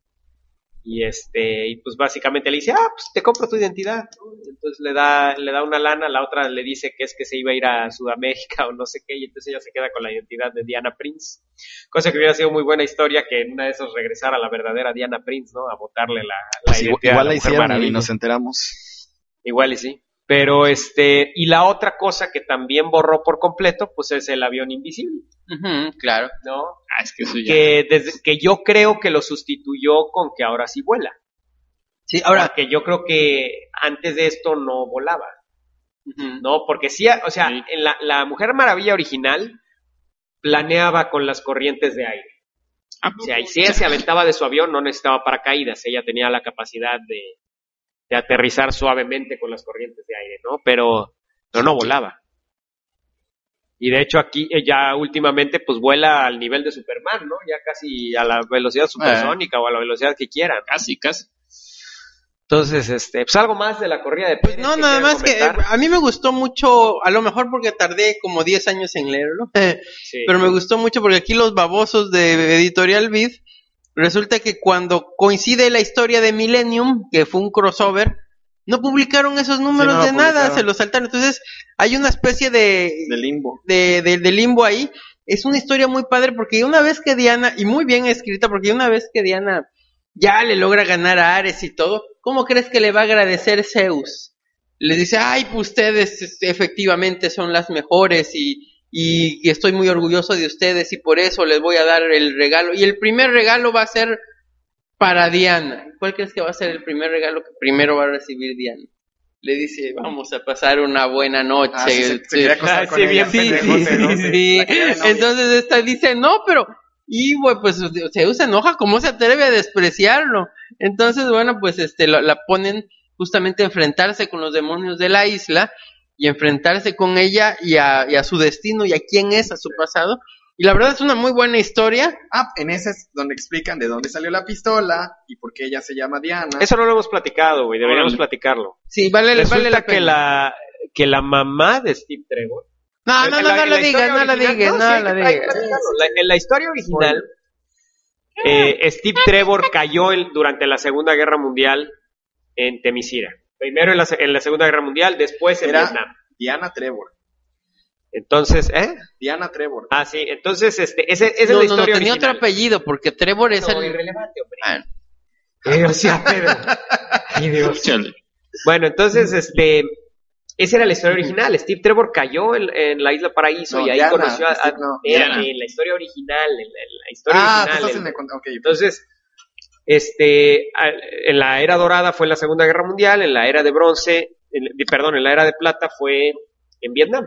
Y este, y pues básicamente le dice, ah, pues te compro tu identidad, ¿no? Entonces le da, le da una lana, la otra le dice que es que se iba a ir a Sudamérica o no sé qué, y entonces ella se queda con la identidad de Diana Prince. Cosa que hubiera sido muy buena historia que en una de esas regresara a la verdadera Diana Prince, ¿no? A botarle la, la Pues identidad igual, igual a la Mujer hicieron y Maravilla. nos enteramos. Igual y sí. Pero este, y la otra cosa que también borró por completo, pues es el avión invisible, Ujú, claro. ¿no? Ah, es que eso ya. Que desde que yo creo que lo sustituyó con que ahora sí vuela. Sí, ahora. Porque yo creo que antes de esto no volaba, Ujú. ¿no? Porque sí, o sea, Sí. en la, la Mujer Maravilla original planeaba con las corrientes de aire. Ah, O sea, y si ella se aventaba de su avión, no necesitaba paracaídas, ella tenía la capacidad de, de aterrizar suavemente con las corrientes de aire, ¿no? Pero, pero no volaba. Y de hecho aquí, eh, ya últimamente, pues vuela al nivel de Superman, ¿no? Ya casi a la velocidad supersónica o a la velocidad que quieran. Casi, casi. Entonces, este, pues algo más de la corrida de Pues Pérez no, que nada quieran más que eh, comentar. a mí me gustó mucho, a lo mejor porque tardé como diez años en leerlo, Sí. pero me gustó mucho porque aquí los babosos de Editorial Vid, resulta que cuando coincide la historia de Millennium, que fue un crossover, no publicaron esos números Sí, no lo de nada, publicaron. se los saltaron. Entonces hay una especie de, De limbo. de, de, de limbo ahí. Es una historia muy padre porque una vez que Diana, y muy bien escrita, porque una vez que Diana ya le logra ganar a Ares y todo, ¿cómo crees que le va a agradecer Zeus? Le dice, ay, pues ustedes este, efectivamente son las mejores y, y estoy muy orgulloso de ustedes y por eso les voy a dar el regalo. Y el primer regalo va a ser para Diana. ¿Cuál crees que va a ser el primer regalo que primero va a recibir Diana? Le dice, vamos a pasar una buena noche. Ah, sí, se- se Sí. quería acostar Ah, con sí, ella, bien Sí, pendejote, ¿no? sí, sí. La quería de novia. Entonces esta dice, no, pero... Y güey, pues Zeus se enoja, ¿cómo se atreve a despreciarlo? Entonces, bueno, pues este lo- la ponen justamente a enfrentarse con los demonios de la isla y enfrentarse con ella y a, y a su destino y a quién es, a su pasado. Y la verdad es una muy buena historia. Ah, en ese es donde explican de dónde salió la pistola y por qué ella se llama Diana. Eso no lo hemos platicado, güey, deberíamos Órale. platicarlo. Sí, vale, Resulta vale la que pena. la que la mamá de Steve Trevor. No, en no, la- no, no en lo la digas, historia no lo original- digas, no, no sí, hay lo que- hay que digas. platicarlo. La- en la historia original, eh, Steve Trevor cayó el- durante la Segunda Guerra Mundial en Temiscira. Primero en la, se- en la Segunda Guerra Mundial, después en Era Vietnam. Diana Trevor. Entonces, ¿eh? Diana Trevor. Ah, sí, entonces, este, ese, esa es No, la no, no, historia tenía original. otro apellido, porque Trevor es No, el... irrelevante, hombre. Ah, Eh, o sea, Pedro. Ay, Dios. Chale. Bueno, entonces, este, esa era la historia original. Steve Trevor cayó en, en la Isla Paraíso No, y ahí Diana, conoció a, a Steve, no. Diana, Diana. en la historia original, en la, en la historia Ah, tú original. estás en- en el... Ok, Entonces, este, a- en la era dorada fue en la Segunda Guerra Mundial, en la era de bronce, en- perdón, en la era de plata fue en Vietnam.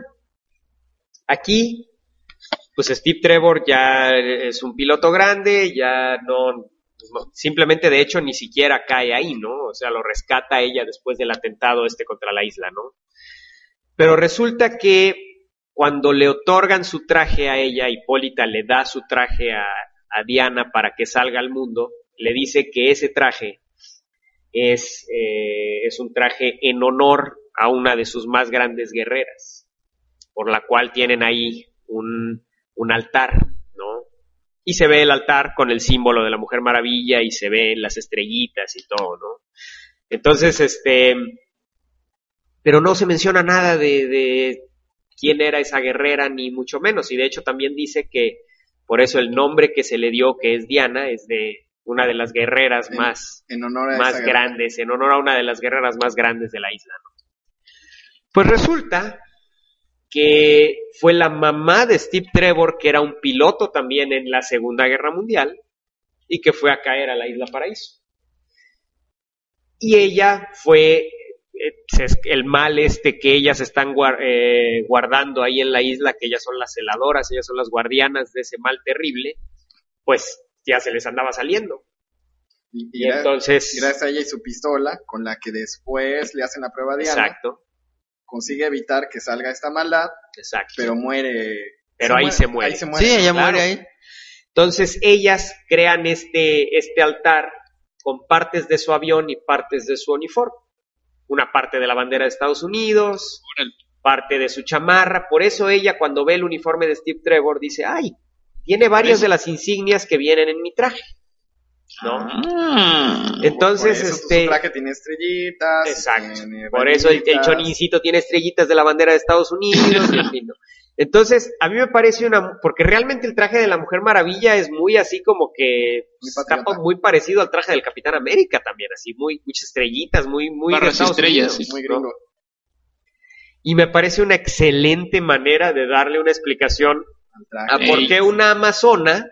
Aquí, pues Steve Trevor ya es un piloto grande, ya no, no- simplemente de hecho ni siquiera cae ahí, ¿no? O sea, lo rescata ella después del atentado este contra la isla, ¿no? Pero resulta que cuando le otorgan su traje a ella, Hipólita le da su traje a, a Diana para que salga al mundo, le dice que ese traje es, eh, es un traje en honor a una de sus más grandes guerreras, por la cual tienen ahí un, un altar, ¿no? Y se ve el altar con el símbolo de la Mujer Maravilla y se ven las estrellitas y todo, ¿no? Entonces, este, pero no se menciona nada de, de quién era esa guerrera, ni mucho menos, y de hecho también dice que por eso el nombre que se le dio, que es Diana, es de una de las guerreras En- más, en honor a más esa guerra. grandes, en honor a una de las guerreras más grandes de la isla, ¿no? Pues resulta que fue la mamá de Steve Trevor, que era un piloto también en la Segunda Guerra Mundial, y que fue a caer a la Isla Paraíso. Y ella fue eh, el mal este que ellas están guar- eh, guardando ahí en la isla, que ellas son las celadoras, ellas son las guardianas de ese mal terrible, pues ya se les andaba saliendo. Y, Y y gra- entonces, y gracias a ella y su pistola, con la que después le hacen la prueba a Diana, exacto, consigue evitar que salga esta maldad, exacto. pero muere. Pero ahí se muere. Ahí se muere. sí, ella claro. muere ahí. Entonces ellas crean este, este altar con partes de su avión y partes de su uniforme. Una parte de la bandera de Estados Unidos, Órale. parte de su chamarra. Por eso ella, cuando ve el uniforme de Steve Trevor, dice, ay, tiene varias eso. de las insignias que vienen en mi traje, ¿no? Ah. Entonces, Por eso este... su traje tiene estrellitas. Exacto. tiene Por eso el, el banditas. chonincito tiene estrellitas de la bandera de Estados Unidos, y en fin, ¿no? Entonces, a mí me parece una... Porque realmente el traje de la Mujer Maravilla es muy así como que... Muy está patriota. muy parecido al traje del Capitán América también, así, muy muchas estrellitas, muy, muy de Barras y Estados estrellas, Unidos, sí. Muy ¿no? gringo. Y me parece una excelente manera de darle una explicación Al traje. a por Ey. qué una amazona,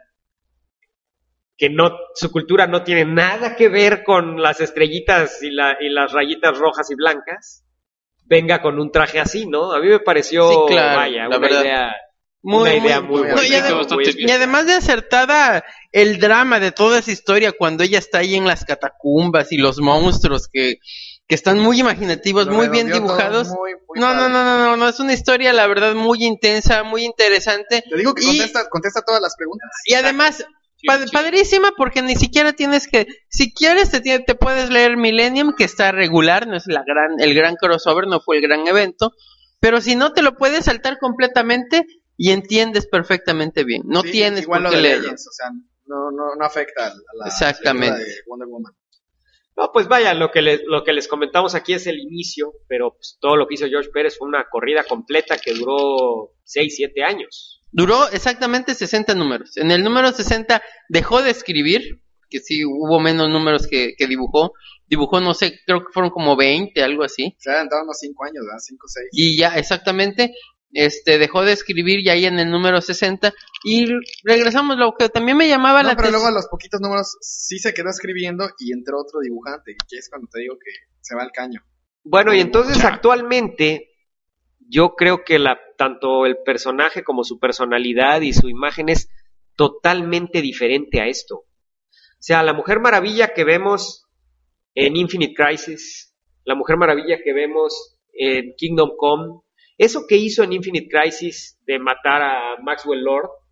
que no, su cultura no tiene nada que ver con las estrellitas y, la, y las rayitas rojas y blancas, venga con un traje así, ¿no? A mí me pareció, Sí, claro, vaya, la una verdad. idea, Muy, una idea muy- muy, no, buena. y adem- muy bastante bien. Y además de acertada, el drama de toda esa historia, cuando ella está ahí en las catacumbas y los monstruos que, que están muy imaginativos, Lo muy bien redondeó todo dibujados. muy, muy No, no, padre. no, no, no, no, es una historia, la verdad, muy intensa, muy interesante. Te digo que Y- contesta, contesta todas las preguntas. Y además, Sí, pa- sí. padrísima porque ni siquiera tienes que, si quieres te, tie- te puedes leer Millennium, que está regular, no es la gran, el gran crossover, no fue el gran evento, pero si no te lo puedes saltar completamente y entiendes perfectamente bien, no Sí, tienes igual por lo qué de leerlo. Legends, o sea, no, no, no afecta a la Exactamente. lectura de Wonder Woman. No, pues vaya, lo que, le- lo que les comentamos aquí es el inicio, pero pues, todo lo que hizo George Pérez fue una corrida completa que duró seis, siete años. Duró exactamente sesenta números. En el número sesenta dejó de escribir, que sí hubo menos números que, que dibujó. Dibujó, no sé, creo que fueron como veinte, algo así. Se han dado unos cinco años, ¿verdad? cinco, seis. Y ya, exactamente, este, dejó de escribir ya ahí en el número sesenta. Y regresamos, lo que también me llamaba No, la pero luego a atención. los poquitos números sí se quedó escribiendo y entró otro dibujante, que es cuando te digo que se va al caño. Bueno, y entonces Ya. actualmente yo creo que la, tanto el personaje como su personalidad y su imagen es totalmente diferente a esto. O sea, la Mujer Maravilla que vemos en Infinite Crisis, la Mujer Maravilla que vemos en Kingdom Come, eso que hizo en Infinite Crisis de matar a Maxwell Lord,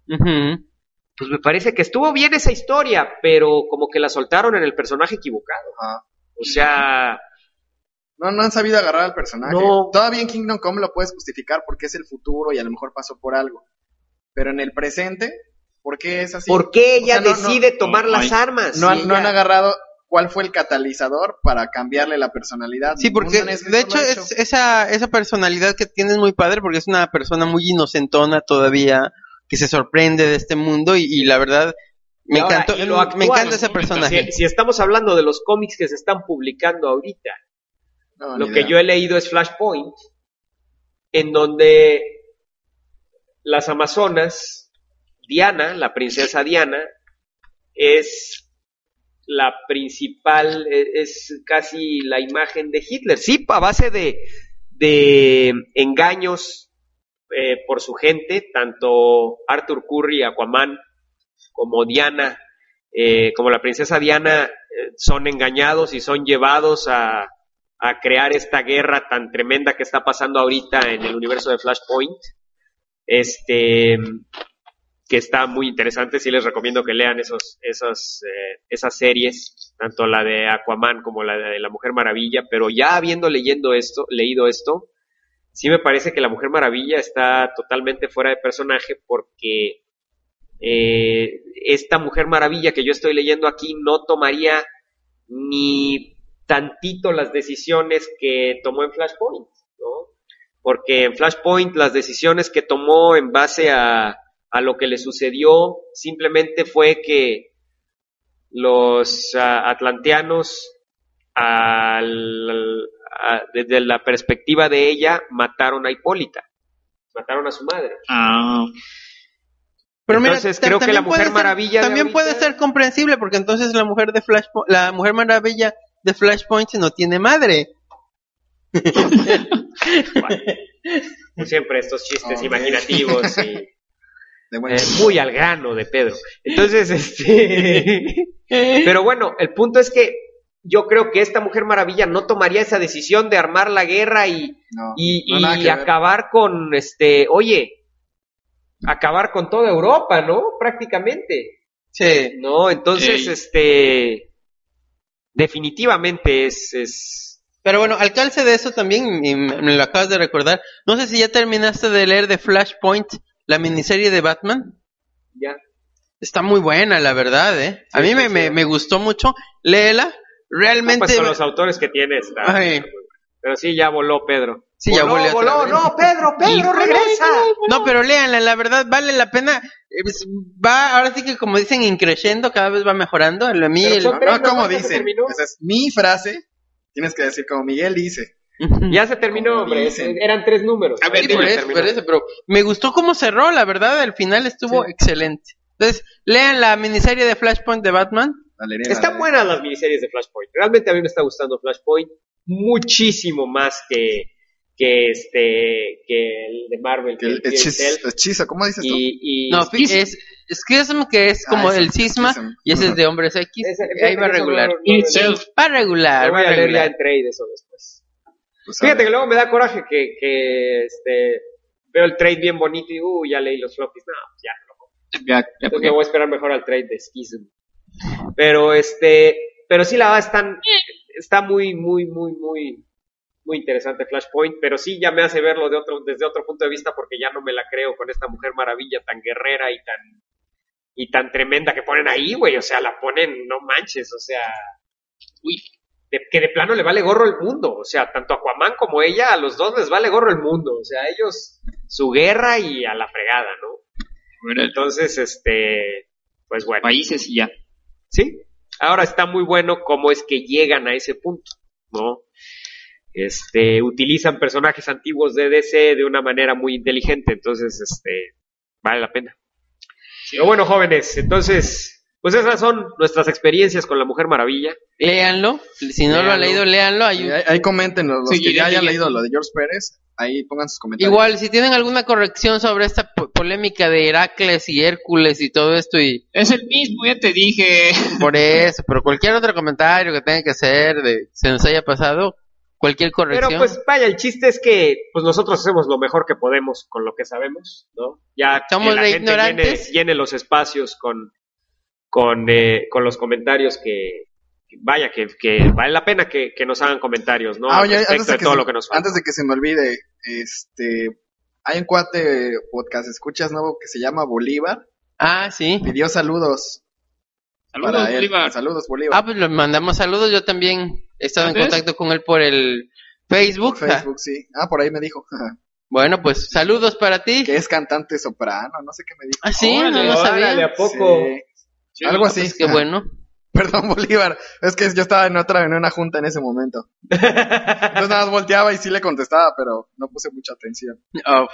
Uh-huh. Pues me parece que estuvo bien esa historia, pero como que la soltaron en el personaje equivocado. Ajá. O sea... No, no han sabido agarrar al personaje. No. Todavía en Kingdom Come lo puedes justificar porque es el futuro y a lo mejor pasó por algo. Pero en el presente, ¿por qué es así? ¿Por qué ella O sea, no, decide no, tomar no, las no, armas? No han, Si no han ella- agarrado cuál fue el catalizador para cambiarle la personalidad. Sí, porque Ningún escritor de lo hecho ha es, esa, esa personalidad que tiene es muy padre porque es una persona muy inocentona todavía, que se sorprende de este mundo y, y la verdad me Y ahora, encantó, y lo me actual, encanta ese ¿no? personaje. Si, si estamos hablando de los cómics que se están publicando ahorita, No, lo ni que idea. yo he leído es Flashpoint, en donde las amazonas, Diana, la princesa Diana, es la principal, e- es casi la imagen de Hitler. Sí, a base de, de engaños eh, por su gente, tanto Arthur Curry, Aquaman, como Diana, eh, como la princesa Diana, eh, son engañados y son llevados a, a crear esta guerra tan tremenda que está pasando ahorita en el universo de Flashpoint. Este, que está muy interesante, sí les recomiendo que lean esos, esos, eh, esas series, tanto la de Aquaman como la de la Mujer Maravilla, pero ya habiendo leyendo esto, leído esto, sí me parece que la Mujer Maravilla está totalmente fuera de personaje porque eh, esta Mujer Maravilla que yo estoy leyendo aquí no tomaría ni tantito las decisiones que tomó en Flashpoint, ¿no? Porque en Flashpoint las decisiones que tomó en base a, a lo que le sucedió simplemente fue que los uh, atlanteanos al, a, desde la perspectiva de ella mataron a Hipólita, mataron a su madre. Ah, Pero mira, Entonces ta- creo que también la Mujer puede ser- Maravilla de también puede ahorita- ser comprensible porque entonces la mujer de Flashpoint, la Mujer Maravilla de Flashpoint no tiene madre. Bueno, como siempre estos chistes Ok. imaginativos y De buen eh, tipo. muy al grano de Pedro. Entonces, este, pero bueno, el punto es que yo creo que esta Mujer Maravilla no tomaría esa decisión de armar la guerra y, No, y, no, nada y que ver. acabar con, este, oye, acabar con toda Europa, ¿no? Prácticamente, Sí. ¿no? Entonces, Ey. este, definitivamente es, es, Pero bueno, al calce de eso también, y me me lo acabas de recordar, no sé si ya terminaste de leer de Flashpoint, la miniserie de Batman. ya. Está muy buena, la verdad, ¿eh? A Sí, mí sí, me, sí. me, me gustó mucho. Léela. Realmente... Pues con los autores que tiene está. Ay. Pero sí, ya voló Pedro. Sí, ya voló, voló otra voló, vez. no, Pedro, Pedro, Híjole. regresa. No, pero léanla, la verdad vale la pena. Eh, pues, Va, ahora sí que como dicen, increciendo, cada vez va mejorando. A mí, Pero el- son tres, No, como ¿no? ¿Ya se dicen. terminó? Esa es mi frase. Tienes que decir como Miguel dice. Ya se terminó, Como hombre. dicen. Eran tres números. A ver, Sí, Ya por se eso, terminó. por eso, pero me gustó cómo cerró, la verdad, al final estuvo Sí. excelente. Entonces, lean la miniserie de Flashpoint de Batman. La leeré, la Están leeré. buenas las miniseries de Flashpoint. Realmente a mí me está gustando Flashpoint muchísimo más que, que este que el de Marvel, Que que el el hechizo, Self. hechizo, ¿cómo dices tú? Y, y No, fi- es Schism, que es como Ah, ese, el cisma, Schism. y ese es de Hombres X. Ese- Ahí va fíjate que eso regular. no- no lo he Itself. leído. Va regular, Lo voy va a leer ya regular. en trade eso después. Pues, a Fíjate ver. que luego me da coraje que, que este veo el trade bien bonito y uh, ya leí los floppies. No, pues ya no lo compro. ya, ya, Entonces me voy a esperar mejor al trade de Schism. Pero este, pero sí la verdad están, está muy, muy, muy, muy, muy interesante Flashpoint, pero sí ya me hace verlo de otro, desde otro punto de vista porque ya no me la creo con esta Mujer Maravilla tan guerrera y tan, y tan tremenda que ponen ahí, güey, o sea, la ponen, no manches, o sea, Uy, de- que de plano le vale gorro el mundo, o sea, tanto a Aquaman como ella, a los dos les vale gorro el mundo, o sea, a ellos su guerra y a la fregada, ¿no? bueno, Entonces, este, pues bueno. países y ya. Sí, ahora está muy bueno cómo es que llegan a ese punto, ¿no? Este, utilizan personajes antiguos de D C de una manera muy inteligente, entonces, este, vale la pena. Pero bueno, jóvenes, entonces, pues esas son nuestras experiencias con la Mujer Maravilla. Léanlo. Si no lo han Léanlo. leído, léanlo. Hay un- Ahí, ahí comenten los, los Sí, que ya hayan sí. leído lo de George Pérez. Ahí pongan sus comentarios. Igual, si tienen alguna corrección sobre esta po- polémica de Heracles y Hércules y todo esto, y Es el mismo, ya te dije. por eso, pero cualquier otro comentario que tengan que hacer, de se nos haya pasado, Cualquier corrección. Pero pues vaya, el chiste es que pues nosotros hacemos lo mejor que podemos con lo que sabemos, ¿no? Ya Somos que la de gente llene, ignorantes. llene los espacios con con, eh, con los comentarios que, que vaya, que, que vale la pena que, que nos hagan comentarios, ¿no? Ah, Al oye, respecto antes de, de que todo se, lo que nos falta. antes de que se me olvide, este, hay un cuate podcast escuchas nuevo que se llama Bolívar, Ah, sí. pidió saludos. Saludos, para él. Bolívar. Saludos, Bolívar. Ah, pues le mandamos saludos. Yo también he estado en ¿Ves? contacto con él por el Facebook. Por Facebook, sí. Ah, por ahí me dijo. Bueno, pues saludos para ti. Que es cantante soprano, no sé qué me dijo. Ah, sí, Órale, no lo órale, sabía. ¿a poco? Sí. Sí, Algo así. Pues qué bueno. Perdón, Bolívar. Es que yo estaba en otra, en una junta en ese momento. Entonces nada más volteaba y sí le contestaba, pero no puse mucha atención. Oh,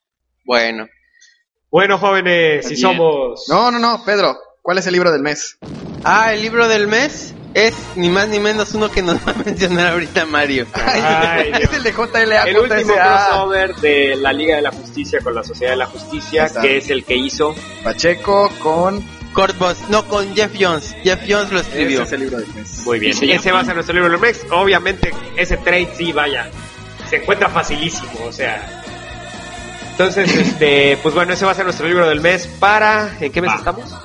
bueno. Bueno, jóvenes, si Bien. somos... No, no, no, Pedro. ¿Cuál es el libro del mes? Ah, el libro del mes es ni más ni menos uno que nos va a mencionar ahorita Mario. Ay, Dios. Es el de J L A. El último crossover de la Liga de la Justicia con la Sociedad de la Justicia, Exacto. que es el que hizo... Pacheco con... Kurt Busiek, no, con Jeff Jones. Jeff Jones lo escribió. Ese es el libro del mes. Muy bien, ¿Y se ese llama? va a ser nuestro libro del mes. Obviamente, ese trade sí, vaya, se encuentra facilísimo, o sea... Entonces, este, pues bueno, ese va a ser nuestro libro del mes para... ¿En qué mes Va. estamos?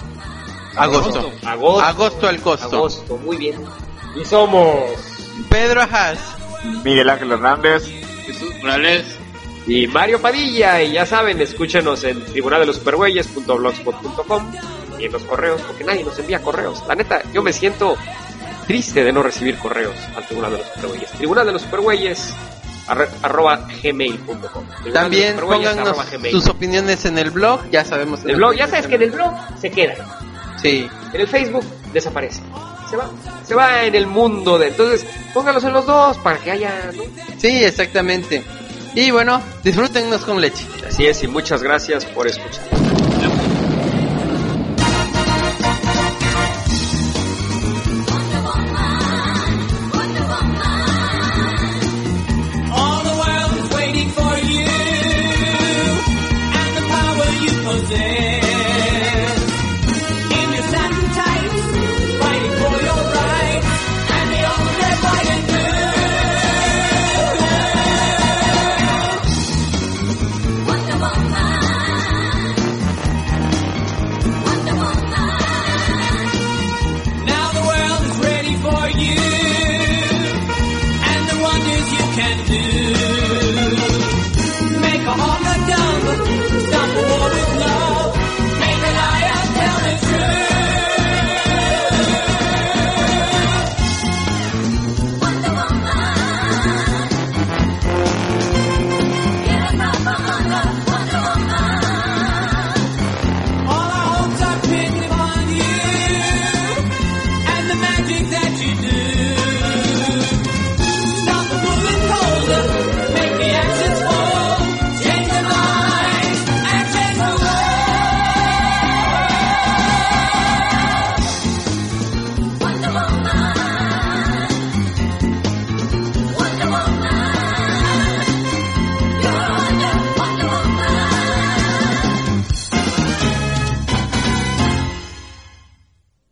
Agosto. Agosto. Agosto al costo. Agosto, muy bien. Y somos... Pedro Haas. Miguel Ángel Hernández. Jesús Morales. Y Mario Padilla, y ya saben, escúchenos en tribunal de los supergüeyes punto blogspot punto com y en los correos, porque nadie nos envía correos. La neta, yo me siento triste de no recibir correos al tribunal de los supergüeyes. Tribunal de los supergüeyes arre- arroba gmail punto com. Tribunal de los También supergüeyes pónganos arroba gmail. sus opiniones en el blog. Ya sabemos. El blog, ya sabes que en el blog se queda. Sí. En el Facebook desaparece. Se va. Se va en el mundo de... Entonces, póngalos en los dos para que haya... ¿no? Sí, exactamente. Y bueno, disfrútennos con leche. Así es, y muchas gracias por escuchar.